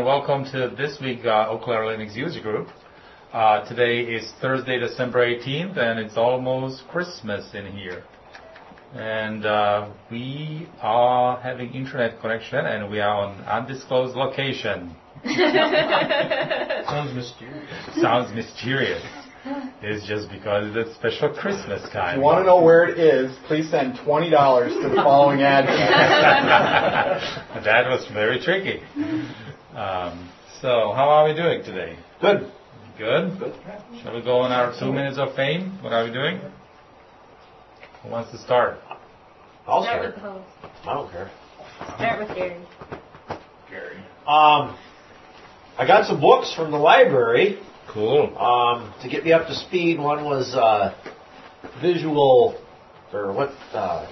and welcome to this week Eau Claire Linux User Group. Today is Thursday, December 18th, and it's almost Christmas in here. And we are having internet connection, and we are on undisclosed location. Sounds mysterious. Sounds mysterious. It's just because it's a special Christmas time. If you want to know where it is, please send $20 to the following address. That was very tricky. So, how are we doing today? Good. Good? Good. Shall we go on our 2 minutes of fame? What are we doing? Who wants to start? I'll Start start. with the host. I don't care. Start with Gary. Gary. I got some books from the library. Cool. To get me up to speed. One was visual, or what's the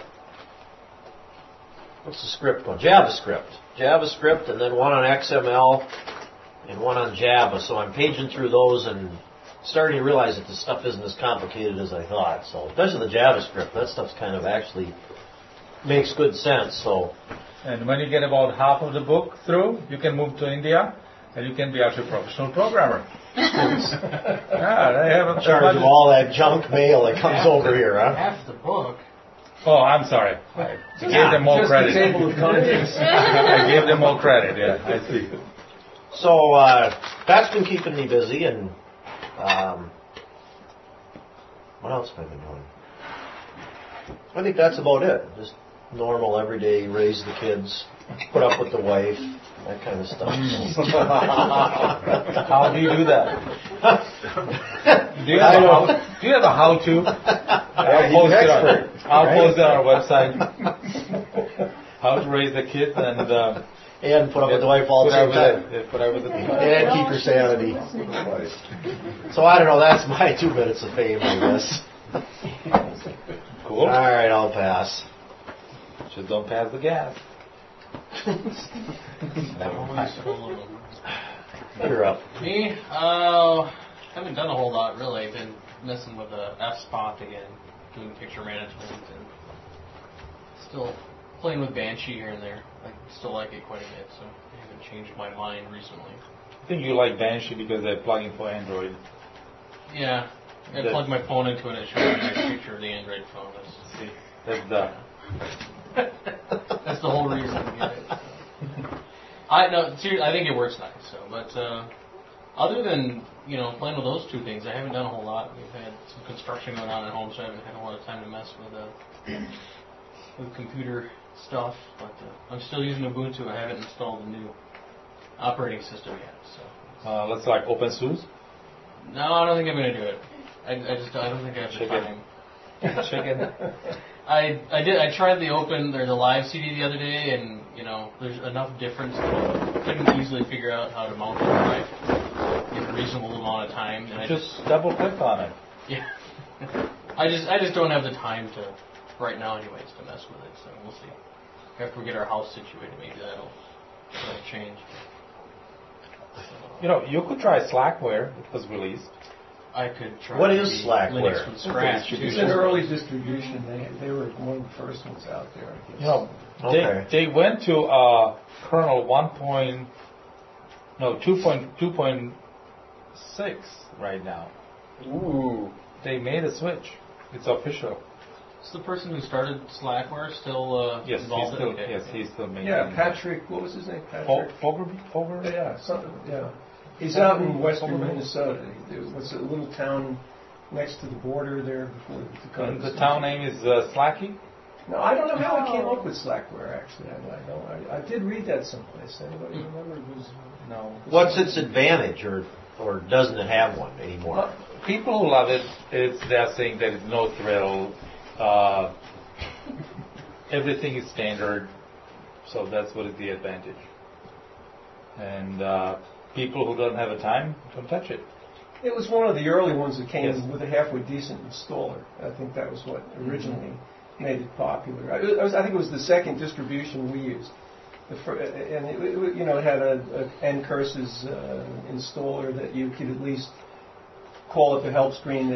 script one? JavaScript, and then one on XML, and one on Java. So I'm paging through those and starting to realize that this stuff isn't as complicated as I thought. So especially the JavaScript, that stuff's kind of actually makes good sense. So. And when you get about half of the book through, you can move to India. And you can be actually a professional programmer. Yeah, they have a charge of all that junk mail that comes over here, huh? Half the book. Oh, I'm sorry. I gave them all credit. The table of contents. I gave them all credit. Yeah, I see. So that's been keeping me busy, and what else have I been doing? I think that's about it. Just normal, everyday, raise the kids, put up with the wife, that kind of stuff. How do you do that? Do you have a how-to? I'll post it on our website. How to raise the kids and put up with the wife all the same time. Put up with the and keep her sanity. So I don't know. That's my 2 minutes of fame, I guess. Cool. All right, I'll pass. Just don't pass the gas. You're up. Me? Haven't done a whole lot really. I've been messing with the F-Spot again, doing picture management, and still playing with Banshee here and there. I still like it quite a bit, so I haven't changed my mind recently. I think you like Banshee because they're plugging for Android. Yeah. I plugged my phone into it and it showed me a nice picture of the Android phone. That's the whole reason to get it. Seriously, I think it works nice. But other than playing with those two things, I haven't done a whole lot. We've had some construction going on at home, so I haven't had a lot of time to mess with computer stuff. But I'm still using Ubuntu. I haven't installed a new operating system yet. So let's like OpenSUSE. No, I don't think I'm going to do it. I don't think I have the time. Chicken. I tried the live CD the other day, and there's enough difference that I couldn't easily figure out how to mount the drive in a reasonable amount of time. And just double click on it. Yeah. I just don't have the time to right now, anyways, to mess with it. So we'll see. After we get our house situated, maybe that'll change. You could try Slackware. It was released. I could try. What is Slackware? Linux from scratch. It's an early distribution. They were one of the first ones out there, I guess. They went to kernel 2.6 right now. Ooh. They made a switch. It's official. Is the person who started Slackware still yes, involved in it? Yes, he's still making it. Yeah, Patrick, what was his name? Patrick? Fogarty? Yeah, something, yeah. He's out in western Minnesota. What's a little town next to the border there before the country. And the town name is Slacky? No, I don't know how I came up with Slackware, actually. I did read that someplace. Anybody remember? No. What's its advantage, or doesn't it have one anymore? People who love it, they're saying that it's no thrill. Everything is standard, so that's what is the advantage. And people who don't have a time, don't touch it. It was one of the early ones that came with a halfway decent installer. I think that was what originally made it popular. I think it was the second distribution we used. And it had a ncurses installer that you could at least call up the help screen that would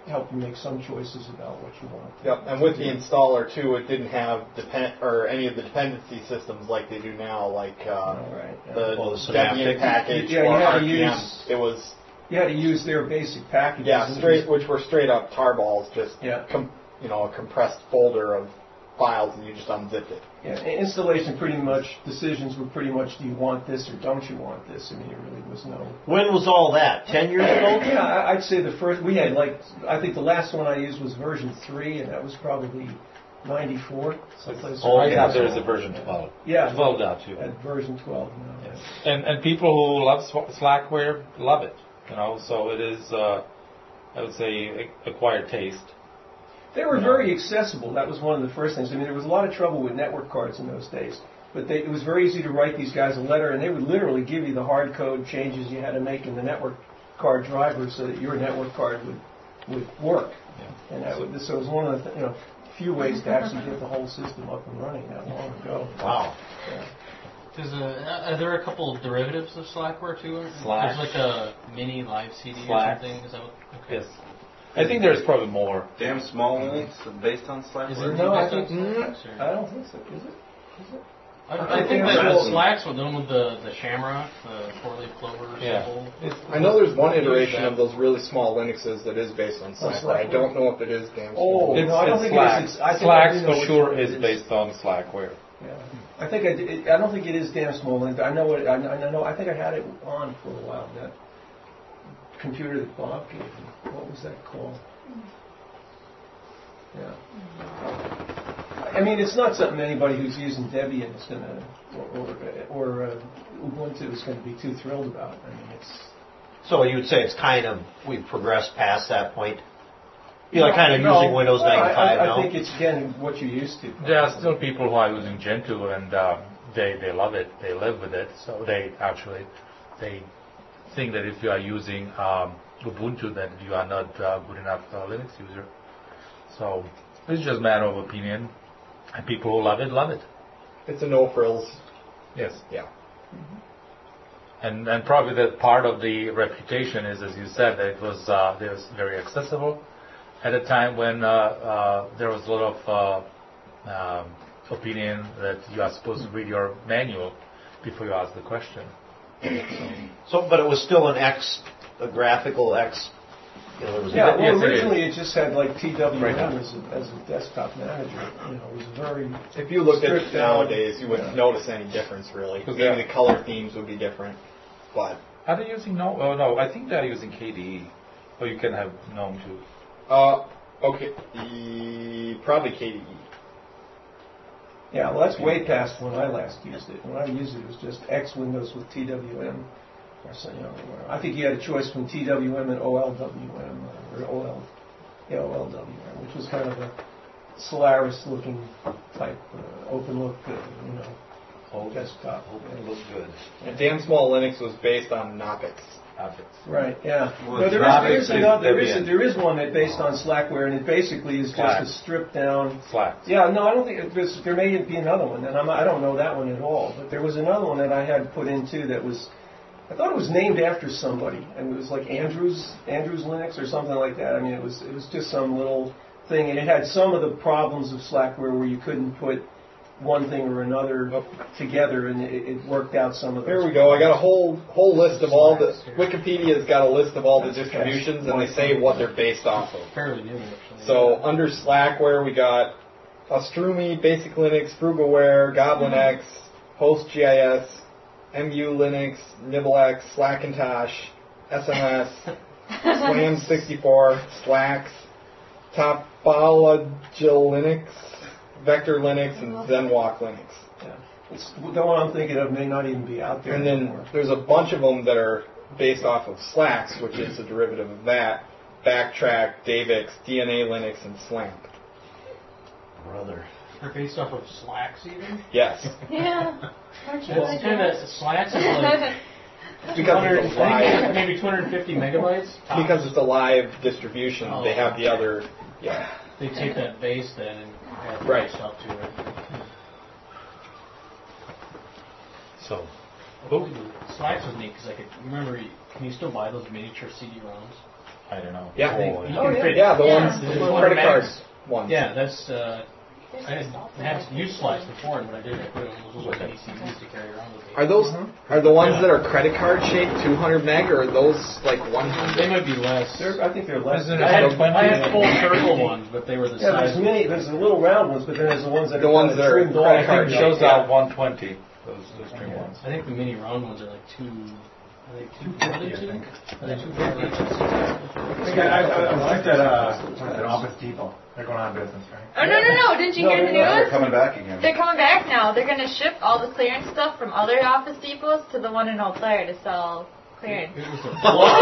help you make some choices about what you want. Yep, and with the installer too, it didn't have any of the dependency systems like they do now, like the Debian package Yeah, or you had to RPM. use- It was You had to use their basic packages. which were straight up tarballs, just Yeah. a compressed folder of files, and you just unzipped it. Yeah, installation decisions were pretty much, do you want this or don't you want this? I mean, it really was no. When was all that? 10 years ago? Yeah, I'd say the first, we had I think the last one I used was version 3, and that was probably 94, someplace. Oh, I yeah, thought there was a version 12. Yeah. 12 now too. At version 12 now. Yes. And people who love Slackware love it. So it is, I would say, acquired taste. They were very accessible. That was one of the first things. I mean, there was a lot of trouble with network cards in those days. But it was very easy to write these guys a letter, and they would literally give you the hard code changes you had to make in the network card driver so that your network card would work. Yeah. And so it was one of the few ways to actually get the whole system up and running that long ago. Wow. Yeah. Are there a couple of derivatives of Slackware too? Slack. There's like a mini live CD Slack. or something. Is that what? Okay. Yes. I think there's probably more. Damn small Linux based on Is it Slackware. No, I based on think- Slacks, or- I don't think so. Is it? I think that Slacks with the one with the Shamrock, the four-leaf clover Yeah. symbol. I know there's one iteration of those really small Linuxes that is based on Slackware. I don't know if it is damn small. Oh, no, I don't think it is. I think I Slacks do know for which sure one it is based on Slackware. Yeah, I think I don't think it is damn small. I know it. I know. I think I had it on for a while. That computer that Bob gave me. What was that called? Yeah. I mean, it's not something anybody who's using Debian is going to, or Ubuntu is going to be too thrilled about. I mean, it's. So you would say it's we've progressed past that point? Using Windows 95 now? I think it's, again, what you're used to. There are still people who are using Gentoo, and they love it. They live with it. So they think that if you are using Ubuntu, then you are not good enough Linux user. So it's just a matter of opinion, and people who love it. It's a no frills. Yes. Yeah. And probably that part of the reputation is, as you said, that it was very accessible at a time when there was a lot of opinion that you are supposed to read your manual before you ask the question. But it was still a graphical X. Yeah, well, originally it just had like TWM as a desktop manager. It was very. If you looked at it nowadays, you wouldn't notice any difference really. Maybe the color themes would be different, but. Are they using GNOME? Oh no, I think they are using KDE. Or you can have GNOME too. Okay, probably KDE. Yeah, well, that's way past when I last used it. When I used it was just X Windows with TWM. Or so, I think you had a choice between TWM and OLWM, or OLWM, which was kind of a Solaris-looking type, open-look, desktop. It looked good. And damn small Linux was based on Knoppix. Right, yeah. Well, No, there is one that based on Slackware, and it basically is just a stripped down. Slacks. Yeah, no, I don't think there may be another one, and I don't know that one at all. But there was another one that I had put in too that was. I thought it was named after somebody, and it was like Andrews Linux or something like that. I mean, it was just some little thing, and it had some of the problems of Slackware where you couldn't put one thing or another together, and it worked out some of those. Here we go. I got a whole list of all the Wikipedia's got a list of all the distributions, and they say what they're based off of. Fairly new, actually. So under Slackware, we got Ostrumi, Basic Linux, Frugalware, Goblin X, HostGIS, MU Linux, NibbleX, Slackintosh, SMS, Slam64, Slacks, Topology Linux, Vector Linux, and ZenWalk Linux. Yeah. The one I'm thinking of may not even be out there And then anymore. there's a bunch of them that are based off of Slacks, which is a derivative of that. Backtrack, Davix, DNA Linux, and Slamp. Brother. They're based off of Slacks, even. Yes. Yeah. Aren't you That's glad kind of Slacks is like Because it's a live, maybe 250 megabytes. tops. because it's a live distribution, Oh, they have the okay. other, yeah. They take that base then and add Right. stuff to it. So, Slacks was neat because I could remember. Can you still buy those miniature CD-ROMs? I don't know. Yeah. Oh, You can fit- Yeah, the Yeah. ones, the Yeah. credit cards ones. Yeah, that's. I had used slides before, and when I did, I put them. Those were like ECUs to carry around with me. Are those are the ones that are credit card shaped 200 meg, or are those like 100? They might be less. I think they're less. Isn't than it that. I had full circle ones, but they were the Yeah, size. there's the little round ones, but then there's the ones that The are ones kinda that are trimmed off. credit I card think it shows shaped, out 120. Those trim ones. I think the mini round ones are like two. Are they 250? I think. Are they 250? I like that, that Office Depot. They're going out of business, right? Oh, no. Didn't you hear the They're news? coming back again. They're coming back now. They're going to ship all the clearance stuff from other Office Depots to the one in Eau Claire to sell clearance. It was a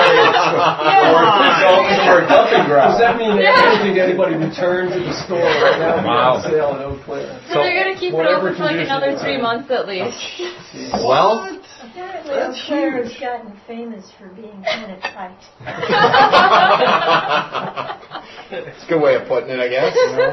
Does that mean that Yeah. anything anybody returns at the store right now Wow. on sale in Eau Claire? So they're going to keep it whatever open for like condition another it's 3 in. months at least. Well, Apparently, Eau Claire has gotten famous for being kind of tight. it's a good way of putting it, I guess.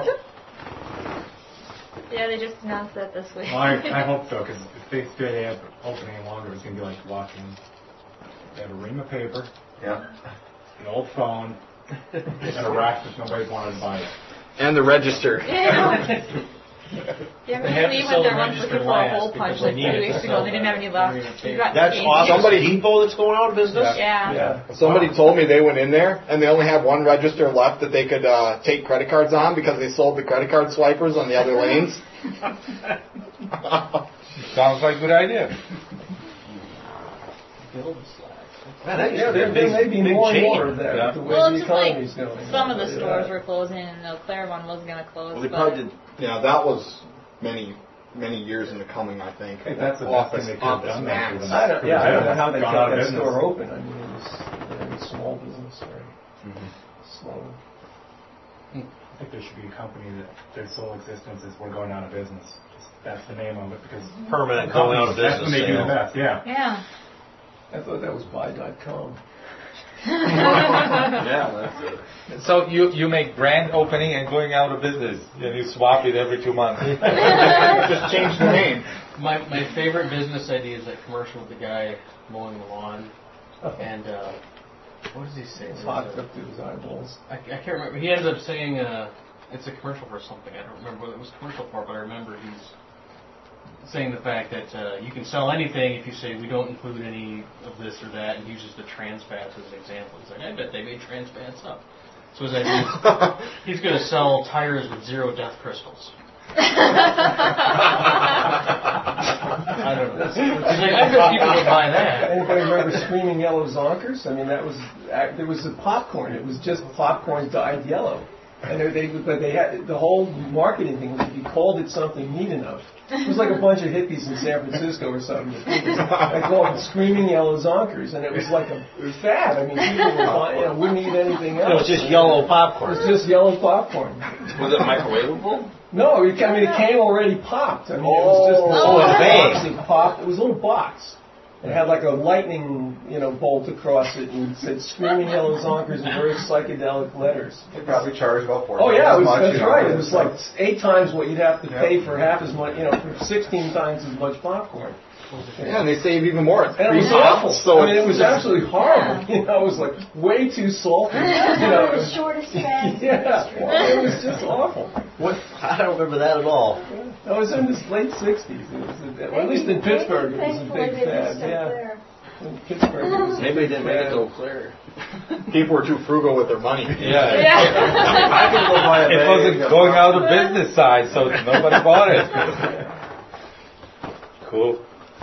Yeah, they just announced that this week. Well, I hope so, because if they stay up opening longer, it's going to be like watching. They have a ream of paper, Yeah. an old phone, and a rack that nobody's wanted to buy it. And the register. Yeah. Yeah, They have we to sell went there the once register looking for a last hole because punch they like need 3 it weeks to ago. sell They didn't have any the left. ream of We got That's changed. awesome. Somebody- Depot that's going out of business? Yeah. Somebody told me they went in there and they only had one register left that they could take credit cards on because they sold the credit card swipers on the other lanes. Sounds like a good idea. build slack. Man, that Yeah, used to be a there big, may be big more and chain. more of that Yeah. with the way Well, the it's just like economy's going. some of the Yeah. stores were closing and the Claire one was going to close. Well, they but probably did. Yeah, that was many years in the coming, I think. I think that's the best thing they could have Office done there for Max. them. I don't know how they Gone kept out of that business. store open. I mean, it was a small business, very slow. I think there should be a company that their sole existence is we're going out of business. Just, that's the name of it because Permanent going out of that's when business they do the sale. best. Yeah. yeah. I thought that was buy.com. Yeah, that's it. So you make grand opening and going out of business, and you swap it every 2 months. Just change the name. My favorite business idea is that commercial with the guy mowing the lawn, and what does he say? It's hot up to his eyeballs. I can't remember. He ends up saying it's a commercial for something. I don't remember what it was a commercial for, but I remember he's saying the fact that you can sell anything if you say we don't include any of this or that, and he uses the trans fats as an example. He's like, I bet they made trans fats up. So his idea is he's going to sell tires with 0 death crystals. I don't know. He's like, I bet people would buy that. Anybody remember Screaming Yellow Zonkers? I mean, that was there was a popcorn. It was just popcorn dyed yellow, and they had the whole marketing thing was if you called it something neat enough. It was like a bunch of hippies in San Francisco or something. They called it Screaming Yellow Zonkers, and it was like a fad. I mean, people were wouldn't eat anything else. It was just yellow popcorn. It was just yellow popcorn. Was it microwavable? No, it came already popped. I mean, it was just this Oh, little bang. box of pop. It was a little box. It had like a lightning, bolt across it, and it said "Screaming Yellow Zonkers" in very psychedelic letters. They probably charge about 4 Oh yeah, times as much, that's you know, right. It for was this like 8 times what you'd have to Yeah. pay for half as much, for 16 times as much popcorn. Yeah, and they save even more. It's And it was 3 awful. pounds, so I mean, it was it's absolutely horrible. It was like way too salty. The shortest fast. Yeah, it was just awful. What? I don't remember that at all. That was in the late 60s. Or at least in Pittsburgh, it was a big fad. Yeah. In Pittsburgh, it was a Maybe they big didn't make it fad. to Eau Claire. people were too frugal with their money. Yeah. I can go buy a It bag wasn't of going out of popcorn. business side, so nobody bought it. Cool.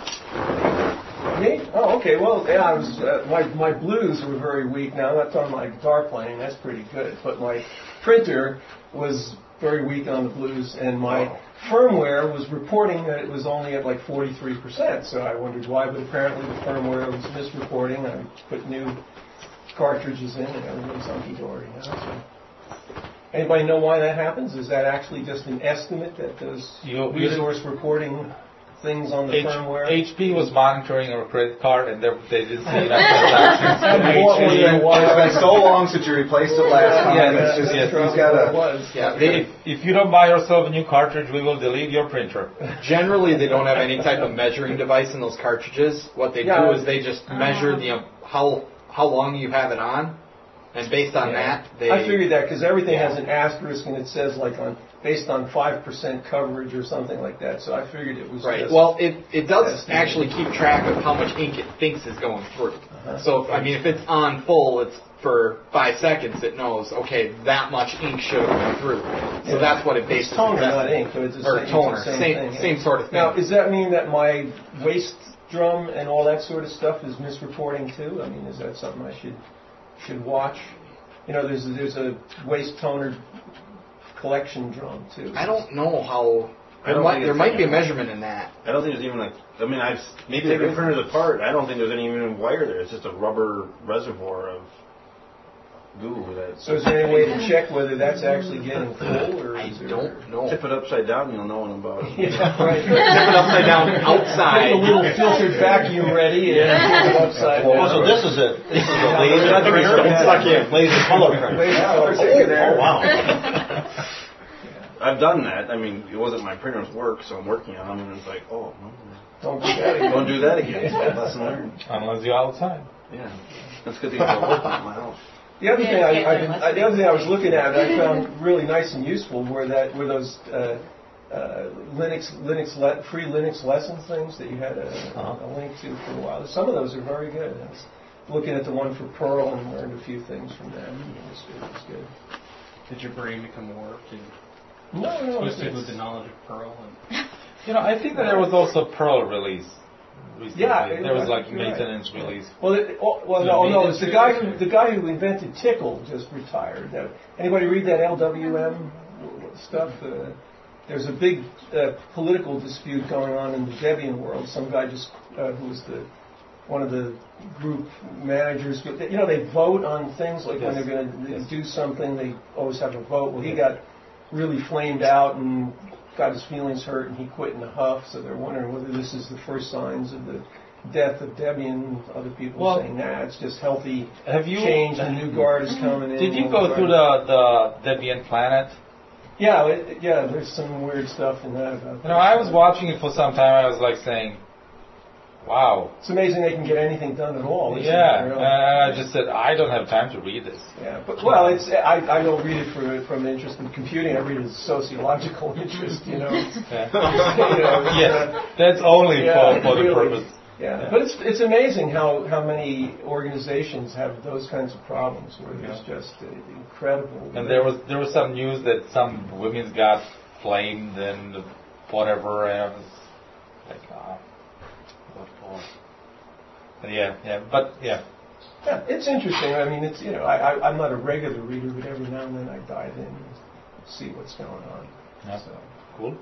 Me? Oh, okay. Well, yeah, I was. My blues were very weak. Now, I'm not talking about my guitar playing. That's pretty good. But my printer was very weak on the blues, and my firmware was reporting that it was only at like 43%. So I wondered why, but apparently the firmware was misreporting. I put new cartridges in, and everything's hunky-dory now. So. Anybody know why that happens? Is that actually just an estimate that those You- resource reporting things on the firmware? HP was monitoring our credit card, and they didn't see enough transactions. It's been so long since you replaced it last time. Yeah, it's just yeah. he's got It a. was. Yeah, If you don't buy yourself a new cartridge, we will delete your printer. generally they don't have any type of measuring device in those cartridges. What they do is they just measure the how long you have it on, And based on that, they... I figured that because everything has an asterisk and it says like based on 5% coverage or something like that. So I figured it was Right. just Well, it does actually keep track of how much ink it thinks is going through. So, if it's on full, it's for 5 seconds, it knows, okay, that much ink should have gone through. So that's what it bases It's toner, its not estimate. ink. But it's the Or same, toner, it's the same thing. same sort of thing. Now, does that mean that my waste drum and all that sort of stuff is misreporting too? I mean, is that something I should watch? There's a waste toner collection drum too. I don't know how... There might be a measurement in that. I don't think there's even maybe they can print it apart. I don't think there's any even wire there. It's just a rubber reservoir of goo. So is there any way to check whether that's actually getting full, or I don't know. Tip it upside down, you'll know about it. Yeah, right. Tip it upside down outside. Get the little filtered vacuum ready and tip it upside down. Oh, so this is a laser printer? Laser color printer. Laser color printer there. Oh, wow. I've done that. It wasn't my printer's work, so I'm working on them, and it's like, don't do that again. Don't do that again. Lesson learned. Unless you're outside. Yeah, that's good thing about working at my house. The other thing I was looking at, I found really nice and useful, were those free Linux lesson things that you had a link to for a while. Some of those are very good. I was looking at the one for Perl and learned a few things from that. It was good. Did your brain become warped and No. twisted with the knowledge of Perl? And I think that there was also Perl release. Recently. Yeah, there was like you're maintenance right. release. No. It's the guy who invented Tickle just retired. Anybody read that LWM stuff? There's a big political dispute going on in the Debian world. Some guy who was one of the group managers. They vote on things like when they're going to do something. They always have a vote. Well, he got really flamed out and got his feelings hurt, and he quit in a huff. So they're wondering whether this is the first signs of the death of Debian. Other people saying, it's just healthy change. The new guard is coming in. Did you go through the Debian Planet? Yeah. There's some weird stuff in that. I was watching it for some time. I was like saying, wow. It's amazing they can get anything done at all. I just said, I don't have time to read this. Yeah, but I don't read it from an interest in computing. I read it as sociological interest. That's only for the purpose. Yeah, but it's amazing how many organizations have those kinds of problems where there's just incredible. And there was some news that some women got flamed and whatever, and I was like, Yeah, it's interesting. It's I'm not a regular reader, but every now and then I dive in and see what's going on. Yeah. So. Cool.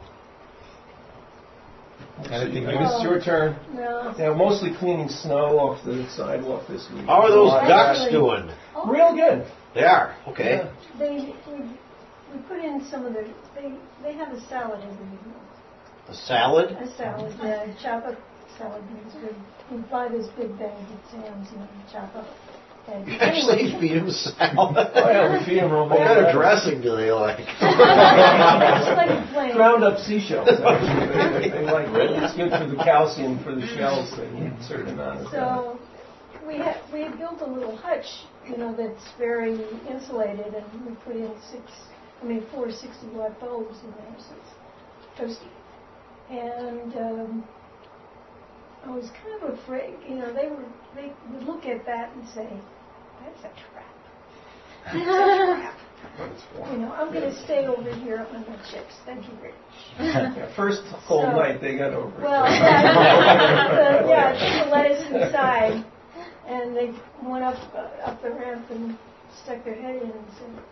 Anything? It's your turn. No. Yeah, mostly cleaning snow off the sidewalk this week. How are those ducks doing? Real good. They are. Okay. Yeah. We put in some of they have a salad every evening. A salad? A salad, chop up salad. It's good. We buy this big bag at Sam's and chop up. You actually feed them salad? Oh, yeah, we feed them real What kind of dressing do they like? It's like plain. Ground up seashells. Actually. They like it. It's good for the calcium for the shells. They need a certain amount of that. So we had built a little hutch, that's very insulated, and we put in 4 60-watt bulbs in there, so it's toasty. And I was kind of afraid, they would look at that and say, that's a trap. That's a trap. I'm going to stay over here on my chips. Thank you very much. First cold night, they got over it. Well, I took the lettuce inside, and they went up the ramp and stuck their head in and said,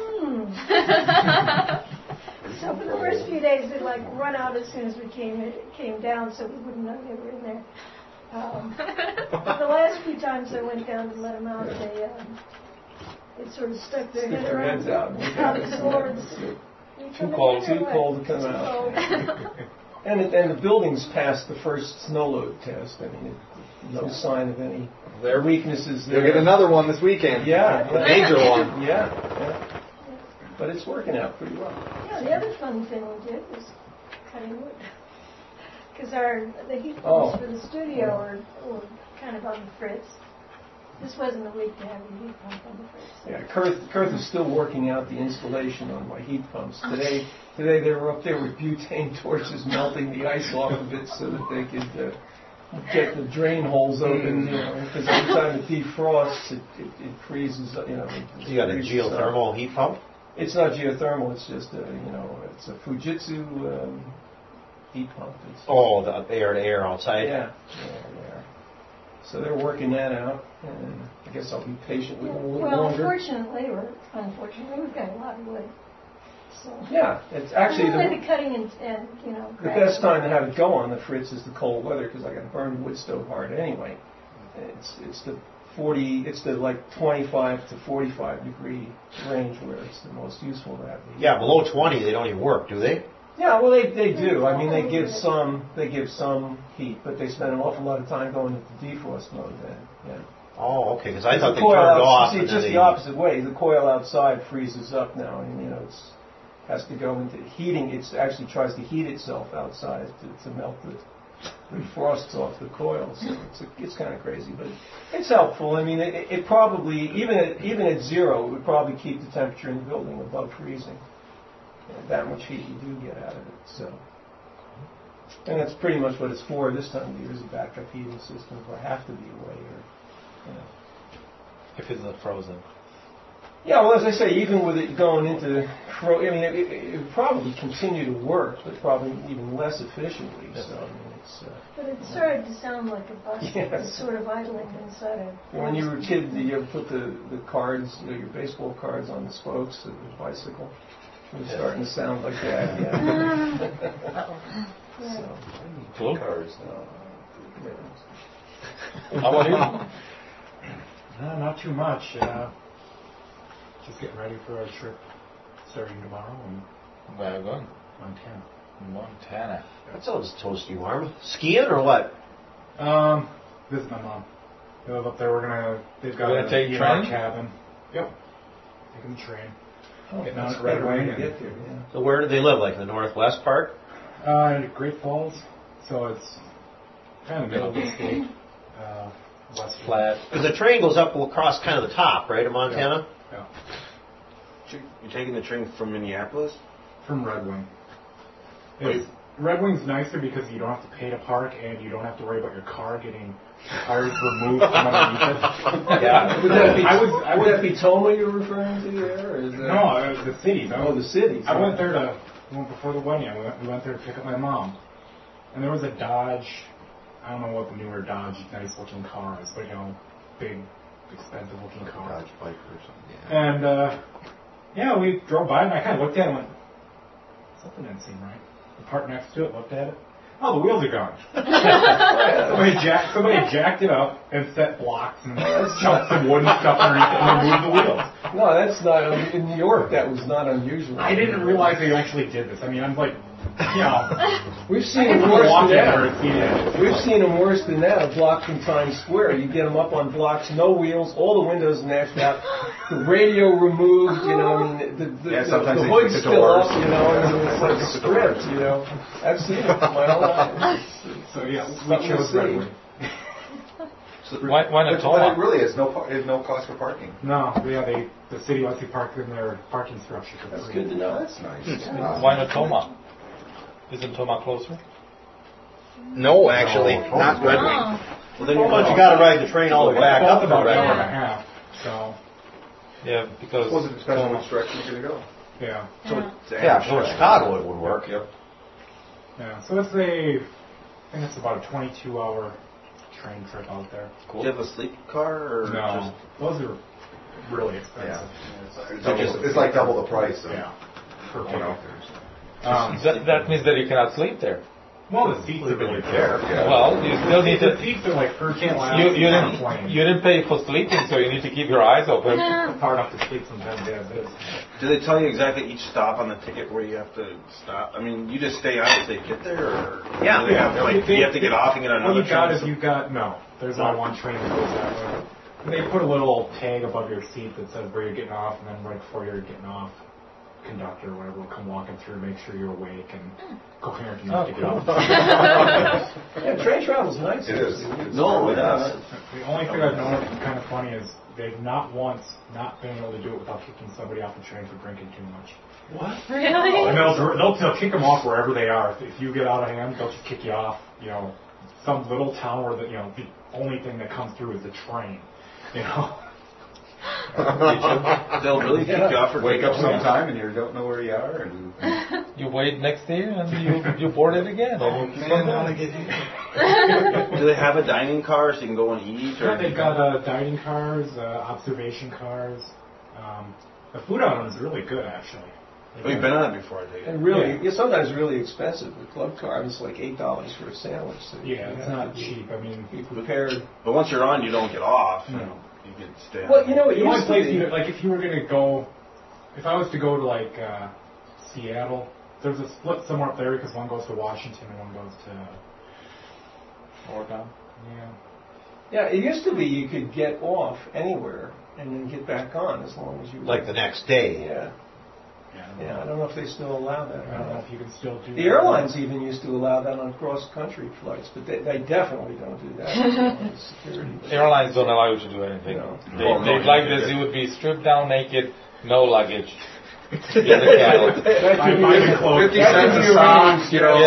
So for the first few days, they'd run out as soon as we came down, so we wouldn't know they were in there. But the last few times I went down to let them out, they sort of stuck their heads out the swords. Too cold to come out. And the buildings passed the first snow load test. No sign of any weaknesses there. They'll get another one this weekend. Yeah. A major one. Yeah. But it's working out pretty well. Yeah, the other fun thing we did was cutting wood. Because the heat pumps for the studio are kind of on the fritz. This wasn't a week to have a heat pump on the fridge. Yeah, Kurth is still working out the installation on my heat pumps. Today they were up there with butane torches melting the ice off of it so that they could get the drain holes open, because every time it defrosts, it freezes, You got a geothermal heat pump? It's not geothermal, it's just it's a Fujitsu heat pump. The air-to-air outside? Yeah. So they're working that out, and I guess I'll be patient with them a little longer. Unfortunately, we've got a lot of wood. So Yeah, it's actually the cutting and the best time to have it go on the Fritz is the cold weather, because I got to burn wood stove hard anyway. It's the 25 to 45 degree range where it's the most useful to have. Yeah, below 20 they don't even work, do they? Yeah, well they do. I mean they give some heat, but they spend an awful lot of time going into defrost mode then. Yeah. Oh, okay. Because I thought they turned off. See, it's just the opposite way. The coil outside freezes up now, and it's has to go into heating. It actually tries to heat itself outside to melt the frosts off the coil. So it's kind of crazy, but it's helpful. I mean, it probably even at zero, it would probably keep the temperature in the building above freezing. That much heat you do get out of it. So, and that's pretty much what it's for this time of year, is a backup heating system if I have to be away or. If it's not frozen. Yeah, well, as I say, even with it going into, it would probably continue to work, but probably even less efficiently. Yes. So, I mean, it's. But it started to sound like a bus Yes. that was sort of idling inside a. When you were a kid, you ever put the cards, your baseball cards on the spokes of the bicycle? It was starting to sound like that. Yeah. So, Cool. cards. How about you? No, not too much. Just getting ready for our trip starting tomorrow in Where are you going? Montana. Montana. That sounds toasty warm. Skiing or what? Visit my mom. They live up there. They've got We're gonna take a train? cabin. Yep. Taking the train. Oh, Getting on that's at Red better way Wing to and- get there. Yeah. So where do they live? Like the northwest part? Great Falls. So it's kind of the middle of the state. West Flat. Because the train goes up across kind of the top, right, of Montana? Yeah. You're taking the train from Minneapolis? From Red Wing. Red Wing's nicer because you don't have to pay to park and you don't have to worry about your car getting tires removed from underneath it. Yeah. Would that be Toma you're referring to there? Or is that... No, the city. Oh, the city. I went there before the wedding. We went there to pick up my mom, and there was a Dodge. I don't know what the newer Dodge, nice looking car is, but big, expensive looking car. Dodge Viper or something. Yeah. And we drove by, and I kind of looked at it and went, something didn't seem right. The part next to it looked at it. Oh, the wheels are gone. somebody jacked it up and set blocks and chucked some wooden stuff underneath it and removed the wheels. No, that's not in New York. That was not unusual. I didn't realize they actually did this. I mean, I'm like, we've seen them worse than that. Yeah. We've seen them worse than that. A block from Times Square. You get them up on blocks, no wheels, all the windows mashed out, the radio removed. I mean, the hood's still up. It's like a script. I've seen it my whole life. So yeah, we chose Red Wing. Why not But Toma? it really is no cost for parking. No, yeah, the city lets you park in their parking structure for That's free. good to know. That's nice. Why not Toma? Isn't Toma closer? No, actually, not Red Wing. Well, then you got to ride the train all the way back up to about Red an hour Wing. and a half. So Yeah, because. Suppose it depends on which direction you're going to go. yeah, Yeah, Chicago it would work. Yep. yeah. So I think it's about a 22-hour train trip out there. Do you have a sleep car or No, just? those are really expensive. It's like double the price. Yeah, per You know. That means that you cannot sleep there. Well, the seats are really There. Yeah. Well, you still need The to. seats are like first class You on a plane. didn't pay for sleeping, so you need to keep your eyes open. Hard enough to sleep sometimes as is. Do they tell you exactly each stop on the ticket where you have to stop? I mean, you just stay on as they get there, or Yeah. do they have, like, you have to get off and get on What another you got train? is there's only one train that goes that way. They put a little tag above your seat that says where you're getting off, and then right before you're getting off, conductor or whatever will come walking through, make sure you're awake and coherent enough to get off. Yeah, train travel's nice. It is. No, it is. The only thing I've noticed is kind of funny is they've not once not been able to do it without kicking somebody off the train for drinking too much. What? Really? And they'll kick them off wherever they are. If you get out of hand, they'll just kick you off. You know, some little town where the only thing that comes through is the train. You know. They'll really kick you off for Wake up sometime and you don't know where you are, and You wait next day and you board it again. Oh man, how to get here? Do they have a dining car so you can go and eat? Yeah, they've got dining cars, observation cars. The food on them is really good, actually. We've been on it before, I think. And really, sometimes really expensive. The club card is like $8 for a sandwich. So it's not cheap. I mean, be prepared. But once you're on, you don't get off. You know, you get stay on. Well, you know, the only place like if you were going to go, if I was to go to like Seattle, there's a split somewhere up there because one goes to Washington and one goes to Oregon. Yeah, it used to be you could get off anywhere and then get back on as long as you... Like the next day. Yeah, I don't know if they still allow that. I don't know if you can still do that. The airlines even used to allow that on cross-country flights, but they definitely don't do that. Security. Airlines don't allow you to do anything. No. They'd like this. You would be stripped down naked, no luggage. In the cabin. 50 cents a sock,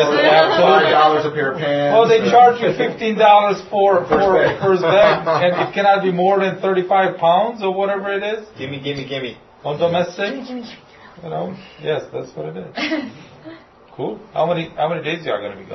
$5 a pair of pants. Oh, they charge you $15 for first bag, and it cannot be more than 35 pounds or whatever it is. Gimme. On domestic, you know. Yes, that's what it is. Cool. How many days are you going to be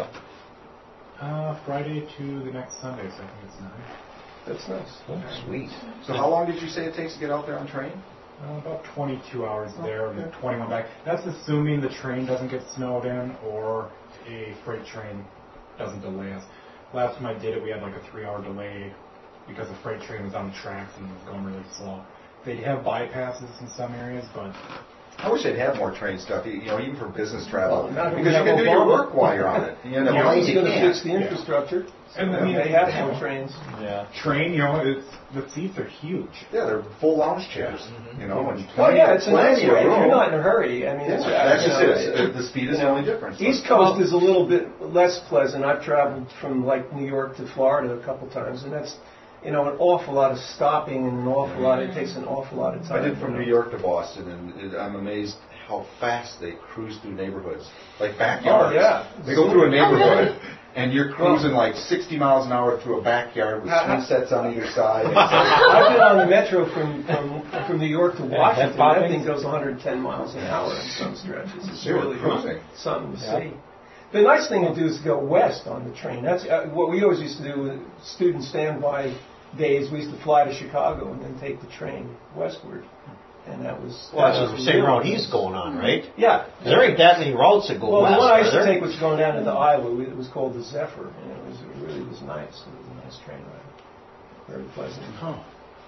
gone? Friday to the next Sunday, so I think it's 9. That's nice. Oh, Sweet. So how long did you say it takes to get out there on train? About 22 hours there and 21 back. That's assuming the train doesn't get snowed in or a freight train doesn't delay us. Last time I did it, we had like a 3-hour delay because the freight train was on the tracks and was going really slow. They have bypasses in some areas, but... I wish they'd have more train stuff, even for business travel. Well, because you can do your work while you're on it. You know, Obama's going to fix the infrastructure. And I mean, they have more trains. Yeah. Train, the seats are huge. Yeah, they're full lounge chairs. You know, and it's a nice way. If you're not in a hurry, I mean, that's just it. The speed is the only difference. East Coast is a little bit less pleasant. I've traveled from like New York to Florida a couple times, and that's an awful lot of stopping and it takes an awful lot of time. I did from New York to Boston, and I'm amazed how fast they cruise through neighborhoods, like backyards. Oh, yeah. They go through a neighborhood, and you're cruising like 60 miles an hour through a backyard with sunsets on either side. I've been on the metro from New York to Washington. That thing goes 110 miles an hour in some stretches. It's really something to see. The nice thing to do is go west on the train. That's what we always used to do with student standby days. We used to fly to Chicago and then take the train westward. And that was... Well, that's the same route he's going on, right? Yeah. There ain't that many routes that go west. Well, the one I used to take was going down into Iowa. It was called the Zephyr, and it really was nice. It was a nice train ride. Very pleasant. Oh.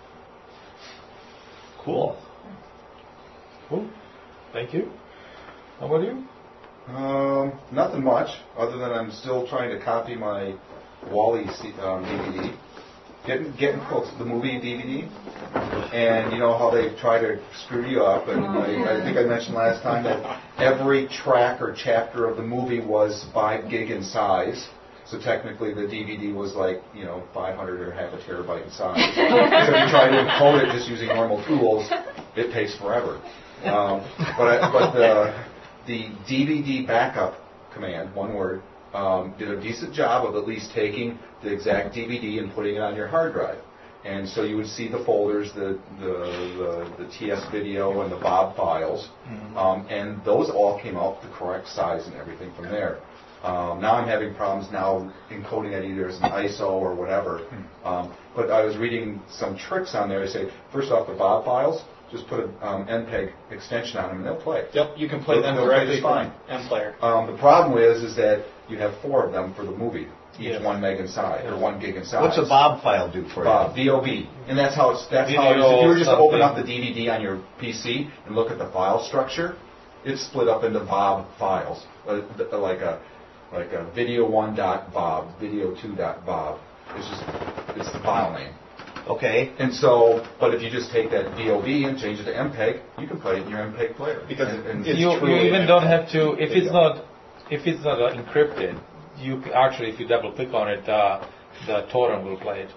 Cool. Thank you. How about you? Nothing much, other than I'm still trying to copy my Wall-E DVD. Getting close to the movie DVD, and you know how they try to screw you up. And I think I mentioned last time that every track or chapter of the movie was 5 gig in size. So technically, the DVD was like 500 or half a terabyte in size. So if you try to encode it just using normal tools, it takes forever. But the DVD backup command, one word, did a decent job of at least taking the exact DVD and putting it on your hard drive. And so you would see the folders, the TS video and the Bob files, and those all came out the correct size and everything from there. Now I'm having problems now encoding that either as an ISO or whatever. But I was reading some tricks on there. They say, first off, the Bob files, just put an MPEG extension on them and they'll play. Yep, you can play them directly from MPlayer. The problem is that you have 4 of them for the movie, each 1 meg in size or 1 gig in size. What's a Bob file do for you? VOB, and that's how it is. If you were just to open up the DVD on your PC and look at the file structure, it's split up into Bob files, like a video1.bob, video2.bob. It's the file name. Okay. And so, but if you just take that VOB and change it to MPEG, you can play it in your MPEG player. Because you even don't have to, if it's not encrypted, you actually, if you double click on it, the torrent will play it. Yeah.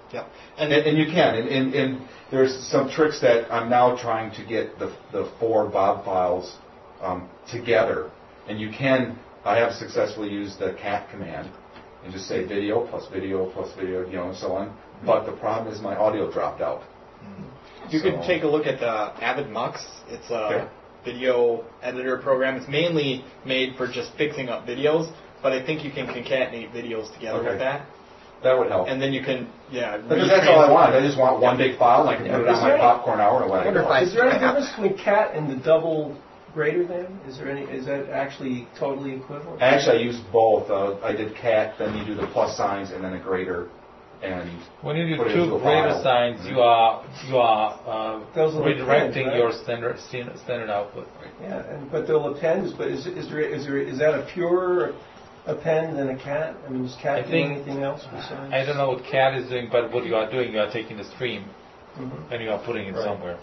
Yep. And you can. And there's some tricks that I'm now trying to get the 4 Bob files together. And you can, I have successfully used the cat command and just say video plus video plus video, and so on. But the problem is my audio dropped out. You can take a look at Avid Mux. It's a video editor program. It's mainly made for just fixing up videos, but I think you can concatenate videos together with that. That would help. And then you can, Because that's all I want. I just want one big file, and I can put it on my popcorn hour and let it go. Is there any difference between cat and the double greater than? Is that actually totally equivalent? Actually, I used both. I did cat, then you do the plus signs, and then a greater. And when you do put it 2 into a greater file. signs, you are redirecting append, right? your standard output. Yeah, but they'll append. But is that a purer append than a cat? I mean, does cat do anything else besides? I don't know what cat is doing, but what you are doing, you are taking the stream and you are putting it somewhere.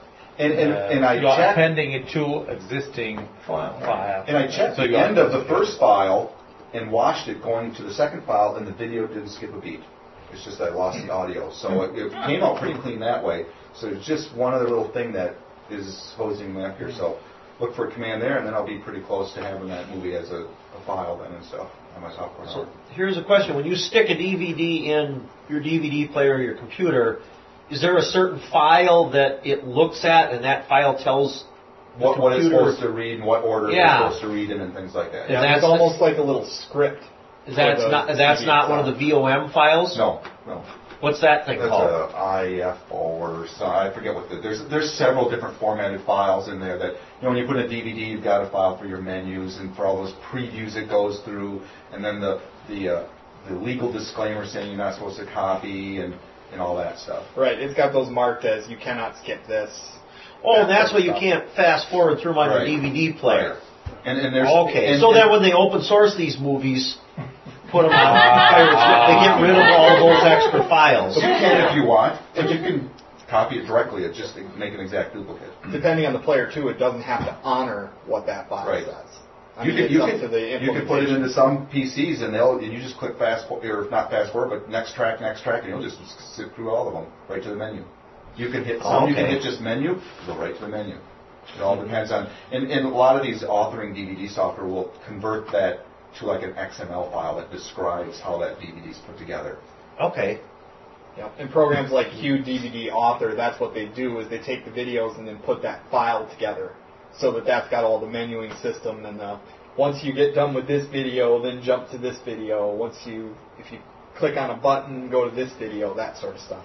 And I you are checked, appending it to existing file. And I checked the end of the first file and watched it going to the second file, and the video didn't skip a beat. It's just I lost the audio. So it came out pretty clean that way. So it's just one other little thing that is hosing me up here. So look for a command there, and then I'll be pretty close to having that movie as a file then and stuff on my software. So here's a question. When you stick a DVD in your DVD player or your computer, is there a certain file that it looks at, and that file tells the what it's computer supposed to read and what order it's supposed to read in and things like that. Yeah, it's almost like a little script. That's not one of the VOM files? No. What's that thing called? That's a IFO or so, I forget what there's several different formatted files in there that when you put a DVD, you've got a file for your menus and for all those previews it goes through, and then the legal disclaimer saying you're not supposed to copy and all that stuff. Right, it's got those marked as you cannot skip this. Oh, that's why you can't fast forward through my DVD player. And there's so that when they open source these movies, put them on they get rid of all those extra files. You can if you want, but you can copy it directly. It just make an exact duplicate. Depending on the player too, it doesn't have to honor what that file says. You can put it into some PCs and you just click fast forward, or not fast forward, but next track, and you'll just zip through all of them right to the menu. You can hit some, you can hit just menu, go right to the menu. It all depends on, and a lot of these authoring DVD software will convert that to like an XML file that describes how that DVD is put together. Okay. Yeah. And programs like QDVD Author, that's what they do is they take the videos and then put that file together so that that's got all the menuing system and once you get done with this video, then jump to this video. If you click on a button, go to this video, that sort of stuff.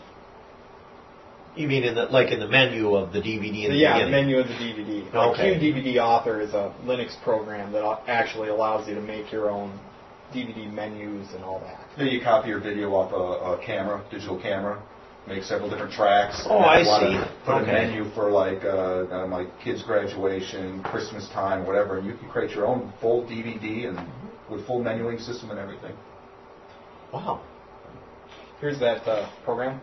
You mean in the menu of the DVD in the beginning? Yeah, the menu of the DVD. Okay. QDVD Author is a Linux program that actually allows you to make your own DVD menus and all that. Then you copy your video off a camera, digital camera, make several different tracks. Oh, I see. Put a menu for like kids' graduation, Christmas time, whatever, and you can create your own full DVD and with full menuing system and everything. Wow. Here's that program.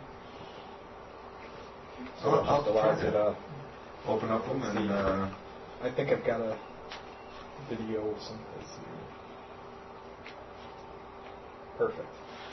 So it just allows you to open up them and I think I've got a video someplace here. Perfect.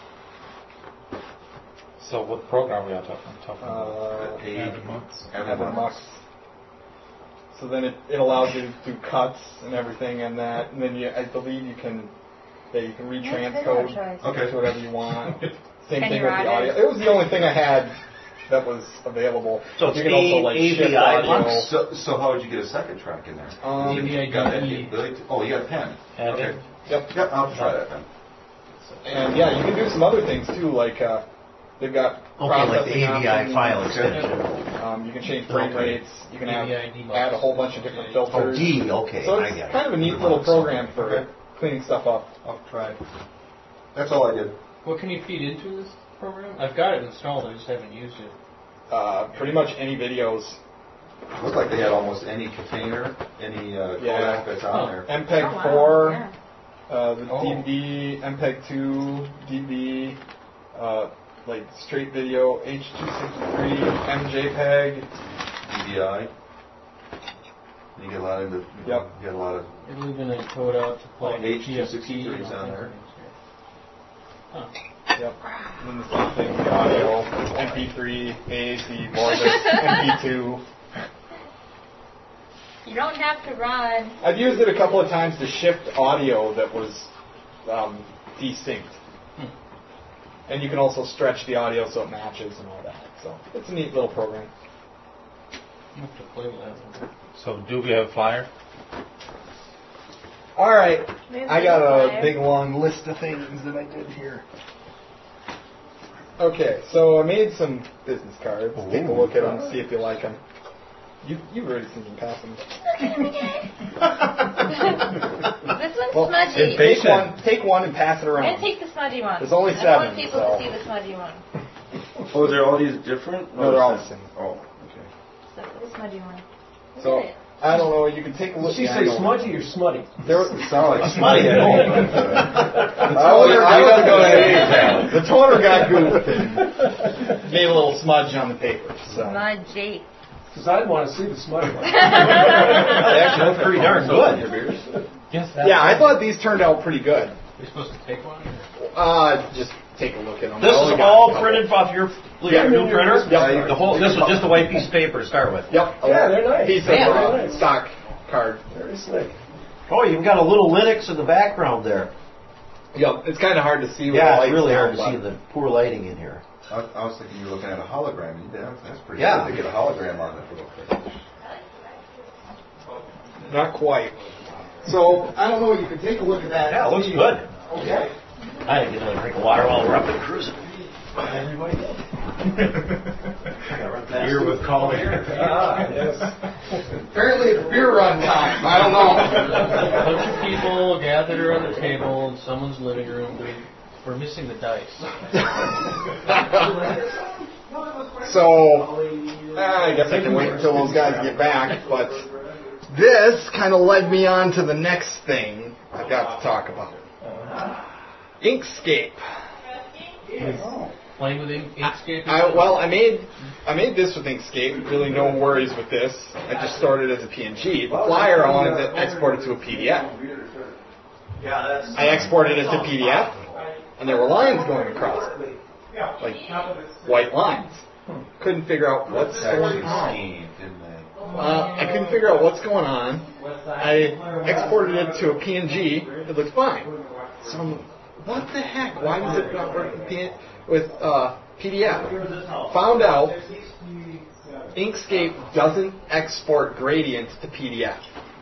So what program we are talking about? Avid Mux. So then it allows you to do cuts and everything and that, and then I believe you can retranscode to whatever you want. Same thing with the audio. It was the only thing I had that was available. So it's you can also shift audio. So how would you get a second track in there? You got that capability? Oh, you got a pen. Okay. Yep. I'll try that then. And yeah, you can do some other things too, like they've got processing like the AVI file extension. You can change frame rates. You can add a whole bunch of different filters. Okay. So it's kind of a neat little program for cleaning stuff up. I'll try. That's all I did. What can you feed into this program? I've got it installed, I just haven't used it. Pretty much any videos. It looked like they had almost any container, any codec that's on there. MPEG 4, the DVD, MPEG 2, DV, like straight video, H.263, MJPEG, DVI. You get a lot of You get a lot of. It'll even encode out to play H.263 is on there. So Yep. And then the same thing, the audio, MP3, AAC, Vorbis, MP2. You don't have to run. I've used it a couple of times to shift audio that was desynced. And you can also stretch the audio so it matches and all that. So it's a neat little program. I have to play with that. So do we have a flyer? All right. There's I got the a flyer. big long list of things that I did here. Okay, so I made some business cards. Take a look at them, see if you like them. You've already seen them pass them. This one's smudgy. Take one and pass it I'm around. going to take the smudgy one. There's only I 7, want people so. to see the smudgy one. Oh, are all these different? No, they're all the same. Oh, okay. So, the smudgy one. Look So at it. I don't know. You can take a look. Did she Yeah, I say know. smudgy or smutty? There, It sounded like Smutty. I wasn't going to. The toner got goofed and made a little smudge on the paper. So. Smudgy. Because I'd want to see the smutty one. Actually, that's pretty darn good. Yes. Yeah, I thought these turned out pretty good. You're supposed to take one? Just take a look at them. This is all printed off your new printer? Yep. The whole, this was just a white piece of paper to start with. Yep. Yeah, they're nice. Piece of Yeah. stock card. Very slick. Oh, you've got a little Linux in the background there. Yep. It's kind of hard to see. With Yeah, the it's really lights hard on, to see the poor lighting in here. I was thinking you were looking at a hologram. That's pretty Yeah. good to get a hologram on it. Not quite. So I don't know. You can take a look at that. Yeah, it looks good. Okay. I had to get another drink of water while we're up and cruising. Everybody. Beer with calling. Yes. Apparently it's beer run time. I don't know. A bunch of people gathered around the table in someone's living room. We're missing the dice. So I guess I can wait until those guys get back. But this kind of led me on to the next thing I've got to talk about. Inkscape. Playing with Inkscape? I made this with Inkscape. Really no worries with this. I just stored it as a PNG. The flyer I wanted to export it to a PDF. I exported it to PDF, and there were lines going across it, like white lines. Couldn't figure out what's going on. I couldn't figure out what's going on. I exported it to a PNG. It looked fine. So I'm, what the heck? Why does it not work with PDF? Found out Inkscape doesn't export gradients to PDF.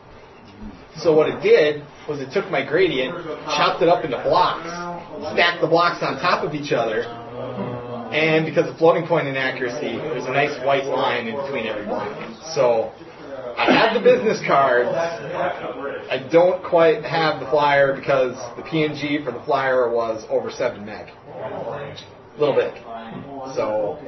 So what it did was it took my gradient, chopped it up into blocks, stacked the blocks on top of each other, and because of floating point inaccuracy, there's a nice white line in between every block. So I have the business cards. I don't quite have the flyer because the PNG for the flyer was over 7 meg. A little big. So,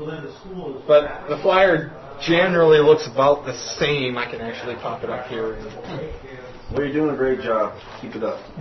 but the flyer generally looks about the same. I can actually pop it up here. Well, you're doing a great job. Keep it up.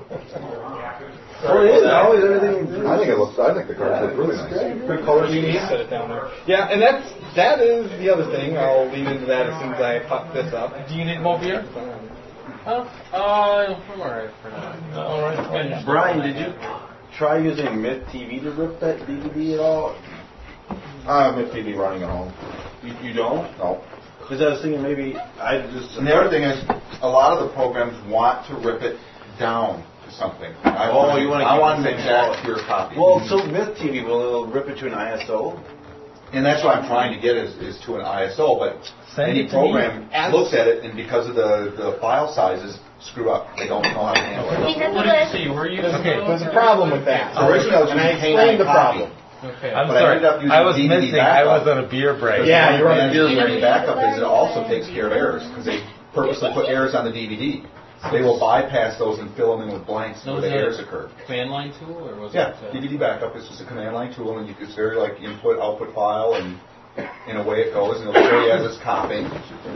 Oh, it is. I think the cards look really nice. Good color scheme. Set it down there. Yeah, and that is the other thing. I'll lead into that as soon as I pop this up. Do you need more beer? I'm alright for now. Alright. Brian, did you try using Myth TV to rip that DVD at all? I have a TV running at home. You don't? No. Because I was thinking maybe I just... And the other thing is, a lot of the programs want to rip it down to something. I want an exact pure copy. Well, so Myth TV, will rip it to an ISO? And that's what I'm trying to get is to an ISO, but any program looks at it, and because of the file sizes, screw up. They don't know how to handle it. He has a What did you list. say? You were using There's a problem with that. Originally, I was And I using explained the K9 copy. problem. Okay. I'm But I sorry. ended up using I was DVD missing. I backup. was on a beer break. Yeah, you're on a beer DVD break. backup is it also takes care of errors because they purposely put errors on the DVD. They will bypass those and fill them in with blanks where the errors occur. Command line tool, or was Yeah, it? DVD backup is just a command line tool, and it's very like input output file, and in a way it goes, and it'll show you as it's copying.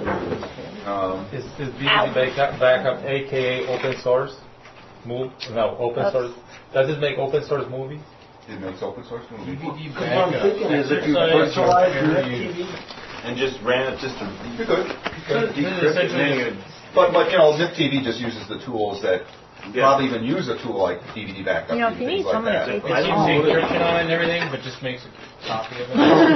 Is DVD backup aka open source? Open source. Does it make open source movies? It makes open source movies. DVD What I'm backup. thinking is if you virtualize Myth TV and just ran it just to You could. decrypt it, then you But Myth TV just uses the tools that probably even use a tool like DVD backup. You know, if you need things like someone to that. take It this keeps the home. encryption on it and everything, but just makes a copy of it.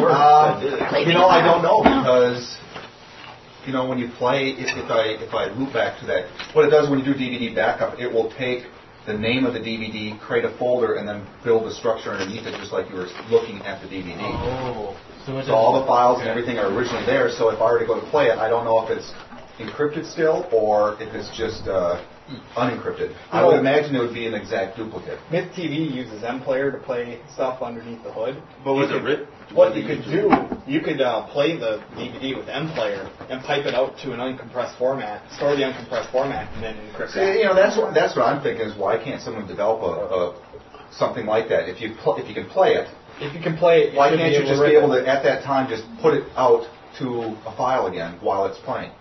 I don't know because when you play, if I loop back to that, what it does when you do DVD backup, it will take the name of the DVD, create a folder, and then build a structure underneath it, just like you were looking at the DVD. Oh, so all the files and everything are originally there. So if I were to go to play it, I don't know if it's encrypted still or if it's just unencrypted. I would imagine it would be an exact duplicate. Myth TV uses MPlayer to play stuff underneath the hood. But was it written? What you could do, you could play the DVD with MPlayer and pipe it out to an uncompressed format, store the uncompressed format, and then encrypt it. That's what I'm thinking is why can't someone develop something like that? If you can play it, why can't you just be able to at that time just put it out to a file again while it's playing?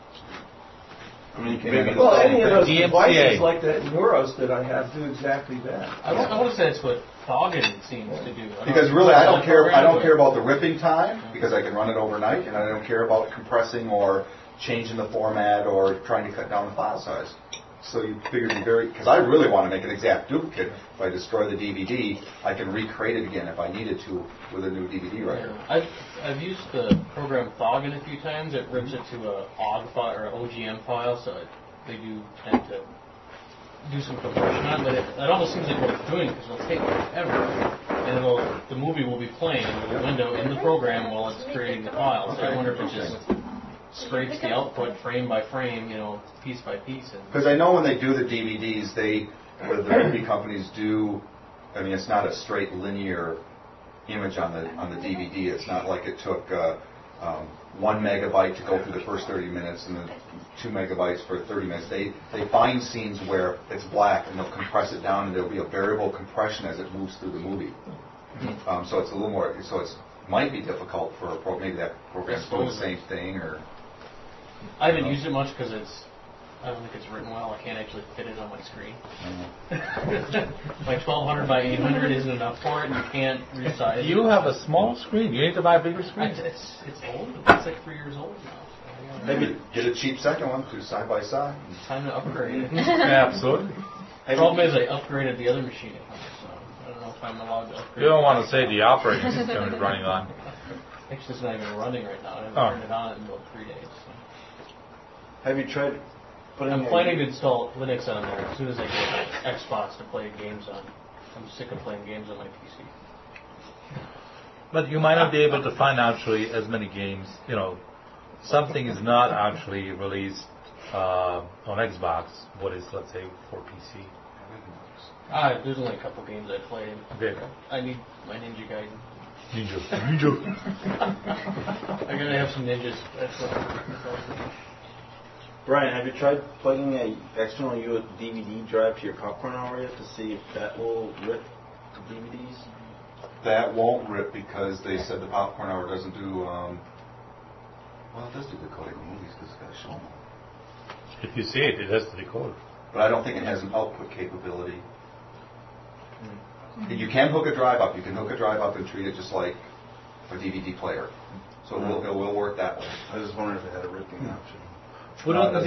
I mean, any of those devices like that Neuros that I have do exactly that. I want to say it's what Foggin seems to do. Because really, I don't care about the ripping time because I can run it overnight, and I don't care about compressing or changing the format or trying to cut down the file size. So you figure because I really want to make an exact duplicate. If I destroy the DVD, I can recreate it again if I needed to with a new DVD writer. I've used the program Foggin a few times. It rips it to a OGG file or an OGM file, so they do tend to do some compression on it. But it almost seems like what it's doing because it'll take forever, and the movie will be playing in the window in the program while it's creating the file. So I wonder if it just scrapes the output frame by frame, piece by piece. Because I know when they do the DVDs, the movie companies do. I mean, it's not a straight linear image on the DVD. It's not like it took 1 megabyte to go through the first 30 minutes and then 2 megabytes for 30 minutes. They find scenes where it's black and they'll compress it down, and there'll be a variable compression as it moves through the movie. So it's a little more. So it might be difficult for maybe that program's doing the same thing or. I haven't used it much because I don't think it's written well. I can't actually fit it on my screen. Like 1200 by 800 isn't enough for it, and you can't resize it. You have a small screen. You need to buy a bigger screen. It's old. It's like 3 years old now. Maybe get a cheap second one, do side by side. It's time to upgrade. Absolutely. The problem is I upgraded the other machine at home, so I don't know if I'm allowed to upgrade. You don't want to say the operating system is running on. Actually, it's not even running right now. I haven't turned it on in about 3 days. So. Have you tried putting? I'm planning to install Linux on there as soon as I get Xbox to play games on. I'm sick of playing games on my PC. But you might not be able to find actually as many games. Something is not actually released on Xbox. What is, let's say, for PC? There's only a couple games I played. Okay. I need my Ninja Gaiden. Ninja. I gotta have some ninjas. That's all. Brian, have you tried plugging an external DVD drive to your popcorn hour yet to see if that will rip the DVDs? That won't rip because they said the popcorn hour doesn't do. Well, it does do decoding of movies because it's got to show them. If you see it, it has to decode. But I don't think it has an output capability. You can hook a drive up. You can hook a drive up and treat it just like a DVD player. So it will work that way. I was just wondering if it had a ripping option. What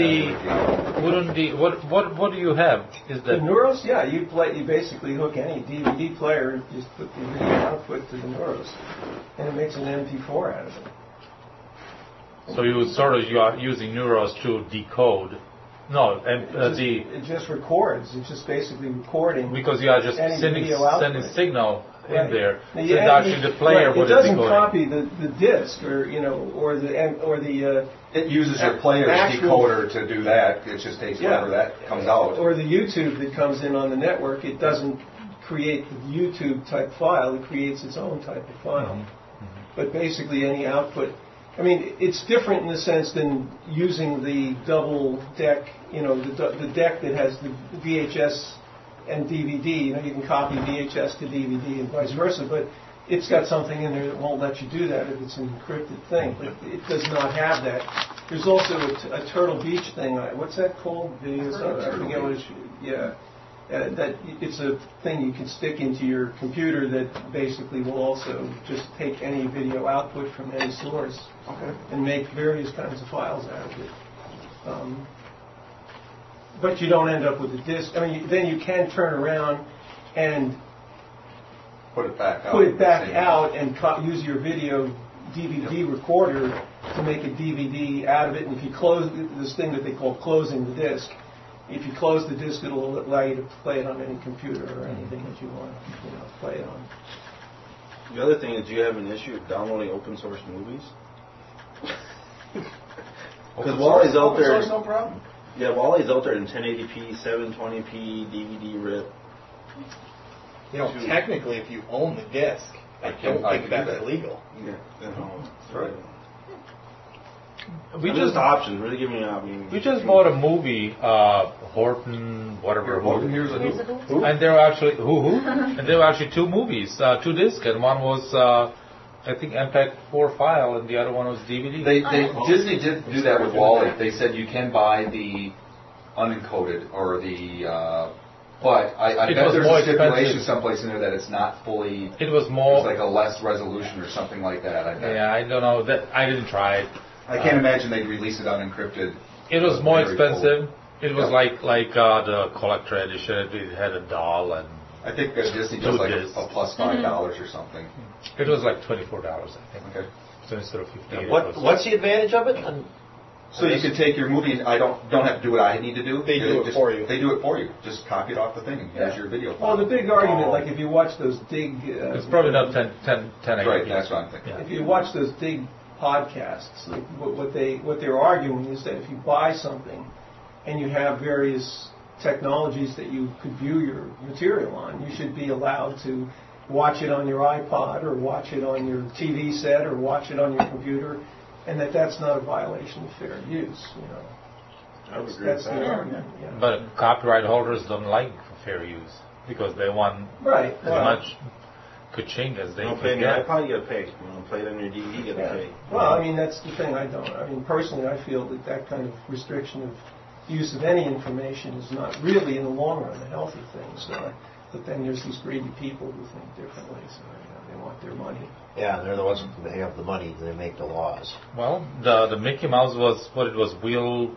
do you have? Is The that Neuros? Yeah, you basically hook any DVD player, just put the video output to the Neuros, and it makes an MP4 out of it. so you are using Neuros to decode? No, it just records. It's just basically recording. Because you are just sending signal in there. Now, so actually the player it doesn't decoding. copy the disc or the. It uses your player's decoder to do that. It just takes whatever that comes out. Or the YouTube that comes in on the network. It doesn't create the YouTube type file. It creates its own type of file. Mm-hmm. But basically, any output. I mean, it's different in the sense than using the double deck. The deck that has the VHS and DVD. You can copy VHS to DVD and vice versa, but it's got something in there that won't let you do that if it's an encrypted thing. But it does not have that. There's also a Turtle Beach thing. What's that called? I forget what it's. Yeah, that it's a thing you can stick into your computer that basically will also just take any video output from any source and make various kinds of files out of it. but you don't end up with a disc. I mean, then you can turn around and Put it back out and use your video DVD recorder to make a DVD out of it. And if you close this thing that they call closing the disc, if you close the disc, it'll allow you to play it on any computer or anything that you want to play it on. The other thing is, do you have an issue with downloading open source movies? Because Wally's out there. No problem. Yeah, Wally's out there in 1080p, 720p, DVD rip. Technically, if you own the disc, I don't think that's illegal. Yeah, that's right. We just options. Really giving you options. We just bought a movie, Horton, whatever. Horton Hears a Who. And there were actually and there were actually two movies, 2 discs, and one was I think MPEG-4 file, and the other one was DVD. Disney did do that with Wally. They said you can buy the unencoded or the. But I bet there's a stipulation someplace in there that it's not fully. It was more. It's like a less resolution or something like that. I bet. Yeah, I don't know. I didn't try it. I can't imagine they'd release it unencrypted. It was more expensive. It was like the collector edition. It had a doll and. I think Disney does like a plus $5 or something. It was like $24, I think. Okay. So instead of $50. What's the advantage of it? So you can take your movie. I don't have to do what I need to do. They do it for you. They do it for you. Just copy it off the thing and here's your video Well, file. the big argument, like if you watch those dig... it's probably not 1080. Right, that's what I'm thinking. If you watch those dig podcasts, like what they're arguing is that if you buy something and you have various technologies that you could view your material on, you should be allowed to watch it on your iPod or watch it on your TV set or watch it on your computer, and that's not a violation of fair use. I would agree that's with the that. argument. Yeah. But copyright holders don't like fair use because they want as much ka-ching as they can can get. You get. iPod, you gotta pay. You want to play it on your DVD, you gotta pay. Well, I mean, that's the thing. Personally, I feel that kind of restriction of use of any information is not really, in the long run, a healthy thing. So, but then there's these greedy people who think differently, so they want their money. Yeah, they're the ones who have the money. They make the laws. Well, the Mickey Mouse was what it was, Willie?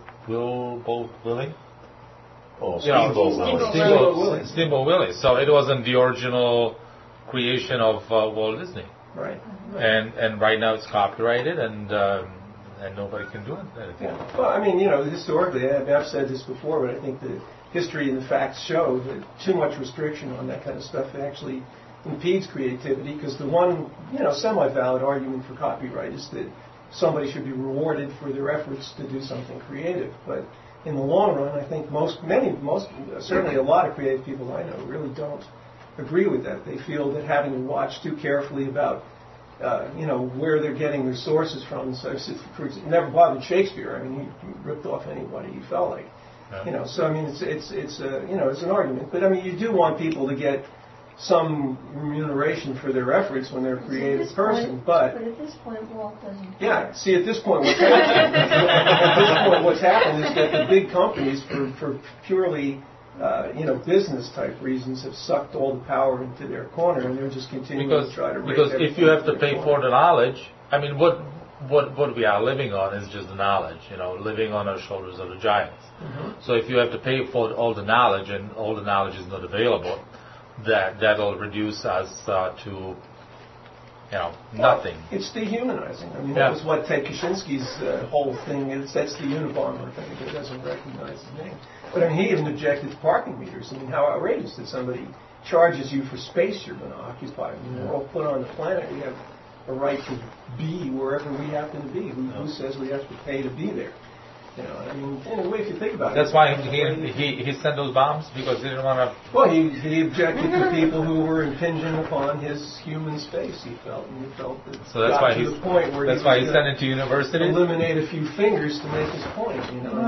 Oh, Steamboat Willie. So it wasn't the original creation of Walt Disney. Right. And right now it's copyrighted and nobody can do anything. Yeah. Well, I mean, historically, I've said this before, but I think the history and the facts show that too much restriction on that kind of stuff actually impedes creativity, because the one, semi-valid argument for copyright is that somebody should be rewarded for their efforts to do something creative. But in the long run, I think certainly a lot of creative people I know really don't agree with that. They feel that having to watch too carefully about where they're getting their sources from. So, for example, never bothered Shakespeare. I mean, he ripped off anybody he felt like. So I mean, it's an argument. But I mean, you do want people to get some remuneration for their efforts when they're a creative person. But at this point, Walt doesn't. Yeah. See, at this point, what's happened? At this point, what's happened is that the big companies, for purely business type reasons, have sucked all the power into their corner, and they're just continuing to try to. Because if you have to pay for the knowledge, I mean, what we are living on is just the knowledge, living on our shoulders of the giants. Mm-hmm. So if you have to pay for all the knowledge, and all the knowledge is not available, that'll reduce us to nothing. It's dehumanizing. I mean, that was what Ted Kaczynski's whole thing is. That's the Unabomber thing. It doesn't recognize his name. But I mean, he even objected to parking meters. I mean, how outrageous that somebody charges you for space you're going to occupy. I mean, we're all put on the planet. We have a right to be wherever we happen to be. Who says we have to pay to be there? I mean, in a way, if you think about it. That's why he sent those bombs, because he didn't want to. Well, he objected to people who were impinging upon his human space. He felt that. So that's why he sent it to university. Eliminate a few fingers to make his point.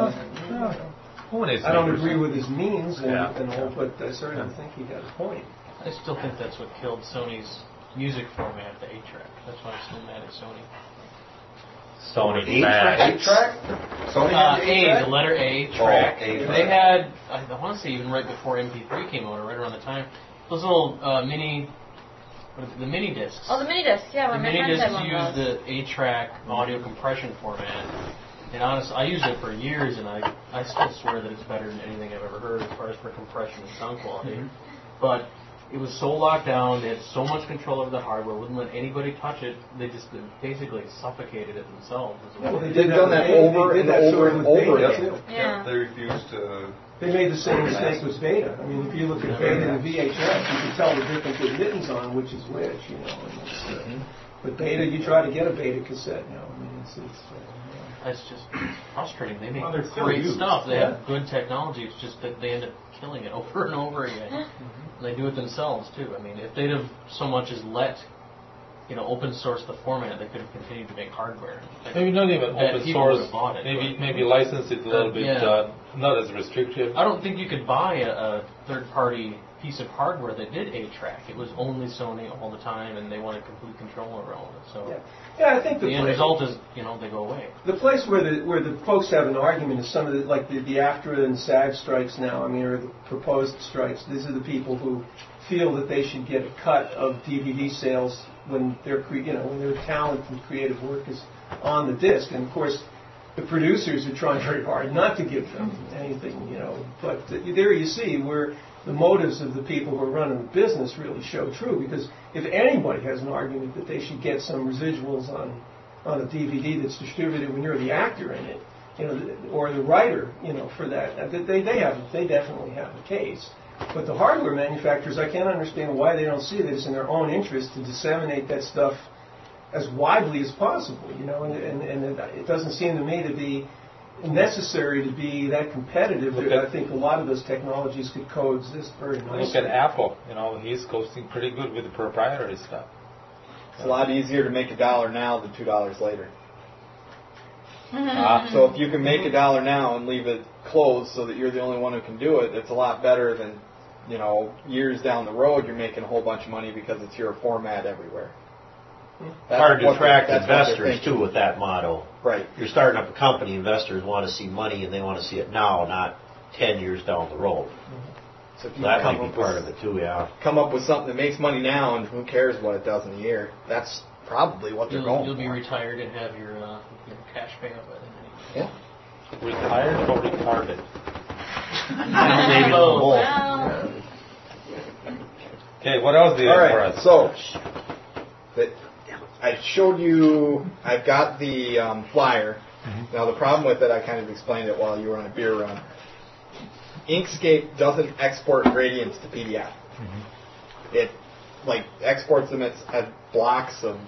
I don't agree with his means and all, but I certainly think he had a point. I still think that's what killed Sony's music format, the 8-track. That's why I'm still mad at Sony. Sony 8-track? Sony had A, the letter A, track. Oh, A-track. They had, I want to say even right before MP3 came out, or right around the time, those little the mini discs. Oh, the mini discs, yeah. The mini discs used the 8-track audio compression format And honestly, I used it for years, and I still swear that it's better than anything I've ever heard as far as for compression and sound quality. But it was so locked down, they had so much control over the hardware, wouldn't let anybody touch it, they just basically suffocated it themselves. Well, They've done that over and over and over again. Yeah. They refuse to. They made the same mistake with Beta. I mean, if you look at Beta and VHS, you can tell the difference with mittens on which is which, you know. And it's, but Beta, you try to get a Beta cassette now. I mean, It's just frustrating. They make Well, they're still great used. stuff. They have good technology. It's just that they end up killing it over and over again. And they do it themselves too. I mean, if they'd have so much as let open source the format, they could have continued to make hardware. Maybe not even That open people source. would have bought it, Maybe license it a little bit, yeah. not as restrictive. I don't think you could buy a third-party piece of hardware that did 8-track. It was only Sony all the time, and they wanted complete control over all of it. So yeah, I think the end result is, they go away. the place where the folks have an argument is some of the AFTRA and SAG strikes now. I mean, or the proposed strikes. These are the people who feel that they should get a cut of DVD sales when their talent and creative work is on the disc, and of course the producers are trying very hard not to give them anything, But there you see where the motives of the people who are running the business really show true, because if anybody has an argument that they should get some residuals on a DVD that's distributed when you're the actor in it, or the writer, for that, they definitely have a case. But the hardware manufacturers, I can't understand why they don't see that it's in their own interest to disseminate that stuff as widely as possible, and it doesn't seem to me to be necessary to be that competitive. I think a lot of those technologies could coexist very nicely. Look at Apple. He's coasting pretty good with the proprietary stuff. It's a lot easier to make $1 now than $2 later. So if you can make $1 now and leave it closed so that you're the only one who can do it, it's a lot better than, years down the road you're making a whole bunch of money because it's your format everywhere. It's hard to attract investors, too, with that motto. Right. You're starting up a company, investors want to see money, and they want to see it now, not 10 years down the road. So if you that might be part of it, too, yeah. Come up with something that makes money now, and who cares what it does in a year. That's probably what they're going You'll for. be retired and have your cash payout by then. Yeah. Retired or retarded? Maybe Well, Okay, what else do you have for us? So I showed you, I've got the flyer. Now the problem with it, I kind of explained it while you were on a beer run. Inkscape doesn't export gradients to PDF. It exports them as blocks of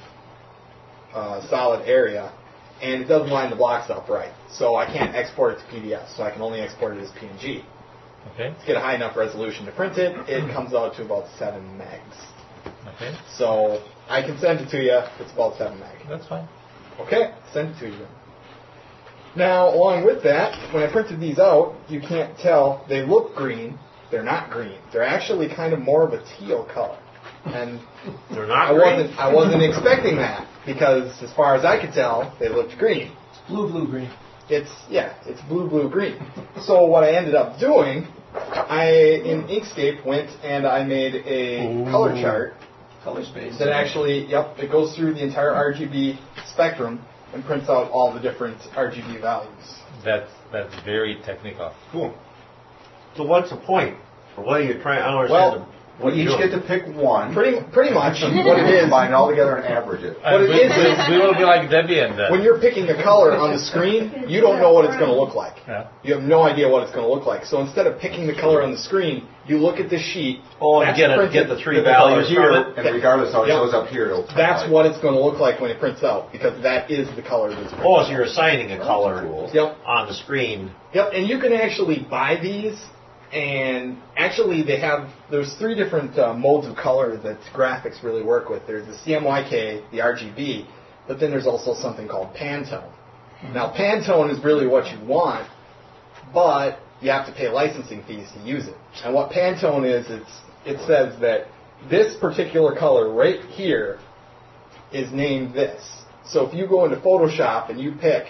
solid area, and it doesn't line the blocks up right. So I can't export it to PDF, so I can only export it as PNG. Okay. To get a high enough resolution to print it, it comes out to about 7 megs. Okay. So I can send it to you. It's about 7 meg. That's fine. Okay, send it to you. Now, along with that, when I printed these out, you can't tell. They look green. They're not green. They're actually kind of more of a teal color. And they're not green? I wasn't expecting that, because as far as I could tell, they looked green. Blue-green. It's blue-green. So what I ended up doing, in Inkscape went and I made a color chart. Color space. That actually, it goes through the entire RGB spectrum and prints out all the different RGB values. That's very technical. Cool. So what's the point? Or what are you trying? I don't understand. We each get to pick one. Pretty much what it is. Combine it all together and average it. What it is we will be like Debbie and that. when you're picking a color on the screen, you don't know what it's going to look like. Yeah. You have no idea what it's going to look like. So instead of picking the color on the screen, you look at this sheet. And get the 3 values here, and regardless of how it shows up here, it'll that's what it's going to look like when it prints out, because that is the color that's printed. so you're assigning a color on the screen. Yep, and you can actually buy these, and actually there's 3 different modes of color that graphics really work with. There's the CMYK, the RGB, but then there's also something called Pantone. Now, Pantone is really what you want, but you have to pay licensing fees to use it. And what Pantone is, it says that this particular color right here is named this. So if you go into Photoshop and you pick,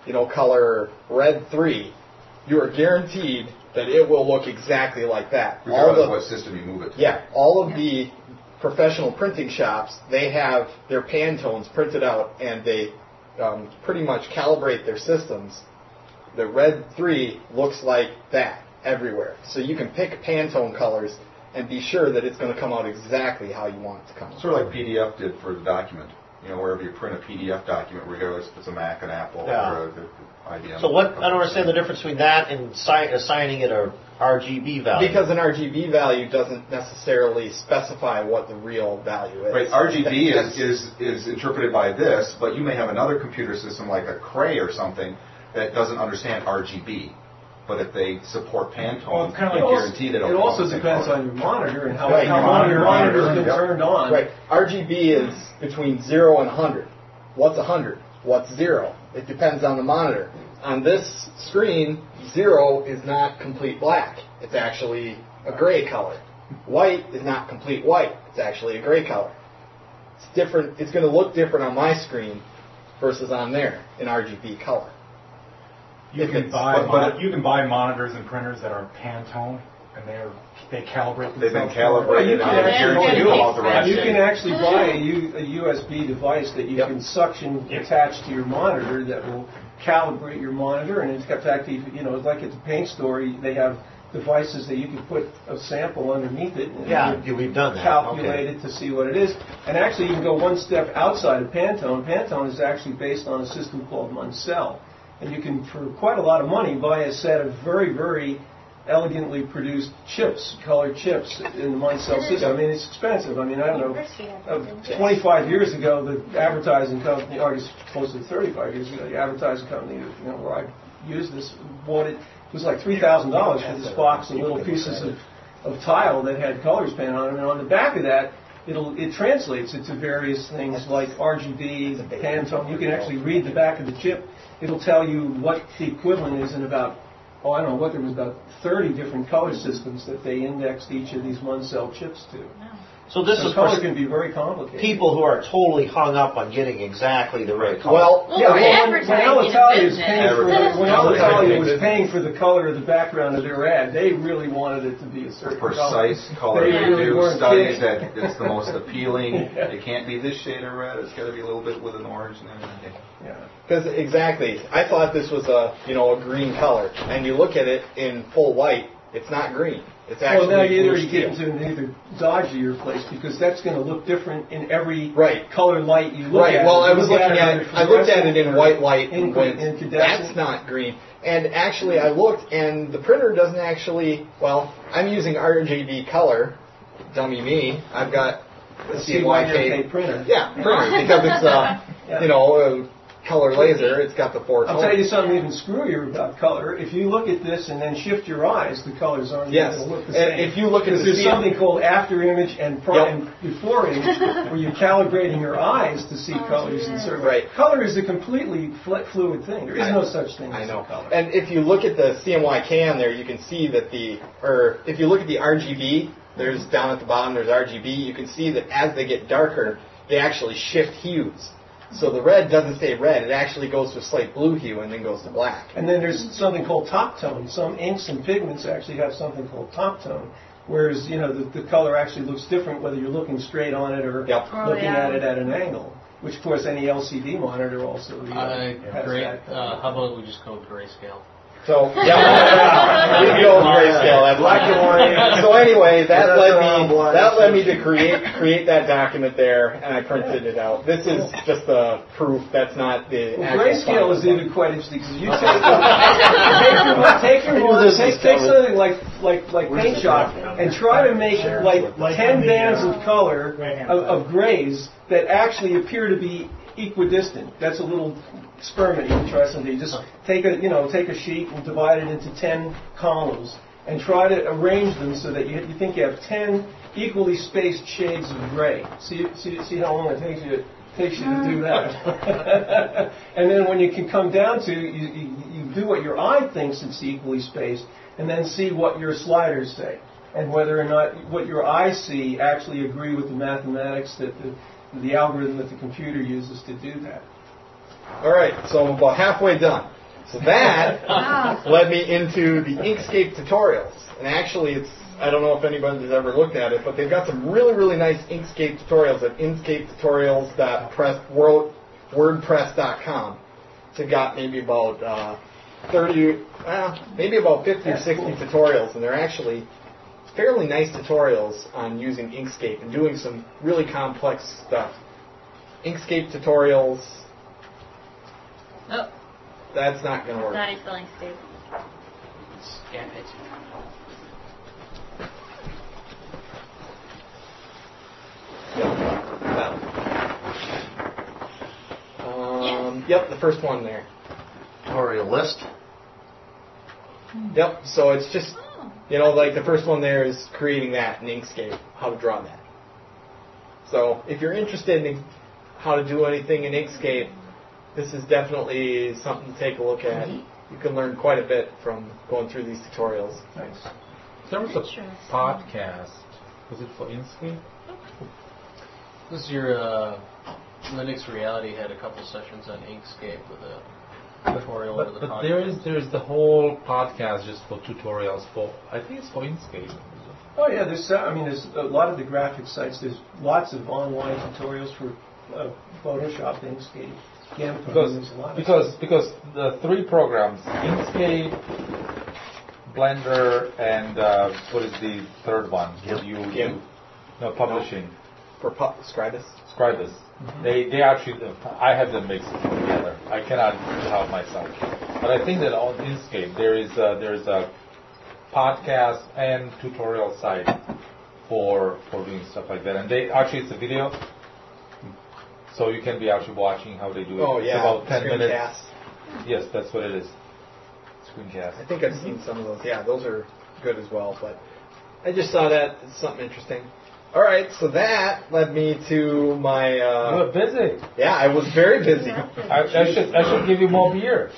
color red 3, you are guaranteed that it will look exactly like that. Regardless of what system you move it to. Yeah, all of the professional printing shops, they have their Pantones printed out, and they pretty much calibrate their systems, the red 3 looks like that everywhere. So you can pick Pantone colors and be sure that it's going to come out exactly how you want it to come out. Sort of like PDF did for the document. Wherever you print a PDF document, regardless if it's a Mac, an Apple, or an IBM. So what? I don't understand the difference between that and assigning it a RGB value. Because an RGB value doesn't necessarily specify what the real value is. Right, RGB is interpreted by this, but you may have another computer system like a Cray or something that doesn't understand RGB. But if they support Pantone, you guarantee that it'll it also depends on your monitor and how your monitor has been turned on. Right. RGB is between 0 and 100. What's 100? What's 0? It depends on the monitor. On this screen, 0 is not complete black. It's actually a gray color. White is not complete white. It's actually a gray color. It's different. It's going to look different on my screen versus on there in RGB color. You can buy monitors and printers that are Pantone, and they calibrate themselves. They've been calibrated. You can actually buy a USB device that you can suction attach to your monitor that will calibrate your monitor. And in fact, like at the paint store, they have devices that you can put a sample underneath it. And we've done that. Calculate it to see what it is. And actually, you can go one step outside of Pantone. Pantone is actually based on a system called Munsell. And you can, for quite a lot of money, buy a set of very, very elegantly produced chips, colored chips in the Munsell system. I mean, it's expensive. I mean, I don't know. 25 years ago, the advertising company, or it's close to 35 years ago, the advertising company, where I used this, bought it. It was like $3,000 for this box of little pieces of tile that had colors painted on them. And on the back of that, it translates it to various things like RGB, Pantone. You can actually read the back of the chip. It'll tell you what the equivalent is in about, there was about 30 different color systems that they indexed each of these Munsell chips to. So this is color can be very complicated. People who are totally hung up on getting exactly the right color. When Alitalia was paying for the color of the background of their ad, they really wanted it to be a certain precise color. They do studies that it's the most appealing. It can't be this shade of red. It's got to be a little bit with an orange and everything. Because exactly, I thought this was a green color, and you look at it in full white, it's not green. It's actually now you get into darkier place because that's going to look different in every color light you look at. Well, I looked at it in white light and went, that's not green. And actually, I looked, and the printer doesn't actually. Well, I'm using RGB color. Dummy me. I've got a CYK printer. Yeah, printer because it's color laser. It's got the 4 colors. I'll tell you something even screwier about color. If you look at this and then shift your eyes, the colors aren't going to look the same. And if you look at there's something called after image and before image, where you're calibrating your eyes to see colors in certain. Right. Color is a completely fluid thing. There is no such thing as color. And if you look at the CMYK on there, you can see that if you look at the RGB, there's down at the bottom, there's RGB. You can see that as they get darker, they actually shift hues. So the red doesn't stay red. It actually goes to a slight blue hue and then goes to black. And then there's something called top tone. Some inks and pigments actually have something called top tone, whereas the color actually looks different whether you're looking straight on it or looking at it at an angle. Which, of course, any LCD monitor also has that. How about we just go grayscale? So we go grayscale. Black and white. So anyway, that led me to create that document there, and I printed it out. This is just a proof. That's not the actual grayscale is even quite interesting because you take something like Paint Shop and try to make like 10 bands of color of grays that actually appear to be equidistant. That's a little experiment you can try someday. Just take a sheet and divide it into 10 columns and try to arrange them so that you think you have 10 equally spaced shades of gray. See how long it takes you to do that. And then when you can come down to you do what your eye thinks it's equally spaced, and then see what your sliders say, and whether or not what your eyes see actually agree with the mathematics that the algorithm that the computer uses to do that. All right, so I'm about halfway done. So that led me into the Inkscape tutorials. And actually, I don't know if anybody's ever looked at it, but they've got some really, really nice Inkscape tutorials at inkscapetutorials.press WordPress.com. So I've got maybe about 50 or 60 tutorials, and they're actually fairly nice tutorials on using Inkscape and doing some really complex stuff. Inkscape tutorials. Oh, That's not going to work. naughty spelling Steve. Scam it. Yep, the first one there. Tutorial list. Yep, so it's just, like the first one there is creating that in Inkscape, how to draw that. So if you're interested in how to do anything in Inkscape, this is definitely something to take a look at. You can learn quite a bit from going through these tutorials. Nice. In terms of podcast, was it for Inkscape? This year, Linux Reality had a couple sessions on Inkscape with a tutorial over the But podcast. there's the whole podcast just for tutorials for, I think it's for Inkscape. Oh yeah, there's a lot of the graphic sites. There's lots of online tutorials for Photoshop, Inkscape, Gamma. Because the three programs, Inkscape, Blender, and what is the third one? GIMP. Publishing. For Scribus. Scribus. They actually, I have them mixed together. I cannot help myself. But I think that on Inkscape there is a podcast and tutorial site for doing stuff like that. And it's a video, so you can be actually watching how they do it. Oh yeah, it's about 10 minutes. Screencast. Yes, that's what it is. Screencast. I think I've seen some of those. Yeah, those are good as well. But I just saw that as something interesting. All right, so that led me to my. You were busy. Yeah, I was very busy. I should give you more beer.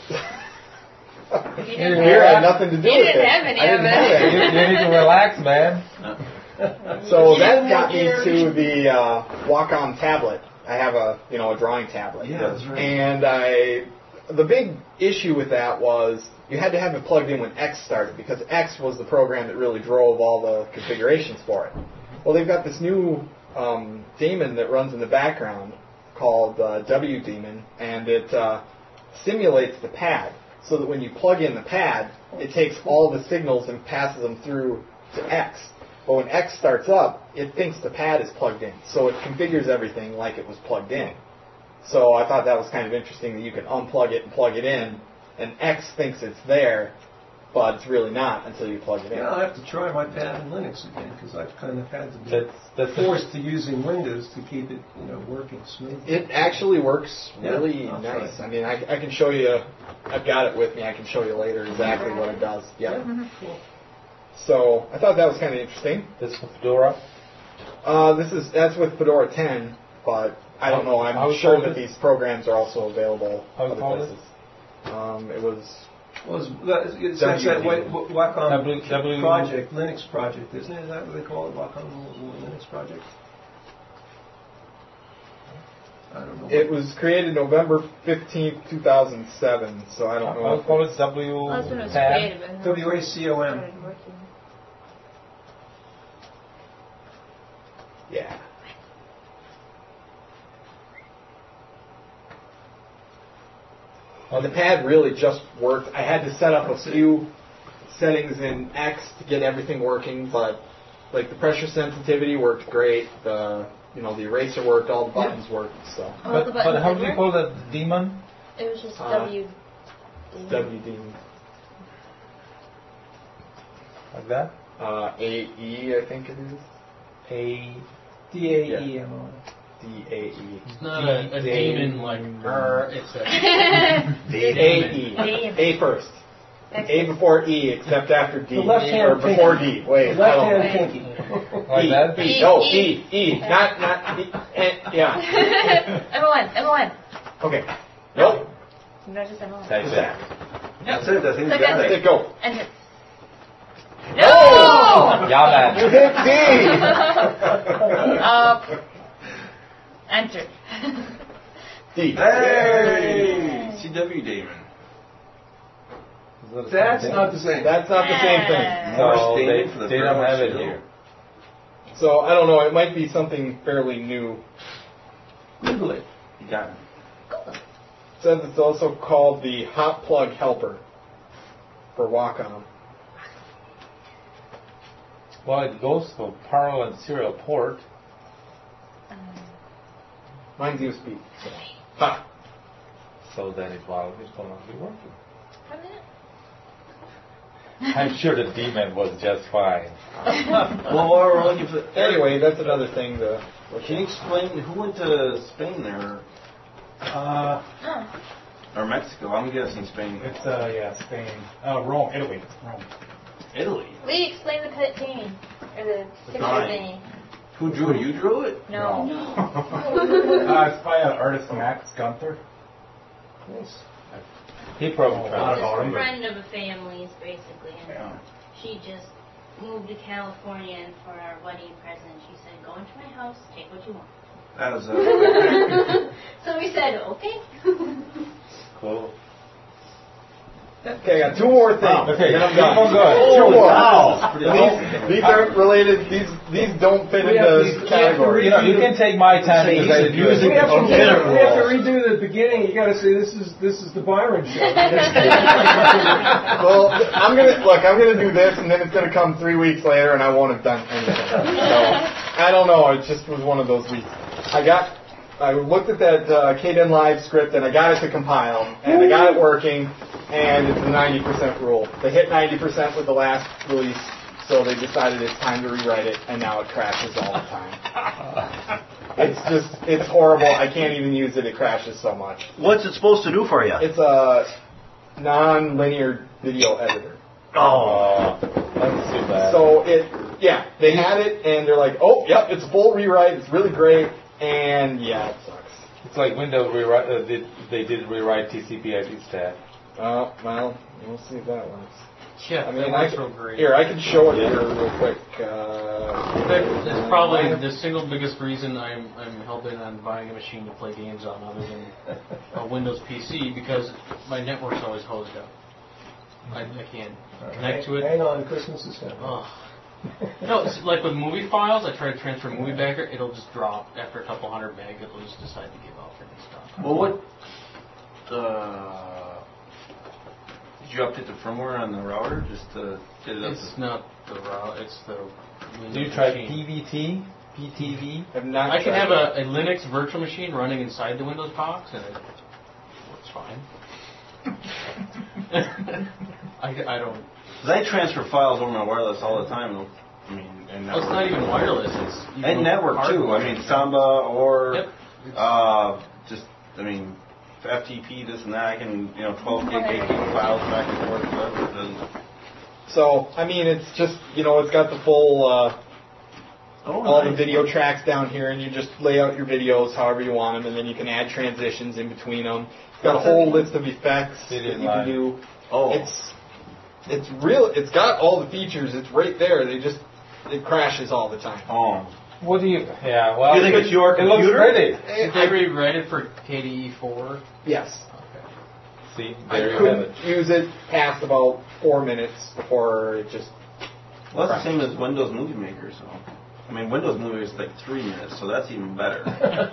Beer had nothing to do with it. You didn't have any of it. You need to relax, man. So that got me to the Wacom tablet. I have a drawing tablet. Yeah, that's right. And the big issue with that was you had to have it plugged in when X started, because X was the program that really drove all the configurations for it. Well, they've got this new daemon that runs in the background called WDaemon, and it simulates the pad, so that when you plug in the pad, it takes all the signals and passes them through to X. But when X starts up, it thinks the pad is plugged in, so it configures everything like it was plugged in. So I thought that was kind of interesting that you can unplug it and plug it in, and X thinks it's there, but it's really not until you plug it in. Yeah, I'll have to try my pad in Linux again, because I've kind of had to be That's forced to using Windows to keep it, working smoothly. It actually works really I'll nice. try. I mean, I can show you. I've got it with me. I can show you later exactly what it does. Yeah. Cool. So I thought that was kind of interesting. This for Fedora. That's with Fedora 10, but I don't know. How I'm is sure it? that these programs are also available How is other it? places. It was. Well, it's that Wacom W- project, Linux project, isn't it? Is that what they call it, Wacom Linux project? I don't know. It was created November 15th, 2007. So I don't know. I'll call it W. Well, that's when it was tab. created, but not WACOM. started working. Yeah. The pad really just worked. I had to set up a few settings in X to get everything working, but like the pressure sensitivity worked great. The eraser worked. All the buttons worked. So All the But buttons how did do you work? call that daemon? It was just WD Like that? AE, I think it is. DAEMO. DAE. It's not a demon like it's a AE. A first. A before E, except after D. The left hand or before pinky. D. Wait, The I left don't know. hand pinky. Like that? E. No, E. Not E. Yeah. Emma1. Okay. Nope. No, just Emma1. Type What's it. that? That's it. I think Click you got enter. it. Go. Enter. No! Yeah, man. You hit D! Enter. D. Hey! CW Damon. That's not the same. That's not the same thing. So Daemon for the they don't have it show. here. So I don't know. It might be something fairly new. Google it. You got it. says it's also called the Hot Plug Helper for Wacom. Well, it goes to parallel and serial port. Mine's USB. So. Ha! So then it's going to be working. A minute. I'm sure the demon was just fine. Well, while we're looking for... Anyway, that's another thing to... Can you explain who went to Spain there? Or Mexico? I'm guessing Spain. It's Spain. Rome, Italy. Rome. Italy. We explained the painting. Or the picture drawing. thingy. Who drew it? You drew it? No. It's by an artist, Max Gunther. Nice. He probably I don't know A him, but- friend of a family's, basically. And Yeah. she just moved to California, and for our wedding present, she said, "Go into my house, take what you want." That was So we said, "Okay." Cool. Okay, I got two more things. Okay, then I'm keep done. on going. Two more. Wow. These aren't related. These don't fit into categories. You can take my time because I did yours. We have to Okay. redo the beginning. You got to say this is the Byron show. Well, I'm gonna do this, and then it's gonna come 3 weeks later, and I won't have done anything. So I don't know. It just was one of those weeks. I looked at that KDen Live script, and I got it to compile, and I got it working, and it's the 90% rule. They hit 90% with the last release, so they decided it's time to rewrite it, and now it crashes all the time. It's horrible. I can't even use it. It crashes so much. What's it supposed to do for you? It's a non-linear video editor. Oh. That's too bad. So they had it, and they're like, oh, yep, it's a full rewrite. It's really great, and yeah, it sucks. It's like Windows rewrite. They did rewrite TCP/IP stack. Oh, well, we'll see if that works. Yeah, I mean, that works real great. Here, I can show it here real quick. That's probably the single biggest reason I'm hell-bent on buying a machine to play games on other than a Windows PC, because my network's always hosed up. I can't connect to it. Hang on, Christmas is coming. Oh. No, it's like with movie files, I try to transfer movie backer, it'll just drop after a couple hundred meg. It'll just decide to give up and stuff. Well, what... did you update the firmware on the router just to get it up? It's not the router, it's the Windows Do you try machine. PVT? PTV? I can have a Linux virtual machine running inside the Windows box, and it works fine. I don't... I transfer files over my wireless all the time, though. I mean, and Well, it's not even wireless. It's and network too. I mean, Samba or just FTP, this and that. I can 12 gig, 8 gig files back and forth. Whatever. So, I mean, it's just it's got the full all the video tracks down here, and you just lay out your videos however you want them, and then you can add transitions in between them. It's got a whole list of effects that you can do. Oh. It's real. It's got all the features. It's right there. It crashes all the time. Oh. What do you? Yeah. Well, You think it's your It looks computer? pretty. Did they rewrite it for KDE 4? Yes. See, I there you have couldn't it. use it past about 4 minutes before it just. Well, that's the same as Windows Movie Maker, so. I mean, Windows Movie is like 3 minutes, so that's even better.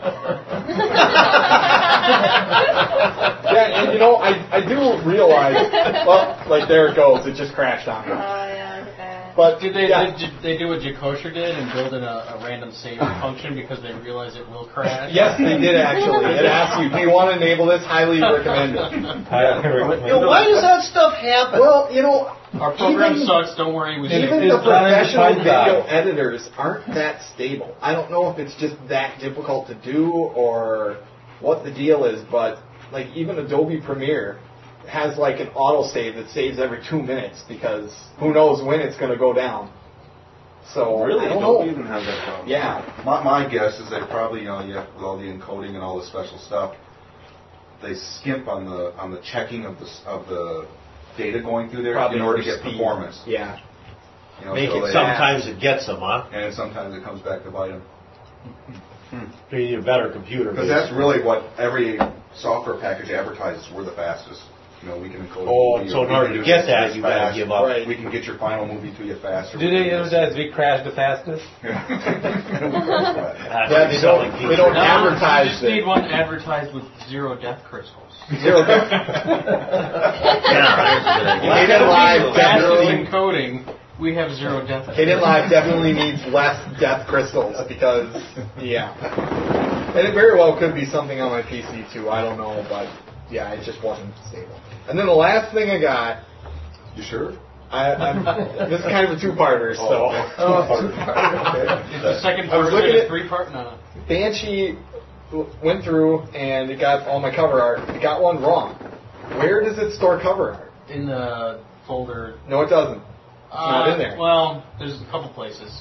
Yeah, and I do realize. Well, like there it goes. It just crashed on me. But Did they do what Jacosher did and build in a random saver function because they realize it will crash? Yes, they did actually. It asks you, do you want to enable this? Highly recommended. Why does that stuff happen? Well, Our program even- sucks. Don't worry. even the professional video editors aren't that stable. I don't know if it's just that difficult to do or what the deal is, but like even Adobe Premiere has like an autosave that saves every 2 minutes because who knows when it's going to go down. So Really? I don't Adobe know. even has that problem. Yeah. My guess is they probably, with all the encoding and all the special stuff, they skimp on the checking of the data going through there Probably in order to for get speed. performance. Yeah. Sometimes it gets them, huh? And sometimes it comes back to bite them. You need a better computer. Because that's really what every software package advertises. We're the fastest. we can encode. Oh, so in order to get that, you gotta give up. Right. We can get your final movie to you faster. Do they use that as we crash the fastest? Yeah, they don't advertise You just need one advertised with 0 death crystals. 0 death. Yeah, Live definitely encoding. We have 0 death crystals. Kden Live definitely needs less death crystals because, and it very well could be something on my PC too. I don't know, but yeah, it just wasn't stable. And then the last thing I got. You sure? This is kind of a two-parter, so. Is the second part a 3-part? No. Banshee went through and it got all my cover art. It got one wrong. Where does it store cover art? In the folder. No, it doesn't. It's not in there. Well, there's a couple places.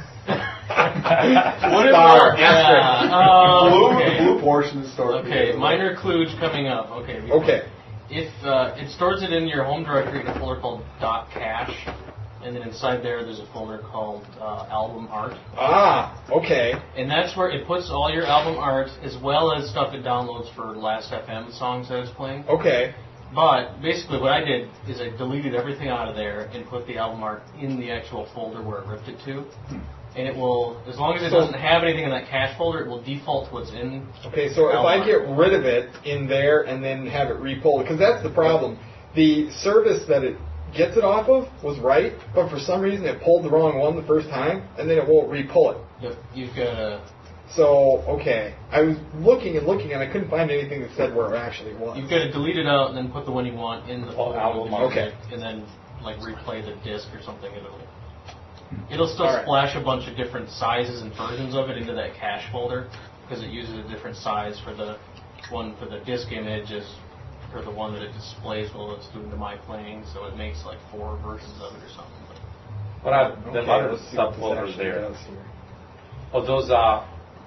Star, The blue portion is stored. Okay, minor kludge coming up. Okay. If it stores it in your home directory in a folder called .cache, and then inside there's a folder called album art. Okay. And that's where it puts all your album art as well as stuff it downloads for Last.fm songs that it's playing. Okay. But basically what I did is I deleted everything out of there and put the album art in the actual folder where it ripped it to. And it will, as long as it doesn't have anything in that cache folder, it will default to what's in. Okay, so if I get rid of it in there and then have it re-pulled, because that's the problem. The service that it gets it off of was right, but for some reason it pulled the wrong one the first time, and then it won't re-pull it. Yep, you've got to... So, okay. I was looking, and I couldn't find anything that said where it actually was. You've got to delete it out and then put the one you want in the folder. Okay. And then, replay the disc or something. It'll still splash a bunch of different sizes and versions of it into that cache folder because it uses a different size for the one for the disk image as for the one that it displays while it's doing the My Playing. So it makes 4 versions of it or something. What are the other subfolders there? Oh, those are.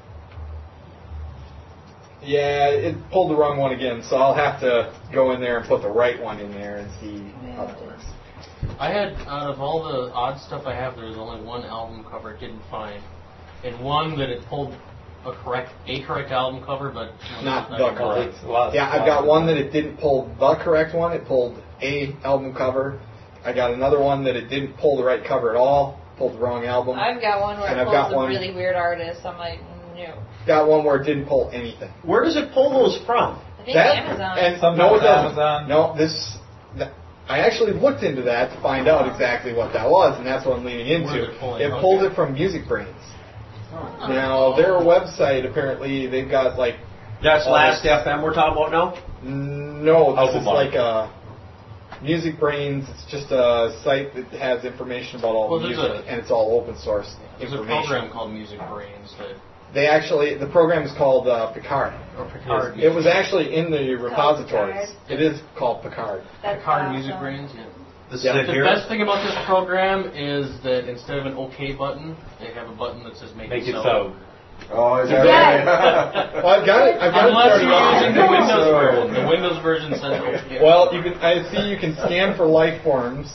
Yeah, it pulled the wrong one again, so I'll have to go in there and put the right one in there and see how that works. I had, out of all the odd stuff I have, there's only one album cover it didn't find. And one that it pulled a correct album cover, but... Not the correct. Yeah, I've got one that it didn't pull the correct one, it pulled a album cover. I got another one that it didn't pull the right cover at all, pulled the wrong album. I've got one where it pulls a really weird artist. I'm like, no. Got one where it didn't pull anything. Where does it pull those from? I think Amazon. No, it doesn't. No, I actually looked into that to find out exactly what that was, and that's what I'm leaning into. It pulled it from Music Brains. Now, their website, apparently, they've got That's Last.fm we're talking about now? No, this is a Music Brains. It's just a site that has information about all the music, and it's all open source information. There's a program called Music Brains that... the program is called Picard. Picard. It was actually in the repositories. It is called Picard. Picard Music Brains, yeah. The best thing about this program is that instead of an OK button, they have a button that says Make it so. Oh, is that right? Well, I've got it. Unless you're using the Windows version. The Windows version says OK. Well, I see you can scan for life forms.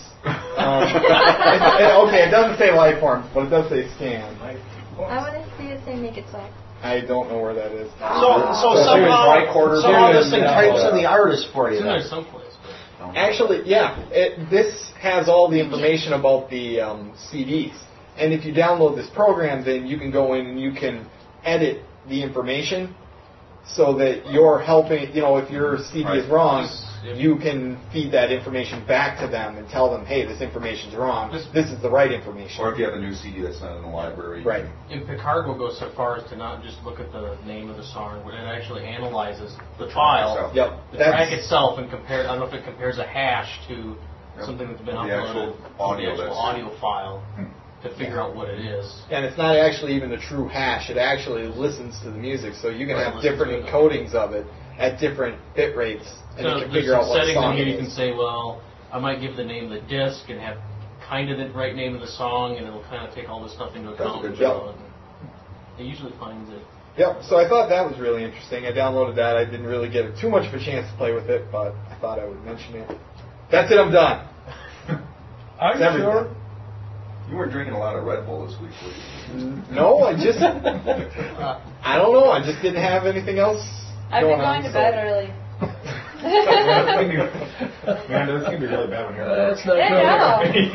Okay, it doesn't say life forms, but it does say scan. I want to see it say Make It So. I don't know where that is. So somehow this thing types in the artist for you. It's in there someplace. Actually, yeah, this has all the information about the CDs. And if you download this program, then you can go in and you can edit the information so that you're helping, if your CD is wrong, you can feed that information back to them and tell them, hey, this information's wrong. This is the right information. Or if you have a new CD that's not in the library. Right. And Picard will go so far as to not just look at the name of the song, but it actually analyzes the file, the track itself, and I don't know if it compares a hash to something that's been uploaded, the actual audio file, to figure out what it is. And it's not actually even the true hash. It actually listens to the music, so you can have different encodings of it at different bit rates. And so you can figure out what settings song in here it you can is. say, well, I might give the name of the disc and have kind of the right name of the song, and it'll kind of take all this stuff into account. That's a good job. It usually finds it. Yep, so I thought that was really interesting. I downloaded that. I didn't really get too much of a chance to play with it, but I thought I would mention it. That's it, I'm done. Are you sure? You weren't drinking a lot of Red Bull this week, were you? No, I just... I don't know, I just didn't have anything else I've been going to bed early. Man, this is going to be really bad when you're That's not Yeah, good.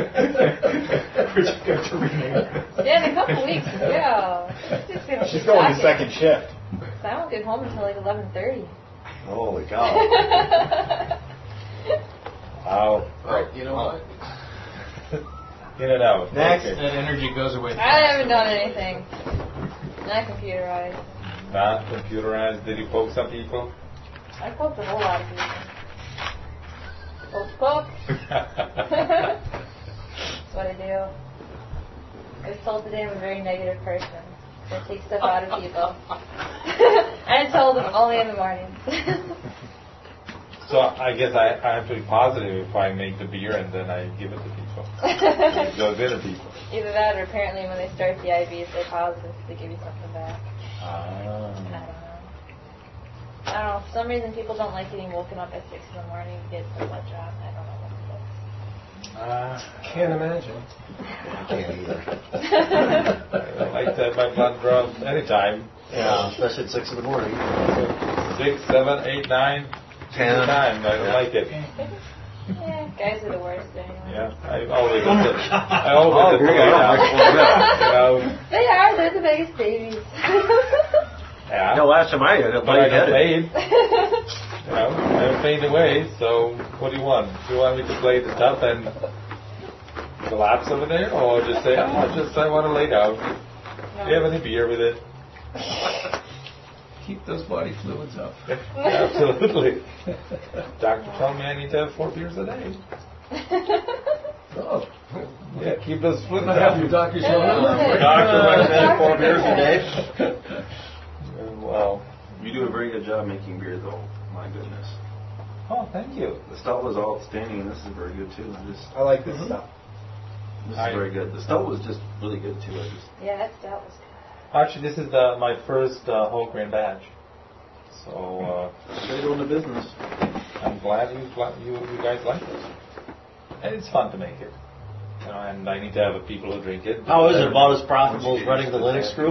Yeah, in a couple weeks. Yeah. She's going to second shift. So I won't get home until like 11:30. Holy cow. Wow. Right, you know what? In and out. Next. Okay. That energy goes away. I haven't done anything. Not computerized. Not computerized. Did you poke some people? I poked a whole lot of people. Poke. That's what I do. I was told today I'm a very negative person. I take stuff out of people. I told them only in the mornings. So I guess I have to be positive if I make the beer and then I give it to people. It goes into people. Either that or apparently when they start the IVs, they're positive, they give you something back. Ah. I don't know. For some reason, people don't like getting woken up at 6 in the morning to get a blood draw. I don't know what it is. Can't imagine. I can't either. I like to have my blood drawn anytime. Yeah, especially at 6 in the morning. 6, 7, 8, 9, 10 time. I don't like it. Yeah, guys are the worst anyway. Yeah, I always Oh, agree. They are. They're the biggest babies. Yeah. No, last time I got But I don't lightheaded. fade. I fade away, so what do you want? Do you want me to play the tough and collapse over there? Or just say, I want to lay down? Do you have any beer with it? Keep those body fluids up. Absolutely. Doctor told me I need to have 4 beers a day. Oh. Yeah, keep those fluids I have your doctor's note. Doctor recommended 4 beers a day. Well, You do a very good job making beer, though. My goodness. oh, thank you. The stout was outstanding, and this is very good too. I like this stuff. This is very good. The stout was just really good too. Yeah, that stout was good. Actually, this is my first whole grain batch. So Straight on the business. I'm glad you guys like it. And it's fun to make it. And I need to have people who drink it. How is it about as profitable as running the Linux group?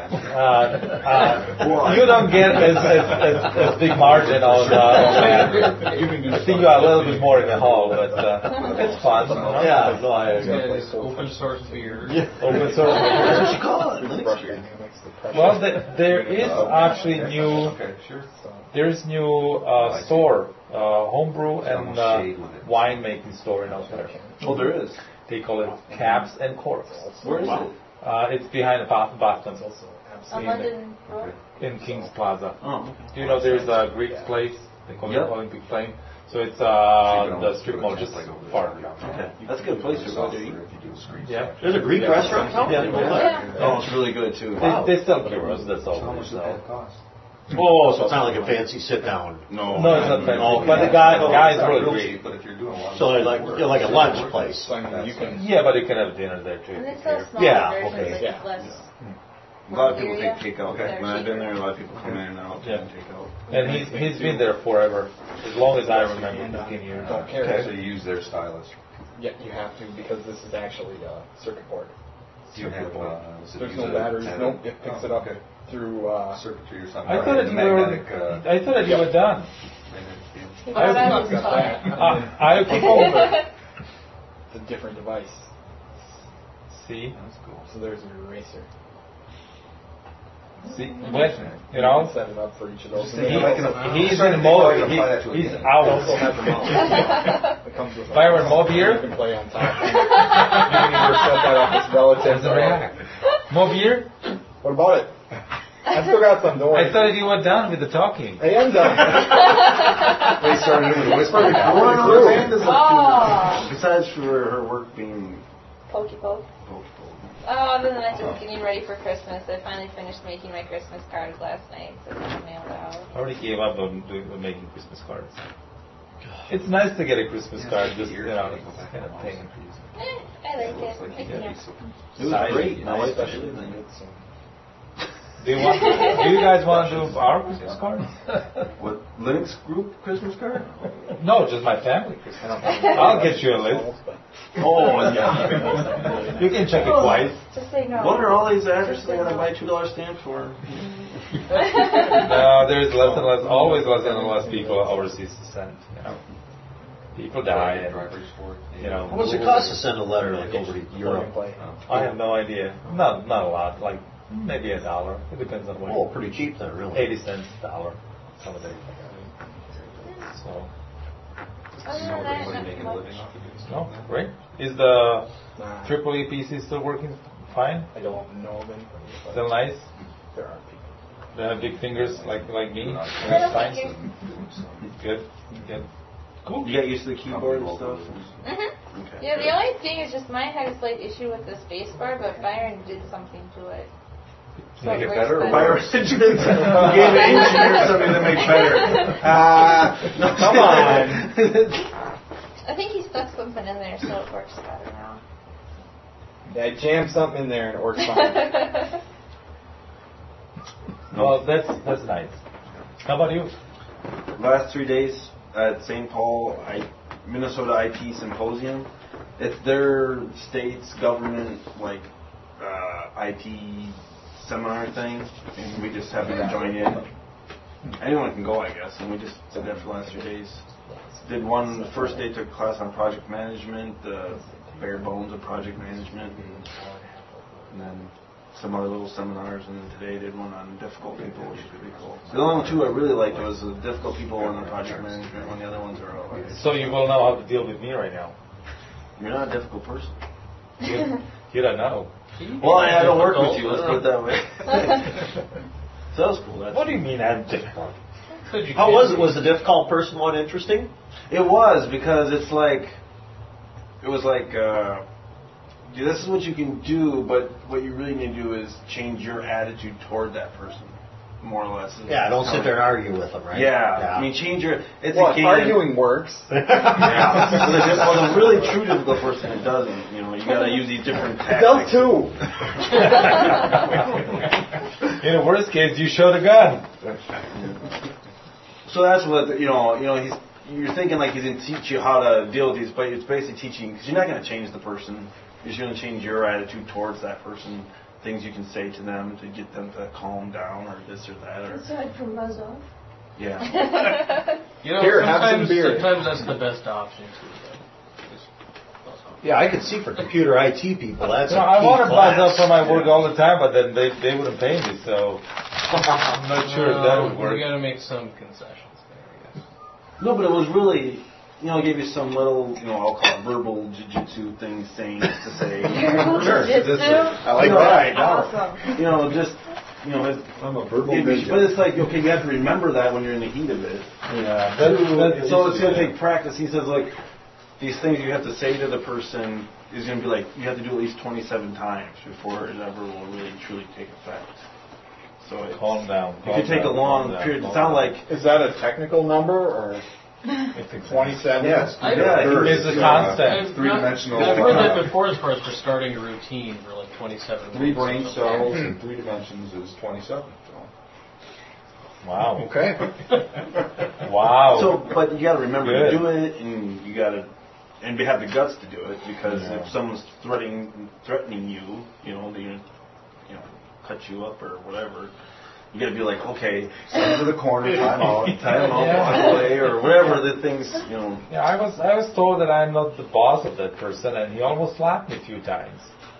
You don't get as big margin on that. I think you are a little bit more in the hall, but it's fun. Yeah, no, I agree. Yeah, it's open source beer. Yeah, open source. That's what you call it, Linux beer. Well, there is actually new. There's new store, homebrew and winemaking store in Australia. Oh, there is. They call it Caps and Corks. Where is it? It's behind the Boston, On London Road? in King's Plaza. Oh, okay. Do you know there's a Greek place? They call it Olympic Flame. So it's the strip mall just far. Okay. That's a good place to go to eat. Yeah. There's a Greek restaurant in town? Yeah. Oh, it's really good too. They sell gyros, that's all. How much did that cost? Oh, so it's not like a fancy sit-down. No. No, it's not fancy. But the guy is really great. But if you're doing one, So like a lunch place. Yeah, but you can have dinner there too. And they sell smaller Yeah, versions, okay. like Yeah. less. A lot of people take takeout. Okay. When I've been there, a lot of people come in and out Yeah. and take out. And he's been there forever, as long as I remember, 15 years. Don't care. so you use their stylus. Yeah, you have to because this is actually a circuit board. Do you have There's no batteries. Nope, it picks it up through. circuitry or something? I thought that you were done. Oh, that was fun. I'll keep over. It's a different device. See? That's cool. So there's an eraser. See? When, You can set it up for each of those. He's in mode. He's out. Also has a mouse. It comes with If I were more beer? You can play on top. You can either set that up as relatives or More beer? What about it? I still got some. Don't worry. I thought you were done with the talking. I am done. They started with a whisper. Well, no, Amanda's up Oh. to, besides for her work being Pokey poke. Oh, other than that, just getting ready for Christmas. I finally finished making my Christmas cards last night, so they're mailed out. I already gave up on making Christmas cards. It's nice to get a Christmas card, just, it's kind of thing. I like it. It was great. My wife actually liked it. Do you guys want to do our Christmas cards? What, Linux group Christmas card? No, just my family Christmas card. I'll get you a list. Oh, yeah. You can check it twice. Just say no. What are all these addresses I gotta buy $2 stamps for? No, But there's less and less, always less and less people overseas to send. You know, people die, and you know. How much does it cost to send a letter like over to Europe? I have no idea. Not a lot. Like maybe $1. It depends on what. Oh, pretty cheap then, really. 80 cents, $1. Some of them. So. No, great. Is the triple EPC still working fine? I don't know of anybody. Still nice? There are people. They have big fingers like me? Little Fine? fingers. Good. Cool. You got used to the keyboard and stuff? Okay. Yeah, the only thing is just mine had a slight issue with the space bar, but Byron did something to it. So Make it works better? Byron gave the engineer something to make better. Come on. I think he stuck something in there, so it works better now. Yeah, jam something in there and it works fine. Well, that's nice. How about you? Last 3 days at St. Paul, Minnesota IT Symposium. It's their state's government IT seminar thing, and we just happened to join in. Anyone can go, I guess, and we just did that for the last 3 days. Did one, the first day took a class on project management, the bare bones of project management, and then some other little seminars, and then today did one on difficult people, which is pretty cool. The only two I really liked was the difficult people and the project management, when the other ones are all right. So you will know how to deal with me right now. You're not a difficult person. You don't know. Well, I don't work with you, let's put it that way. So that was cool. What do you mean I'm difficult? How was it? Was the difficult person one interesting? It was, because it was like, this is what you can do, but what you really need to do is change your attitude toward that person, more or less. Yeah, don't sit there and argue with them, right? Yeah. I mean, change your... It's well, a game. arguing works. Yeah. Well, the really true difficult person, it doesn't. You know, you got to use these different tactics. It does too. In the worst case, you show the gun. So that's what, you're thinking like he's going to teach you how to deal with these, but it's basically teaching, because you're not going to change the person. You're just going to change your attitude towards that person, things you can say to them to get them to calm down or this or that. Or Aside from buzz off. Yeah. Here, have some beer. Sometimes that's the best option. Yeah, I could see for computer IT people, that's a I key want to buzz class. up for my work all the time, but then they wouldn't pay me, so I'm not sure if that would work. We got to make some concessions there, I guess. No, but it was really, it gave you some little, I'll call it verbal jiu-jitsu things, sayings to say. Jiu-jitsu? I like that. Awesome. I'm a verbal ninja. But it's like, okay, you have to remember that when you're in the heat of it. Yeah. So it's going to take practice. He says, like, these things you have to say to the person is going to be like, you have to do at least 27 times before it ever will really, truly take effect. So Calm down. It could take a long period. It sounds like... Is that a technical number, or 27? Yes. It's a constant. Three-dimensional. I've heard that before as far as for starting a routine for like 27 3 weeks or brain something. cells in 3 dimensions is 27. Wow. Okay. Wow. So, but you got to remember Good. to do it, and you got to, and have the guts to do it, because if someone's threatening you, they're gonna, cut you up or whatever. You got to be like, okay, send to the corner, time out, walk away, or whatever the things, Yeah, I was told that I'm not the boss of that person, and he almost slapped me a few times.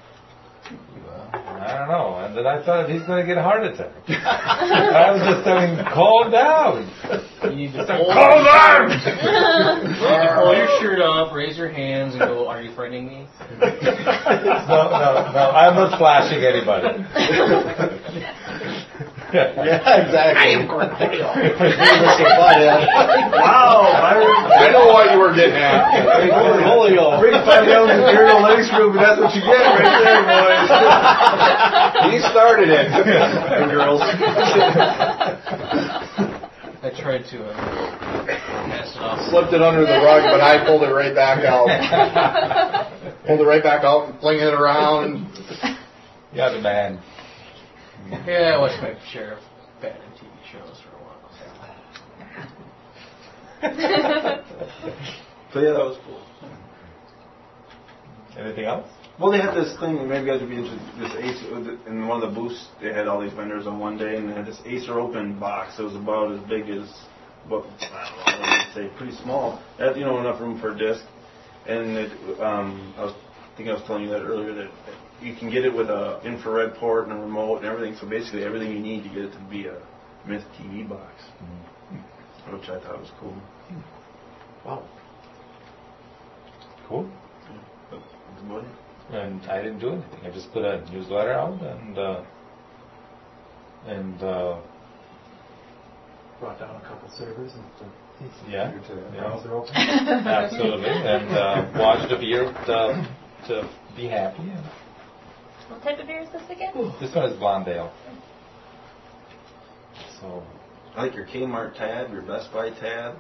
I don't know, and then I thought he's going to get a heart attack. I was just telling him, calm down. You need to Calm down! pull your shirt up, raise your hands, and go, "Are you frightening me?" No, I'm not flashing anybody. Yeah, exactly. wow, I know what you were getting at. Bring 5 gallons of beer in the ladies' room, and that's what you get right there, boys. He started it. And girls. I tried to pass it off. Slipped it under the rug, but I pulled it right back out. Pulled it right back out and flinging it around. Yeah, the man. Yeah, I watched my share of bad TV shows for a while. So yeah, that was cool. Anything else? Well, they had this thing, maybe you guys would be interested, this Acer, in one of the booths, they had all these vendors on one day, and they had this Acer Open box. It was about as big as, what, I don't know, I'd say pretty small. It had, enough room for a disc. And I think I was telling you that earlier, that you can get it with an infrared port and a remote and everything. So basically everything you need to get it to be a Myth TV box, which I thought was cool. Wow. Cool. Yeah. That's about it. And I didn't do anything. I just put a newsletter out and Brought down a couple servers and yeah, browser open. absolutely, and watched the beer to be happy. What type of beer is this again? This one is Blonde Ale. So I like your Kmart tab, your Best Buy tab.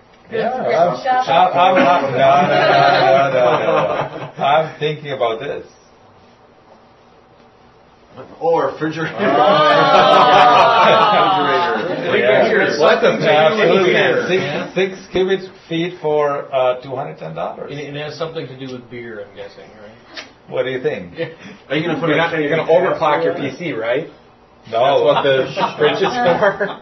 I'm thinking about this. Or refrigerator. Refrigerator. 6 cubic feet for $210. And it has something to do with beer, I'm guessing, right? What do you think? Are you going to you're going to overclock your PC, right? No. That's what the fridge is for. Yeah,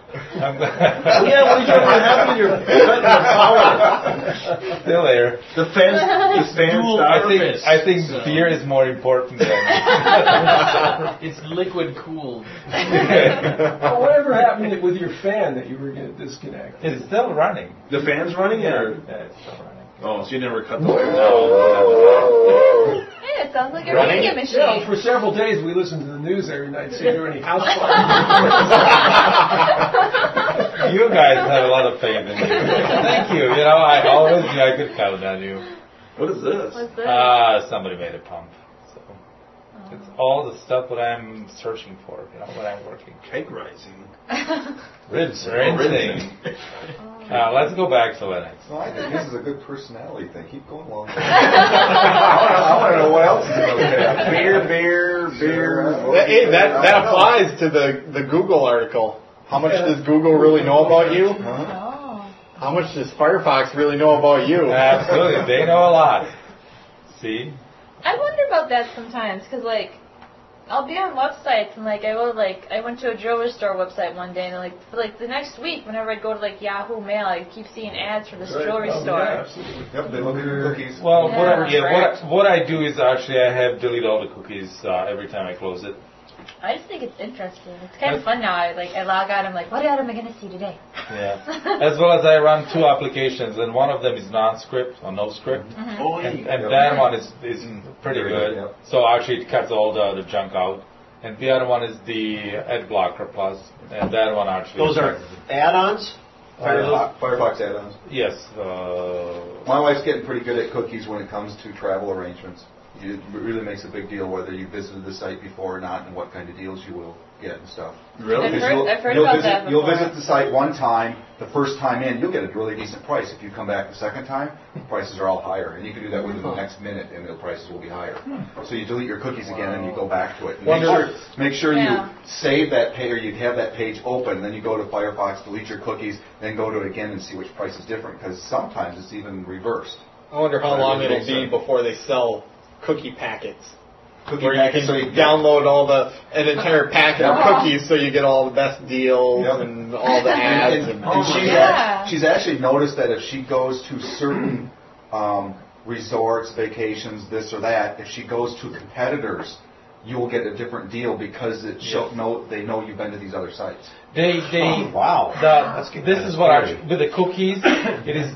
what happened to your power? Still there. The fans I think beer is more important than it's liquid cooled. Well, whatever happened with your fan that you were going to disconnect? It's still running. The fan's running? Yeah, it's still running. Oh, so you never cut the wire? No. Yeah, it sounds like a Running? radio machine. Yeah, for several days we listened to the news every night, see if there were any house fires. You guys have a lot of faith in me. Thank you. I always knew I could count on you. What is this? What's this? Somebody made a pump. So it's all the stuff that I'm searching for, when I'm working. Cake rising. Rinsing. Let's go back to Linux. No, I think this is a good personality thing. Keep going along. I want to know what else is okay. Beer. Hey, that applies to the Google article. How much does Google really know about you? How much does Firefox really know about you? Absolutely. They know a lot. See? I wonder about that sometimes, because, I'll be on websites, and, I went to a jewelry store website one day, and, for the next week, whenever I go to, Yahoo Mail, I keep seeing ads for this jewelry store. Yeah, absolutely. Yep, they look at your cookies. Well, what I do is actually I have deleted all the cookies every time I close it. I just think it's interesting. It's kind of fun now. I log out, I'm like, what ad am I going to see today? Yeah. As well as I run 2 applications, and one of them is non-script or no script. Mm-hmm. Oh, And that one is pretty good. Yep. So actually it cuts all the junk out. And the other one is the Ad Blocker Plus. And that one actually... Those are add-ons? Firefox add-ons. Yes. My wife's getting pretty good at cookies when it comes to travel arrangements. It really makes a big deal whether you visited the site before or not and what kind of deals you will get and stuff. Really? I've heard about that before. You'll visit the site one time, the first time in, you'll get a really decent price. If you come back the second time, the prices are all higher. And you can do that within the next minute and the prices will be higher. So you delete your cookies again and you go back to it. Make sure you save that page, or you have that page open, then you go to Firefox, delete your cookies, then go to it again and see which price is different, because sometimes it's even reversed. I wonder how long it'll be before they sell cookie packets. Where you packets, can so you download an entire packet of cookies so you get all the best deals and all the ads. She's actually noticed that if she goes to certain resorts, vacations, this or that, if she goes to competitors, you will get a different deal because they know you've been to these other sites. Wow. This is what actually, with the cookies, it is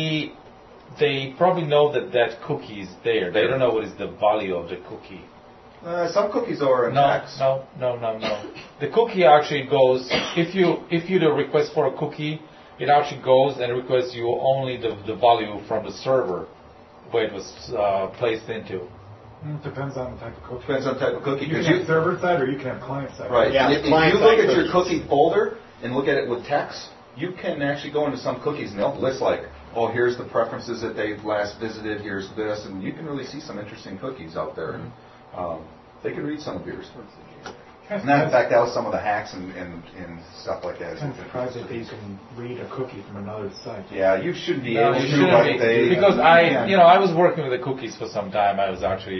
they probably know that cookie is there. They don't know what is the value of the cookie. Some cookies are in text. No. The cookie actually goes, if you do a request for a cookie, it actually goes and requests you only the value from the server where it was placed into. Depends on the type of cookie. Depends on the type of cookie. You can have server side or you can have client side. Right. Yeah, If you look at your cookie folder and look at it with text, you can actually go into some cookies and they'll list here's the preferences that they've last visited, here's this, and you can really see some interesting cookies out there. And they can read some of yours. And that, in fact, that was some of the hacks and stuff like that. I'm surprised that you can read a cookie from another site. Yeah, you should be No, able you to. shouldn't be. Because I was working with the cookies for some time. I was actually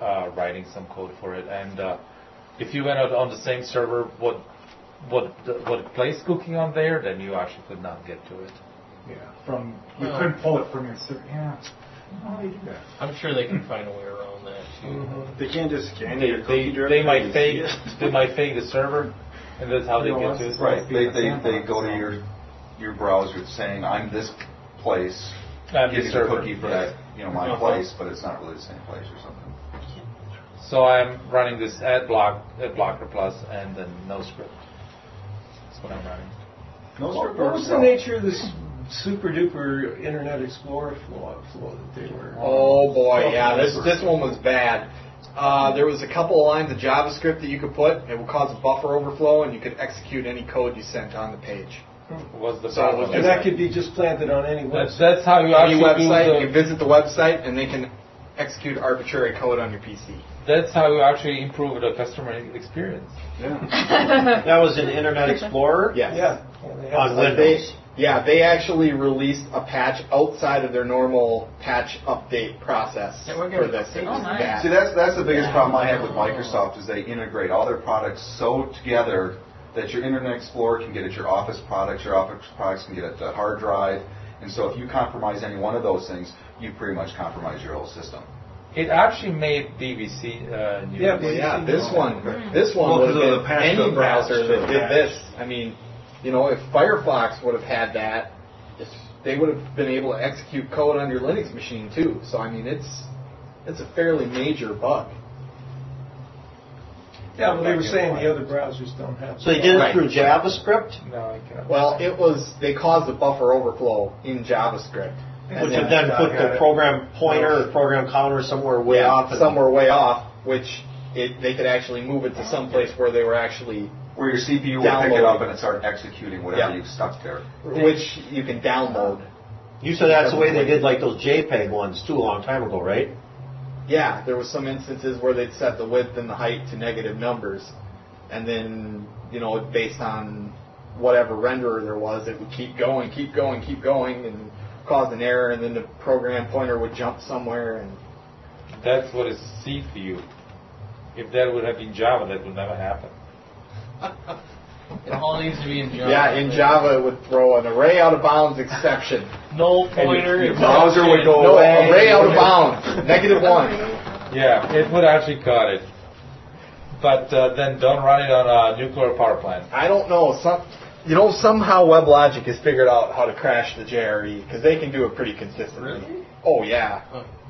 writing some code for it. And if you went out on the same server, what plays cooking on there, then you actually could not get to it. Yeah, you couldn't pull it from your server. Yeah, how do they do that? I'm sure they can find a way around that too. They can't just scan your cookie They might fake the server, and that's how they get to it. Right. They go to your browser saying, I'm this place, give you the cookie for that, my place, but it's not really the same place or something. So I'm running this AdBlocker Plus and then NoScript. That's what I'm running. What was the nature of this super duper Internet Explorer flow that they were? Oh boy, yeah, this one was bad. There was a couple of lines of JavaScript that you could put. It would cause a buffer overflow, and you could execute any code you sent on the page. And that could be just planted on any website. That's how you any actually website. You visit the website, and they can execute arbitrary code on your PC. That's how you actually improve the customer experience. Yeah. That was in Internet Explorer? Yes. Yeah. On Windows. They actually released a patch outside of their normal patch update process for this. It was bad. See, that's the biggest problem I have with Microsoft is they integrate all their products so together that your Internet Explorer can get at your Office products can get at the hard drive, and so if you compromise any one of those things, you pretty much compromise your whole system. It actually made BBC news. This one would have been any browser that did this. I mean, if Firefox would have had that, they would have been able to execute code on your Linux machine too. So I mean, it's a fairly major bug. Yeah, but they were saying the other browsers don't have. So they did it through JavaScript? No, I can't. Well, they caused a buffer overflow in JavaScript. Which would then put the program pointer or program counter somewhere way off. Somewhere way off, which they could actually move it to some place where they were actually where your CPU would pick it up and it start executing whatever you've stuck there. Which you can download. You said that's the way they did like those JPEG ones too a long time ago, right? Yeah, there was some instances where they'd set the width and the height to negative numbers, and then based on whatever renderer there was, it would keep going, and cause an error, and then the program pointer would jump somewhere. And that's what is C for you. If that would have been Java, that would never happen. It all needs to be in Java. Yeah, in Java it would throw an array out of bounds exception. Null pointer. Your browser would go away. Array out of bounds. -1. Yeah, it would actually cut it. But then don't run it on a nuclear power plant. I don't know. Somehow WebLogic has figured out how to crash the JRE because they can do it pretty consistently. Really? Oh yeah.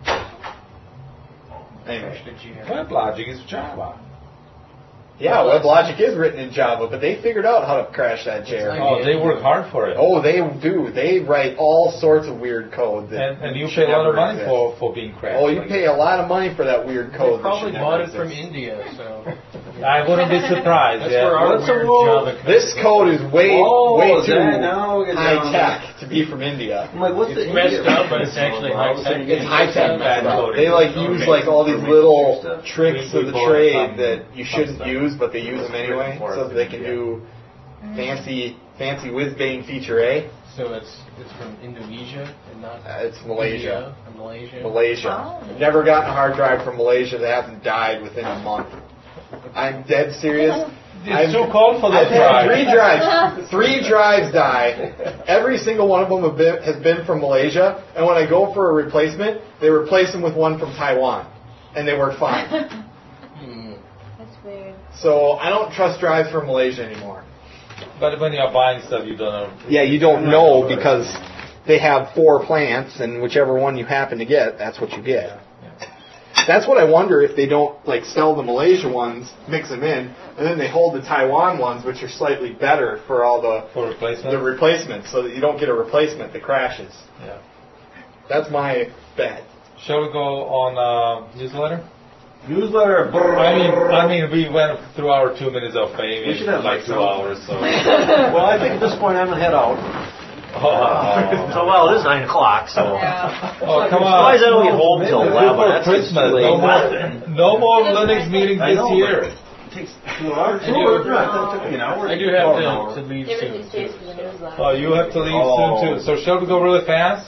Anyway. WebLogic is Java. Yeah, WebLogic is written in Java, but they figured out how to crash that JRE. Oh, they work hard for it. Oh, they do. They write all sorts of weird code. And you pay a lot of money for being crashed. Oh, you pay a lot of money for that weird code. They probably bought it from India, so. I wouldn't be surprised. That's where our weird Java comes This code is way too high high-tech to be from India. I'm like, what's it's messed up, but it's actually high-tech. It's high-tech messed up. They use all these little tricks of the trade that you shouldn't use, but they use them anyway, so that they can do fancy whiz-bang feature A. So it's from Indonesia and not. It's Malaysia. India, Malaysia. Oh. I've never gotten a hard drive from Malaysia that hasn't died within a month. I'm dead serious. It's too cold for I've that had drive. 3 drives die. Every single one of them has been from Malaysia, and when I go for a replacement, they replace them with one from Taiwan, and they work fine. That's weird. So I don't trust drives from Malaysia anymore. But when you're buying stuff, you don't know. Yeah, you don't know because they have 4 plants, and whichever one you happen to get, that's what you get. That's what I wonder if they don't sell the Malaysia ones, mix them in, and then they hold the Taiwan ones, which are slightly better for all the replacements, so that you don't get a replacement that crashes. Yeah. That's my bet. Shall we go on newsletter? Newsletter. I mean, we went through our 2 minutes of fame in 2 hours. So. Well, I think at this point I'm gonna head out. So it is 9 o'clock. So. Yeah. Oh, come on! Otherwise, I don't get home till 11. That's Christmas. No more Linux meetings this year. It takes 2 hours. I thought it took me an hour. I do have to leave Give it soon. these days for the newsletter. Oh, you have to leave soon too. So shall we go really fast?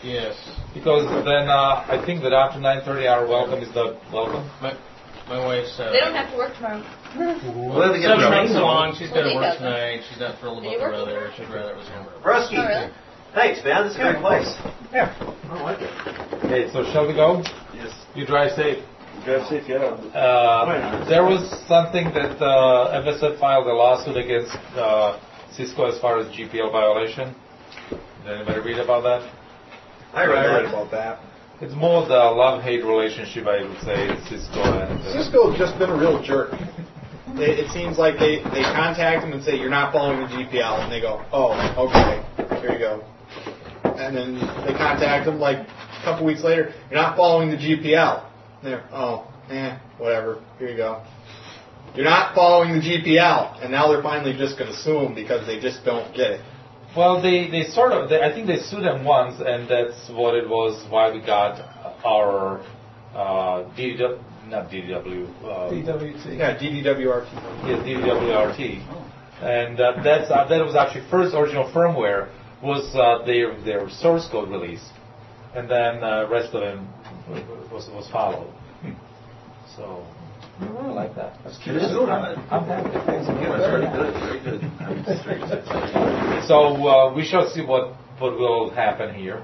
Yes. Because then I think that after 9:30 our welcome is not welcome. My wife's. They don't have to work tomorrow. Well, they get 7 the months training. along. She's got to Well, work he tonight. She's not thrilled Did about you the work weather. She'd rather it was hamburger. Rusky. Oh, really? Thanks, man. This is a great place. Yeah. I like it. Okay, so shall we go? Yes. You drive safe. Drive safe, yeah. There was something that FSF filed a lawsuit against Cisco as far as GPL violation. Did anybody read about that? I read about that. It's more the love-hate relationship, I would say, Cisco and... Cisco's just been a real jerk. It seems like they contact him and say, you're not following the GPL. And they go, oh, okay, here you go. And then they contact him like a couple weeks later, you're not following the GPL. And they're, oh, whatever, here you go. You're not following the GPL. And now they're finally just going to sue him because they just don't get it. Well, they sort of, I think they sued them once, and that's what it was, why we got our DWT. Yeah, DDWRT. Yeah, DDWRT. And that was actually first original firmware was their source code release, and then rest of them was followed. So we really like that. That's cute. I'm happy. Very good. So we shall see what will happen here.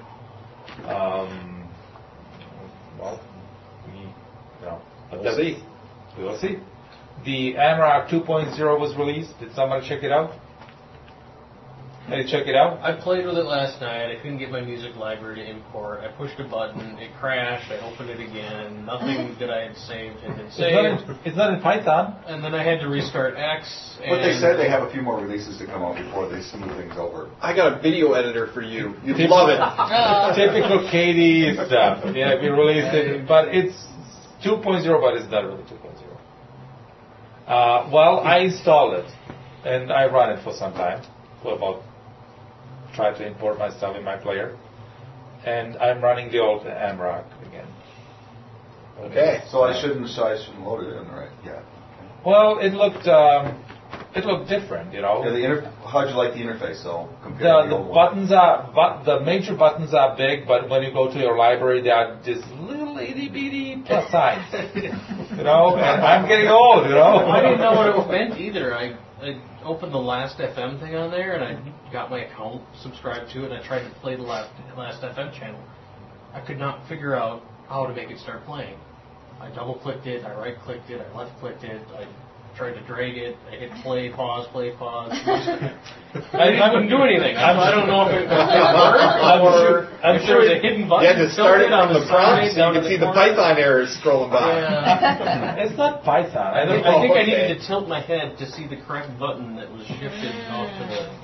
We'll see. We will see. The AMROC 2.0 was released. Did somebody check it out? Did you check it out? I played with it last night. I couldn't get my music library to import. I pushed a button. It crashed. I opened it again. Nothing that I had saved had been saved. It's not in Python. And then I had to restart X. But they said they have a few more releases to come out before they smooth things over. I got a video editor for you. You'd love it. Typical KDE stuff. Yeah, we released it, but it's 2.0, but it's not really 2.0. Well, I installed it, and I run it for some time, for about, try to import my stuff in my player, and I'm running the old AMROC again. Okay. So I shouldn't load it in, right? Yeah. Well, it looked different, you know. Yeah, how'd you like the interface, though? Compared to The old one? buttons are, the major buttons are big, but when you go to your library, they are just little itty bitty plus signs. You know, and I'm getting old, you know. I didn't know what it meant either. I opened the Last FM thing on there, and I got my account subscribed to it, and I tried to play the Last FM channel. I could not figure out how to make it start playing. I double-clicked it, I right-clicked it, I left-clicked it, I tried to drag it, I hit play, pause. I couldn't do anything. I don't know if it worked or if there was a hidden button. You had to start it on the front so down you to could see the the corner. Python errors scrolling by. Yeah. It's not Python. I think I needed to tilt my head to see the correct button that was shifted off to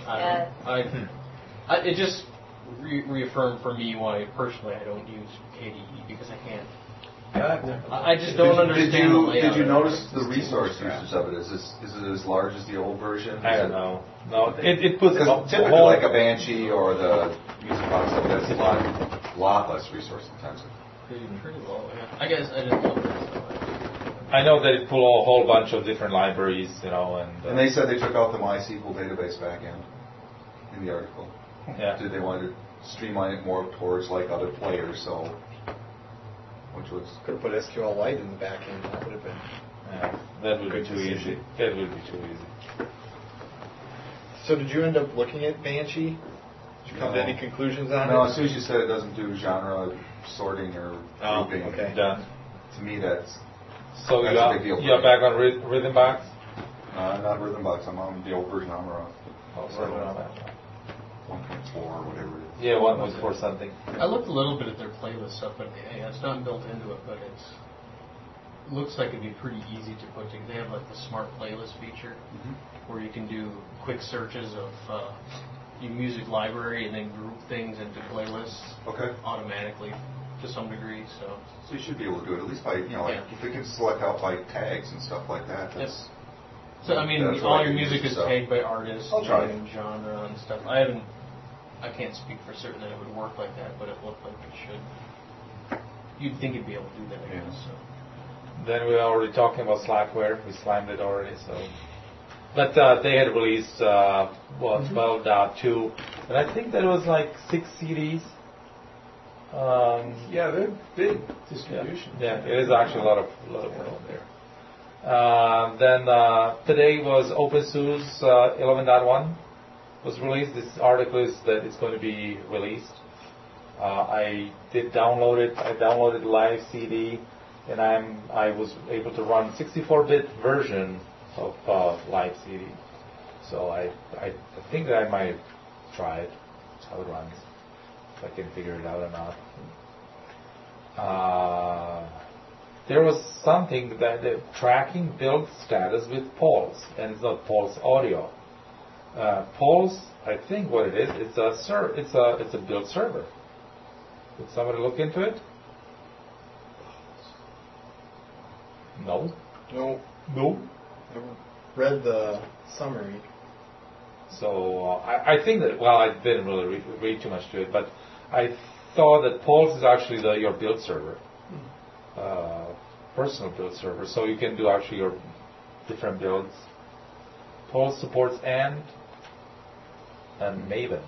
the. It just reaffirmed for me why personally I don't use KDE because I can't. I just don't understand the layout. Did you notice the resource usage of it? Is it as large as the old version? I don't know. No, it puts typically like a Banshee or the music box stuff that's a lot less resource intensive. Pretty low, yeah. I guess I didn't know that. I know that it pulled a whole bunch of different libraries, you know, and they said they took out the MySQL database backend in the article. Yeah. They wanted to streamline it more towards like other players, so. Which was could have put SQLite in the back end. That would have been. Yeah, that would be too easy. That would be too easy. So did you end up looking at Banshee? Did you come to any conclusions on it? No, as soon as you said it doesn't do genre sorting or grouping. Okay. Done. To me, that's a big deal. You're back on Rhythmbox? Not Rhythmbox. I'm on the old version of Amara. 1.4 or whatever it is. Yeah, 1.4 something. I looked a little bit at their playlist stuff, but it's not built into it, but it looks like it'd be pretty easy to put together. They have like the smart playlist feature where you can do quick searches of your music library and then group things into playlists automatically to some degree. So you should be able to do it at least by, if we can select out by tags and stuff like that. That's, So I mean, all your music is tagged by artist and genre and stuff. I can't speak for certain that it would work like that, but it looked like it should. You'd think it'd be able to do that, I guess. So. Then we were already talking about Slackware. We slimed it already, so. But they had released 12.2, and I think that was like 6 CDs. Yeah, they're big distribution. Yeah, it is actually a lot of work there. Then today was OpenSUSE 11.1 was released. This article is that it's going to be released. I did download it. I downloaded live CD, and I was able to run 64-bit version of live CD. So I think that I might try it, how it runs, if I can figure it out or not. There was something that tracking build status with Pulse, and it's not Pulse audio. Pulse, I think what it is, it's a build server. Did somebody look into it? No. No. No. I read the summary. So I think that, well, I didn't really read too much to it, but I thought that Pulse is actually your build server, personal build server, so you can do actually your different builds. Pulse supports and Maven.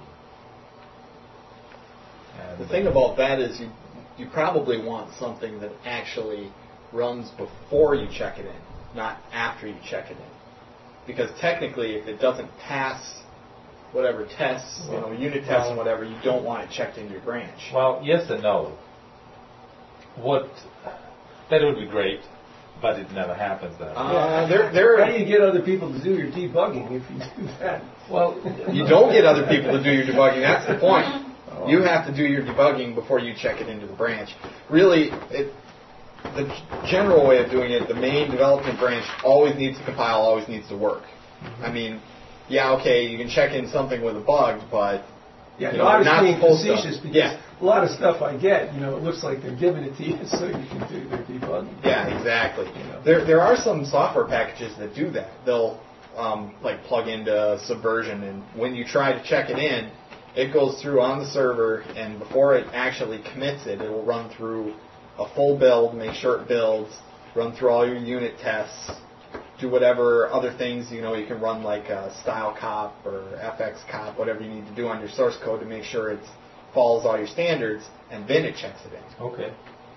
And the thing about that is you probably want something that actually runs before you check it in, not after you check it in. Because technically, if it doesn't pass whatever tests, unit tests and whatever, you don't want it checked into your branch. Well, yes and no. That would be great, but it never happens that way. How do you get other people to do your debugging if you do that? Well, you don't get other people to do your debugging. That's the point. You have to do your debugging before you check it into the branch. Really, the general way of doing it, the main development branch always needs to compile, always needs to work. I mean, yeah, okay, you can check in something with a bug, but I was being facetious because a lot of stuff I get, it looks like they're giving it to you so you can do their debugging. Yeah, exactly. There are some software packages that do that. They'll plug into Subversion, and when you try to check it in, it goes through on the server, and before it actually commits it, it will run through a full build, make sure it builds, run through all your unit tests, do whatever other things, you can run like style cop or FX cop, whatever you need to do on your source code to make sure it follows all your standards, and then it checks it in. Okay.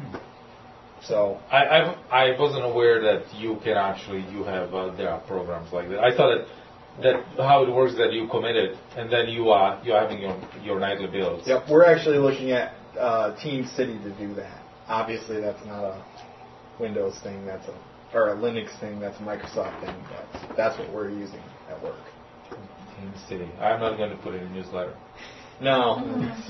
So I wasn't aware that you can actually, there are programs like that. I thought that how it works that you commit it, and then you're having your nightly builds. Yep, we're actually looking at Team City to do that. Obviously, that's not a Windows thing. Or a Linux thing. That's a Microsoft thing. That's what we're using at work. Team City. I'm not going to put it in a newsletter. No.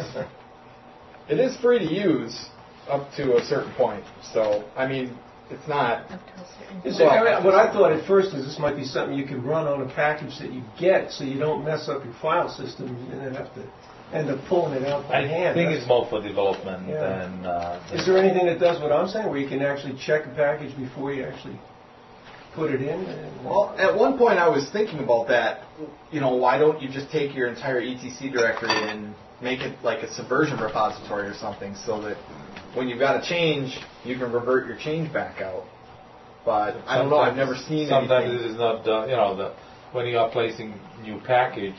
It is free to use up to a certain point. So, I mean, it's not. What I thought at first is this might be something you could run on a package that you get, so you don't mess up your file system and then have to end up pulling it out by hand. I think it's more for development than... Is there anything that does what I'm saying, where you can actually check a package before you actually put it in? Well, at one point I was thinking about that. Why don't you just take your entire etc directory and make it like a Subversion repository or something, so that when you've got a change, you can revert your change back out. But I don't know, I've never seen sometimes anything. it is not, when you are placing new package,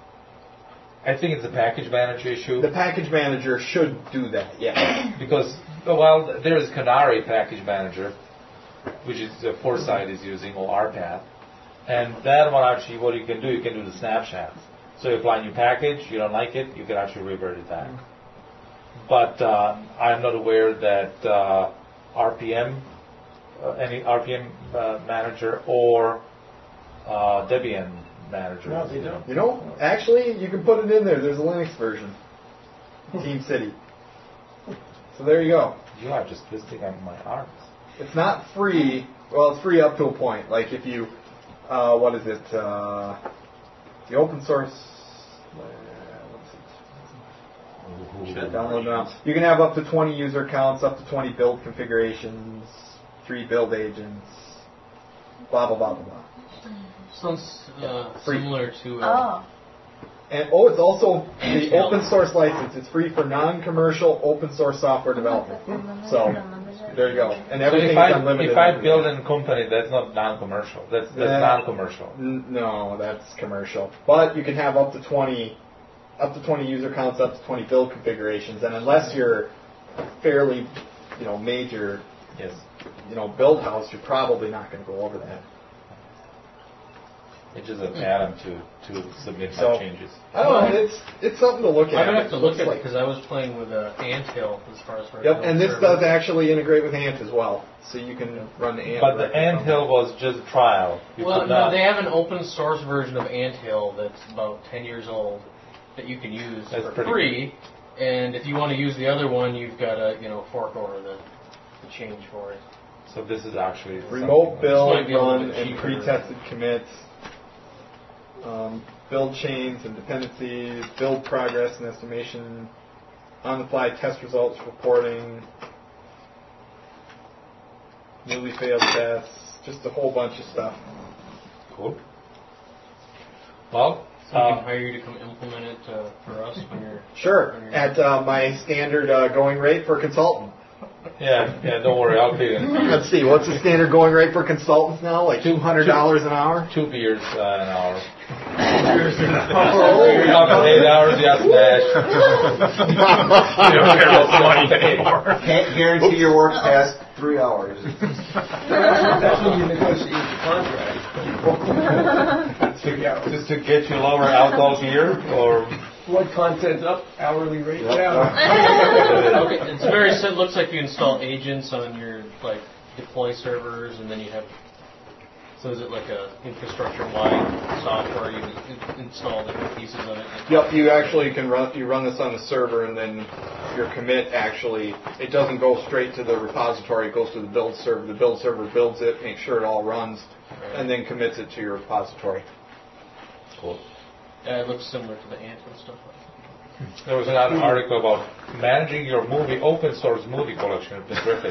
I think it's a package manager issue. The package manager should do that, yeah. Because, there is Canary package manager, which is Foresight is using, or RPath. And that one actually, what you can do the snapshots. So you apply a new package, you don't like it, you can actually revert it back. But I'm not aware that RPM, any RPM manager or Debian manager. No, they don't. Actually, you can put it in there. There's a Linux version. Team City. So there you go. You are just twisting on my arms. It's not free. Well, it's free up to a point. Like if you, the open source. Download it now. You can have up to 20 user accounts, up to 20 build configurations, 3 build agents, blah blah blah blah blah. Sounds similar to. And it's also the open source license. It's free for non-commercial open source software development. So there you go. And everything is unlimited. If I build a company, that's not non-commercial. That's non-commercial. No, that's commercial. But you can have up to 20 user accounts, up to 20 build configurations, and unless you're fairly, major, Yes. build house, you're probably not going to go over that. It's just an add-on to submit So, my changes. I don't know. It's something to look at. I'm gonna have to look at it like, because I was playing with Anthill as far as. Yep, and this does actually integrate with Ant as well, so you can run the Ant. But the directly from Anthill was just a trial. You Well, could no, not- they have an open source version of Anthill that's about 10 years old that you can use That's for pretty free. And if you want to use the other one, you've got to fork over the change for it. So this is actually Remote something build, might be a little run, bit and cheaper. pre-tested commits, build chains and dependencies, build progress and estimation, on-the-fly test results reporting, newly failed tests, just a whole bunch of stuff. Cool. Well, So we can hire you to come implement it for us when you're. Sure, when you're- at my standard going rate for a consultant. yeah, don't worry, I'll pay them. Let's see, what's the standard going rate for consultants now? Like $200 an hour? 2 beers an hour. Oh, You're not 8 hours, yes, You don't care about the money anymore. Can't guarantee your work past 3 hours. That's when you negotiate the contract. Just to get you lower alcohol beer, or Blood content up, hourly rate down. Okay, it's very. It looks like you install agents on your deploy servers, and then you have. So is it like a infrastructure-wide software? You install different pieces of it. Yep, you actually can run this on the server, and then your commit actually, it doesn't go straight to the repository, it goes to the build server. The build server builds it, makes sure it all runs, and then commits it to your repository. cool. Yeah, it looks similar to the Anthill stuff. There was another article about managing your open source movie collection. It's terrific.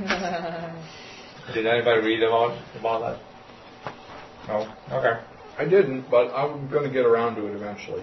Did anybody read about that? No? Okay. I didn't, but I'm going to get around to it eventually.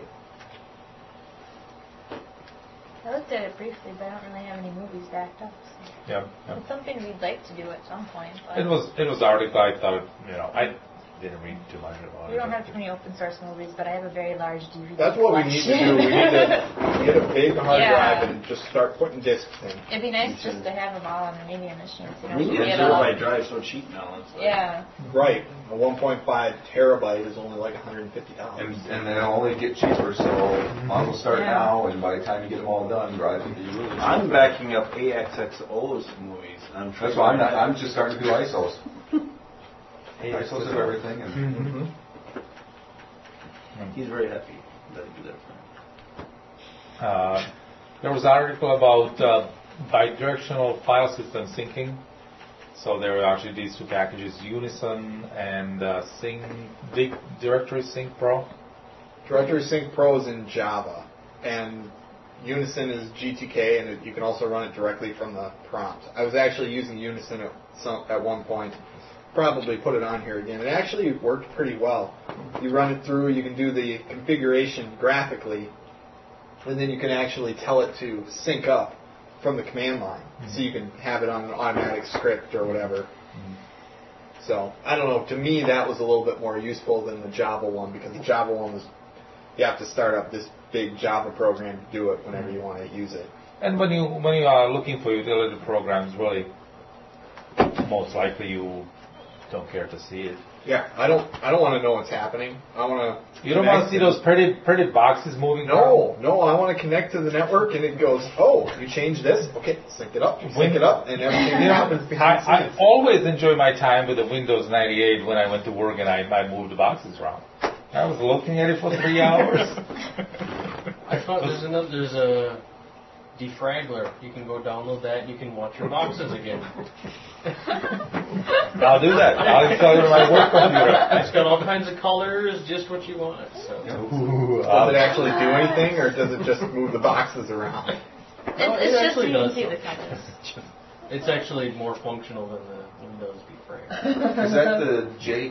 I looked at it briefly, but I don't really have any movies backed up. So. Yeah. It's something we'd like to do at some point. But It was an article I thought, I didn't read too much about we it. don't have too many open source movies, but I have a very large DVD That's what we need to do. We need to get a big hard Yeah. drive and just start putting discs in. It'd be nice just to have them all on the media machines. Yeah, terabyte drive so cheap now. It's like, Yeah. Right. A 1.5 terabyte is only like $150. And they'll only get cheaper, so might as well start now, and by the time you get them all done, drive it. I'm backing up AXXO's movies. That's why I'm just starting to do ISOs. ISOs of everything. And He's very happy that I do that for him. There was an article about bidirectional file system syncing. So there are actually these two packages, Unison and Directory Sync Pro. Directory Sync Pro is in Java, and Unison is GTK, and you can also run it directly from the prompt. I was actually using Unison at one point. Probably put it on here again. It actually worked pretty well. You run it through, you can do the configuration graphically, and then you can actually tell it to sync up from the command line. So you can have it on an automatic script or whatever. So, I don't know, to me that was a little bit more useful than the Java one, because the Java one was, you have to start up this big Java program to do it whenever you want to use it. And when you are looking for utility programs, really, most likely you don't care to see it. Yeah, I don't want to know what's happening. I want to. You don't want to see those pretty boxes moving around? No, I want to connect to the network, and it goes, oh, you changed this? Okay, sync it up, and everything happens behind the scenes. I always enjoy my time with the Windows 98 when I went to work and I moved the boxes around. I was looking at it for 3 hours. I thought there's a defraggler. You can go download that and you can watch your boxes again. I'll do that. I'll install it on my work computer. It's got all kinds of colors, just what you want. So. Does it actually do anything, or does it just move the boxes around? It's just so you can see the colors. It's actually more functional than the Windows defrag. Is that the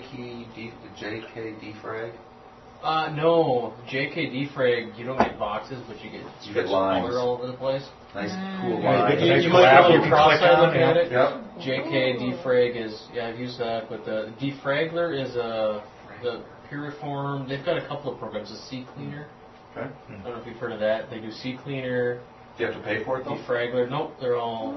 JK defrag? No, JK defrag. You don't get boxes, but you get lines. color all over the place. Nice, cool lines. lines. You might have a cross-eye look at it. Yep. JK defrag is I've used that, but the defragler is the Puriform. They've got a couple of programs. The CCleaner. Okay. I don't know if you've heard of that. They do CCleaner. Do you have to pay for it though? Defraggler. Nope, they're all.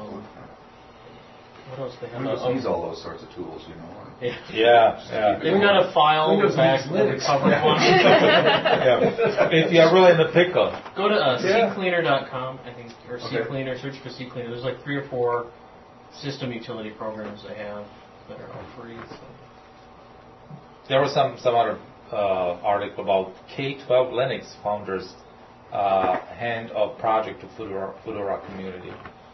What else they have? Windows needs all those sorts of tools, you know. Yeah. They've got a file Windows back needs the Linux. recovery one. Yeah. If you're really in the pickle. Go to ccleaner.com, I think, or ccleaner. Search for ccleaner. There's like 3 or 4 system utility programs they have that are all free. So. There was some other article about K12 Linux founders hand of project to Fedora community.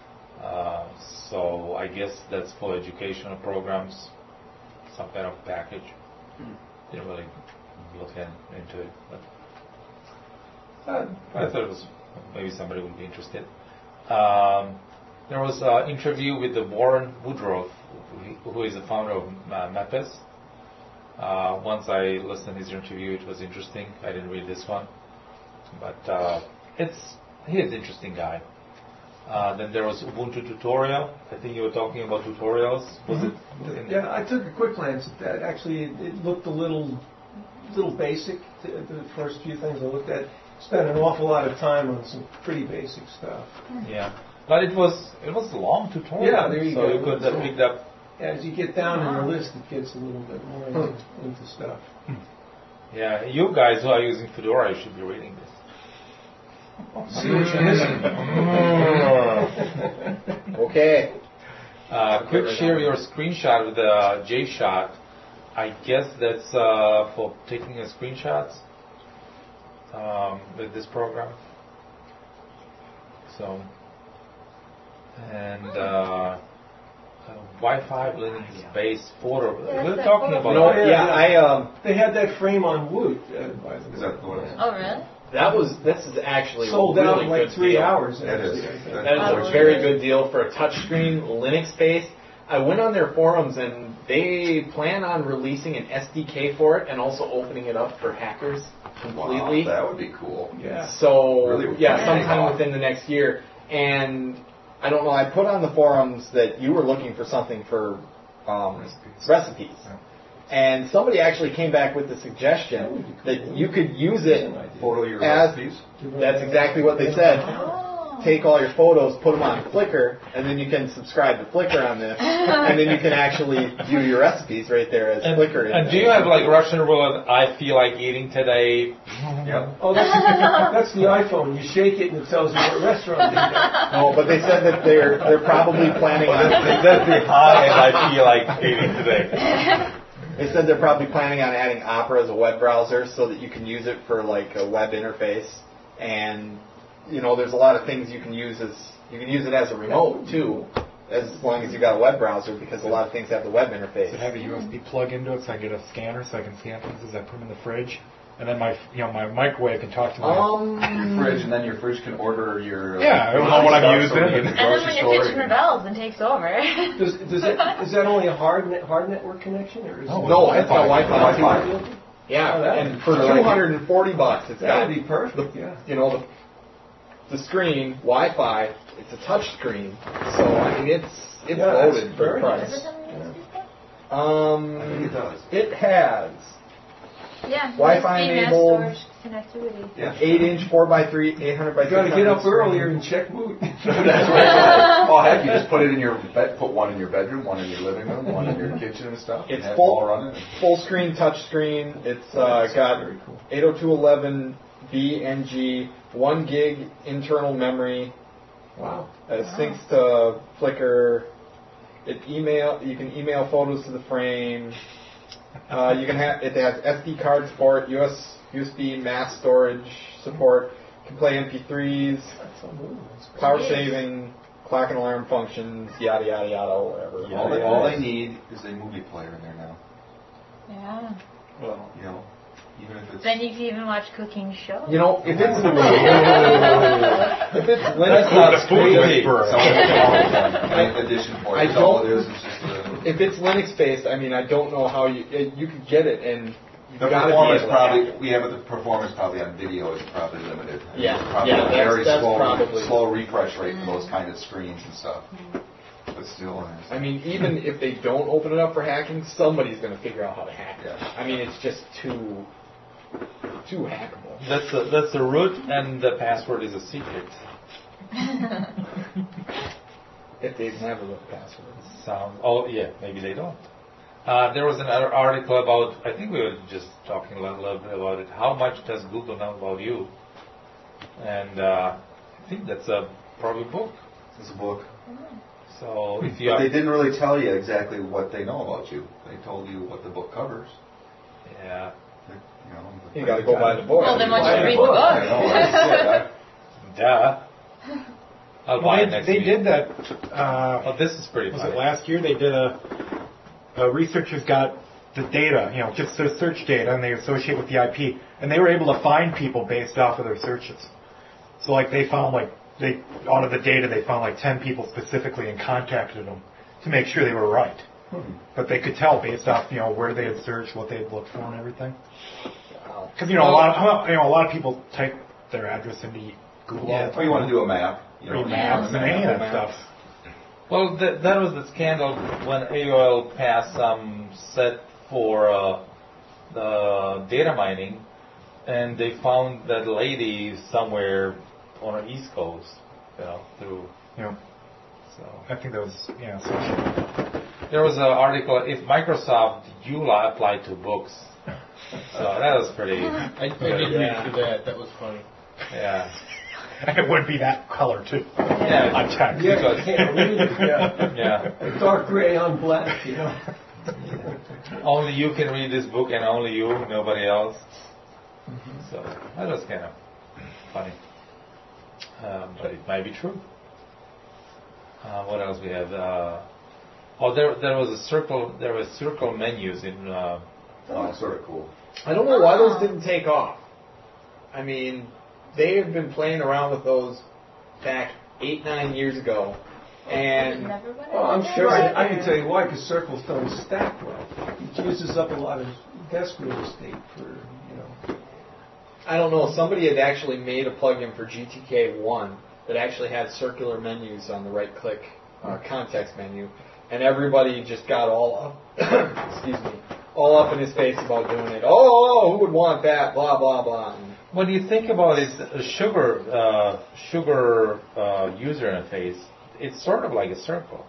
So I guess that's for educational programs, some kind of package. Didn't really look into it, but I thought it was maybe somebody would be interested. There was an interview with the Warren Woodruff, who is the founder of Mapes. Once I listened to his interview, it was interesting. I didn't read this one, but he is an interesting guy. Then there was Ubuntu tutorial. I think you were talking about tutorials. Was it? Yeah, I took a quick glance at that. Actually, it looked a little basic. The first few things I looked at, spent an awful lot of time on some pretty basic stuff. Yeah, but it was a long tutorial. Yeah, there you so go. You could have picked up. As you get down in the list, it gets a little bit more into stuff. Yeah, you guys who are using Fedora, you should be reading this. See what you're missing. Okay. Quick share your screenshot with the JShot. I guess that's for taking screenshots with this program. So, and Wi-Fi Linux-based photo. We're talking about. They had that frame on Woot. By the way. Is that the one? Oh, really? This is actually sold a really out in like good 3 deal. hours. That is. That is a very good deal for a touchscreen Linux based. I went on their forums and they plan on releasing an SDK for it and also opening it up for hackers completely. Wow, that would be cool. Yeah. So Really? sometime within the next year. And I don't know. I put on the forums that you were looking for something for recipes. Yeah. And somebody actually came back with the suggestion that you could use it Photo your as, recipes? that's exactly what they said. Take all your photos, put them on Flickr, and then you can subscribe to Flickr on this, and then you can actually view your recipes right there as Flickr. And do you have like Russian roulette? I feel like eating today. Yep. Oh, that's the iPhone. You shake it and it tells you what restaurant you're at. No, but they said that they're probably planning on. That's the high, and I feel like eating today. They said they're probably planning on adding Opera as a web browser so that you can use it for like a web interface. And there's a lot of things you can use it as a remote too, as long as you got a web browser, because a lot of things have the web interface. Does it have a USB plug into it so I get a scanner so I can scan things as I put them in the fridge? And then my microwave can talk to my Your fridge, and then your fridge can order your. I don't know what I'm using. And then when your kitchen rebels and takes over. Is that only a hard network connection, or is No, it's got Wi-Fi. Wi-Fi. Yeah, and for $240, it's That got would be perfect. Yeah. the screen, Wi-Fi. It's a touch screen, so I mean it's loaded for the price. Does it have a USB port? I think it does. It has Yeah. Wi-Fi USB mass enabled. storage connectivity. Yeah. 8-inch 4x3, 800 by 600. You got to get up earlier and check Woot. That's right. Oh, heck, you just put it in your bed. Put one in your bedroom, one in your living room, one in your kitchen and stuff. It's and have full all running. full screen touch screen. It's got Very cool. 802.11b/ng, 1 gig internal memory. Wow. It syncs to Flickr. You can email photos to the frame. It has SD card support, USB mass storage support. You can play MP3s, power saving, clock and alarm functions, yada yada yada, whatever. All they need is a movie player in there now. Yeah. Well, even if it's. Then you can even watch cooking shows. If it's Linux, That's food addition for I it. All don't- it is just a. if it's Linux based, I mean, I don't know how you could get it, and you The gotta performance be able to hack probably it. the performance probably on video is probably limited. Yeah, It's probably yeah, a very that's probably- slow refresh rate for those kind of screens and stuff. But still, I mean, even if they don't open it up for hacking, somebody's going to figure out how to hack it. Yeah. I mean, it's just too hackable. That's the root, and the password is a secret. If they have a web password. Oh, yeah, maybe they don't. There was another article about, I think we were just talking a little bit about it, how much does Google know about you? And I think that's probably a book. It's a book. So if you But they didn't really tell you exactly what they know about you. They told you what the book covers. Yeah. You got to go buy the book. Well, then why don't you read the book? I Duh. I'll buy it next They week. did that. Oh, this is pretty Was funny. it last year? They did researchers got the data, just their search data, and they associate with the IP, and they were able to find people based off of their searches. So, like, they found out of the data, they found 10 people specifically and contacted them to make sure they were right. But they could tell based off, where they had searched, what they had looked for, and everything. Because a lot of people type their address into Google. Yeah, or you want to do a map. Maps and any of that stuff. Well, that was the scandal when AOL passed some set for the data mining, and they found that lady somewhere on the East Coast, through. Yeah. So I think that was there was an article if Microsoft EULA applied to books. So that was pretty. I did read through that. That was funny. Yeah. And it would be that color too. Yeah. On text. Yeah, you can't read it. Yeah. Dark gray on black, Only you can read this book, and only you, nobody else. So that was kind of funny, but it might be true. What else we have? There was a circle. There was circle menus in. Sort of cool. I don't know why those didn't take off. I mean, they have been playing around with those back 8-9 years ago, and I'm sure I can tell you why. Because circles don't stack well. It uses up a lot of desk real estate for I don't know. Somebody had actually made a plugin for GTK1 that actually had circular menus on the right-click context menu, and everybody just got all up. Excuse me. All up in his face about doing it. Oh, who would want that? Blah blah blah. When you think about it, sugar user interface, it's sort of like a circle.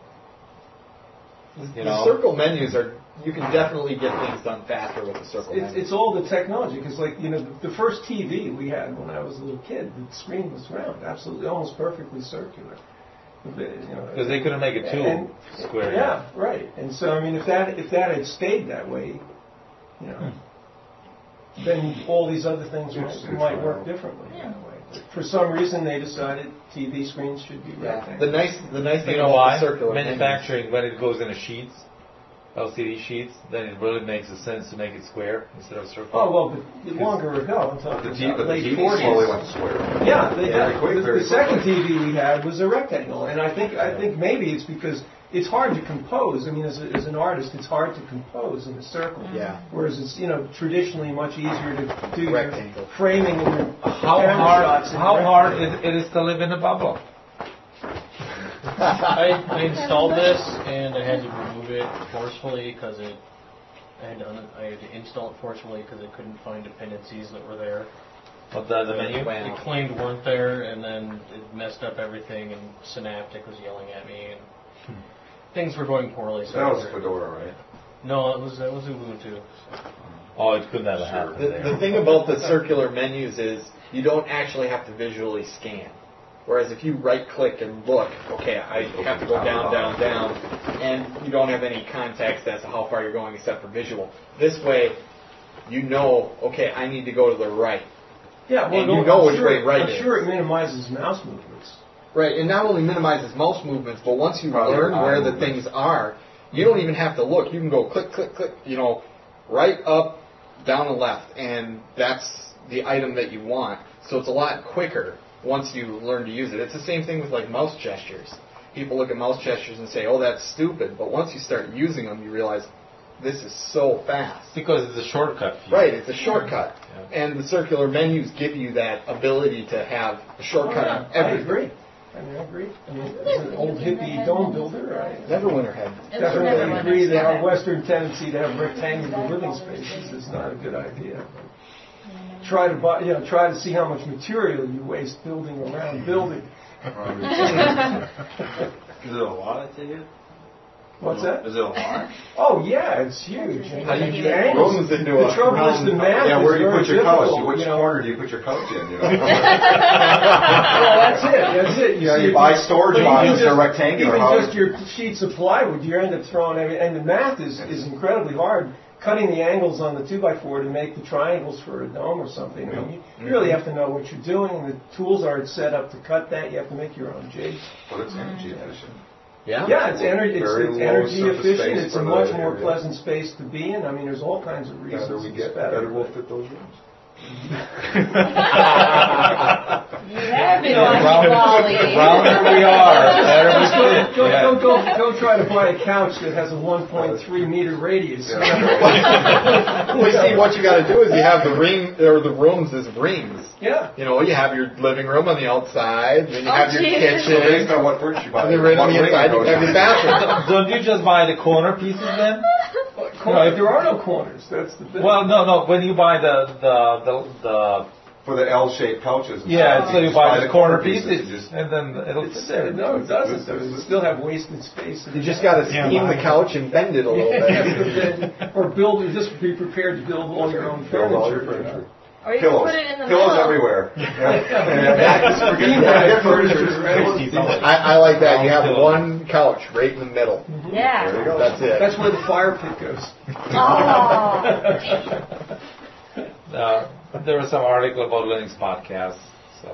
The circle menus are. You can definitely get things done faster with the circle menus. It's all the technology. Because the first TV we had when I was a little kid, the screen was round, absolutely, almost perfectly circular. Because they couldn't make it too square. Yeah, right. And so I mean, if that had stayed that way, then all these other things might work differently that way. But for some reason, they decided TV screens should be rectangular. The nice thing about why? The circular manufacturing when it goes into sheets, LCD sheets, then it really makes sense to make it square instead of circle. Oh well, but longer ago, I'm talking about late TV 40s. slowly went to square. Yeah, the second TV we had was a rectangle, and I think maybe it's because it's hard to compose. I mean, as an artist, it's hard to compose in a circle. Yeah. Whereas it's traditionally much easier to do rectangle your framing and your How hard it is to live in a bubble? I installed this and I had to remove it forcefully because I had to install it forcefully because I couldn't find dependencies that were there. What the menu? It claimed weren't there, and then it messed up everything, and Synaptic was yelling at me, and things were going poorly. So that was Fedora, right? No, that was Ubuntu. Oh, it couldn't have happened. The thing about the circular menus is you don't actually have to visually scan. Whereas if you right-click and look, okay, I have to go down, down, down, and you don't have any context as to how far you're going except for visual. This way, okay, I need to go to the right. Yeah, well, and you know which way right is. I'm sure it minimizes mouse movements. Right, and not only minimizes mouse movements, but once you learn where the things are, you don't even have to look. You can go click, click, click, right, up, down, and left, and that's the item that you want. So it's a lot quicker once you learn to use it. It's the same thing with mouse gestures. People look at mouse gestures and say, oh, that's stupid. But once you start using them, you realize this is so fast. Because it's a shortcut. Right, it's a shortcut. Yeah. And the circular menus give you that ability to have a shortcut on everything. I agree. I mean, as an old hippie dome builder, I Neverwinter had definitely agree that our Western tendency to have rectangular living spaces is not a good idea. Try to see how much material you waste building around building. Is it a lot, I take it? What's that? Is it a lot? Oh yeah, it's huge. And How do you the get angles- Rooms into the a trouble is the math Yeah, is where do you very put your couch? difficult, Which you know. corner do you put your couch in? You know? Well, that's it. That's it. You know, you buy storage But even boxes, they're just- rectangular. Even How- just your sheets of plywood, you end up throwing everything. And the math is incredibly hard. Cutting the angles on the 2x4 to make the triangles for a dome or something. I mean, you really have to know what you're doing, and the tools aren't set up to cut that. You have to make your own jigs. But it's energy efficient. Yeah? Yeah, it's energy Very it's low energy surface efficient. space It's a for much the more area. pleasant space to be in. I mean, there's all kinds of The reasons. better we it's get, the better we'll fit those rooms. You have been Rounder watching Wally. we are, better we fit. Yeah. Don't try to buy a couch that has a 1.3 meter radius. Well, see, what you got to do is you have the ring or the rooms as rings. Yeah. You know, you have your living room on the outside, then you have your Jesus. So based kitchen, on what furniture you buy, and then right on the what ring inside you goes have your in. bathroom. Don't you just buy the corner pieces then? There are no corners. That's the thing. Well, no. When you buy the For the L-shaped couches. and yeah, stuff, so you just buy the corner pieces pieces, and just- and then it'll fit there. No, it doesn't. You still have wasted space. You just got to steam the couch and bend it a little bit. Or just be prepared to build all your own Build all your furniture. furniture. Or you Pillows. can put it in the Pillows middle. everywhere. I like that. You have one couch right in the middle. Yeah. There you go. That's it. That's where the fire pit goes. Oh. There was some article about Linux podcasts, so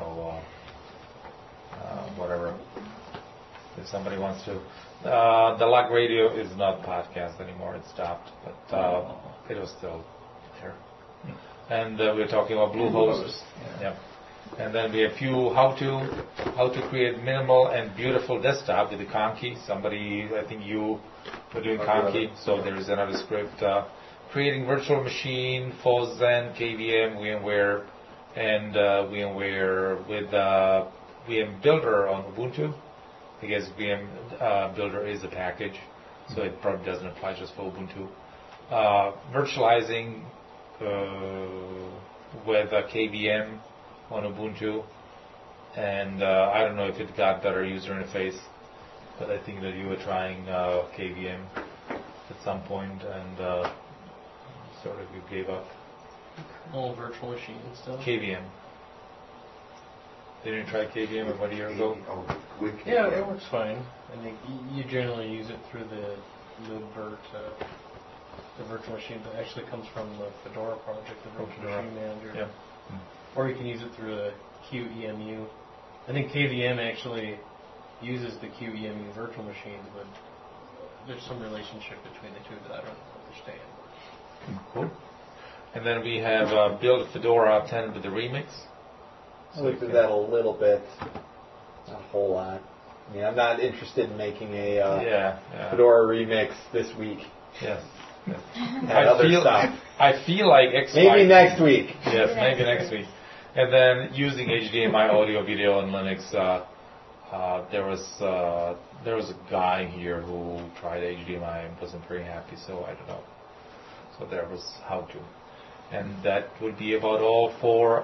whatever. If somebody wants to, the Lug Radio is not podcast anymore; it stopped, but it was still there. And we were talking about Bluehost. Yeah. And then we have a few how to create minimal and beautiful desktop with the Conky. Somebody, I think you were doing Conky, so there is another script. Creating virtual machine, FOSDEN, KVM, VMware, and VMware with VM Builder on Ubuntu. I guess VM Builder is a package, so it probably doesn't apply just for Ubuntu. Virtualizing with KVM on Ubuntu, and I don't know if it got better user interface, but I think that you were trying KVM at some point, and sort of you gave up. All virtual machine and stuff. KVM. Didn't you try KVM about a year ago? Yeah, it works fine. I think you generally use it through the virtual machine that actually comes from the Fedora project, the virtual machine manager. Yeah. Or you can use it through a QEMU. I think KVM actually uses the QEMU virtual machines, but there's some relationship between the two that I don't understand. Cool. And then we have build Fedora 10 with the remix. I looked at that a little bit, not a whole lot. I mean, I'm not interested in making a Fedora remix this week. Yes. And other stuff. I feel like X. Maybe next week. Yes, maybe next week. And then using HDMI audio video in Linux. There was a guy here who tried HDMI and wasn't very happy, so I don't know. So there was how to, and that would be about all for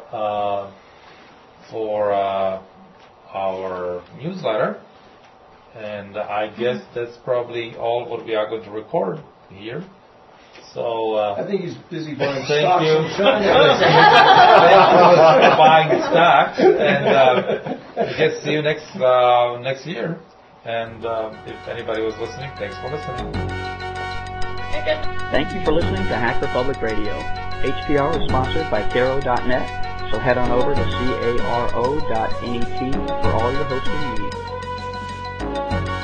our newsletter. And I guess that's probably all what we are going to record here. So I think he's busy buying thank stocks you. in China. Thank you for buying stock, and I guess see you next year. And if anybody was listening, thanks for listening. Thank you for listening to Hacker Public Radio. HPR is sponsored by Caro.net, so head on over to caro.net for all your hosting needs.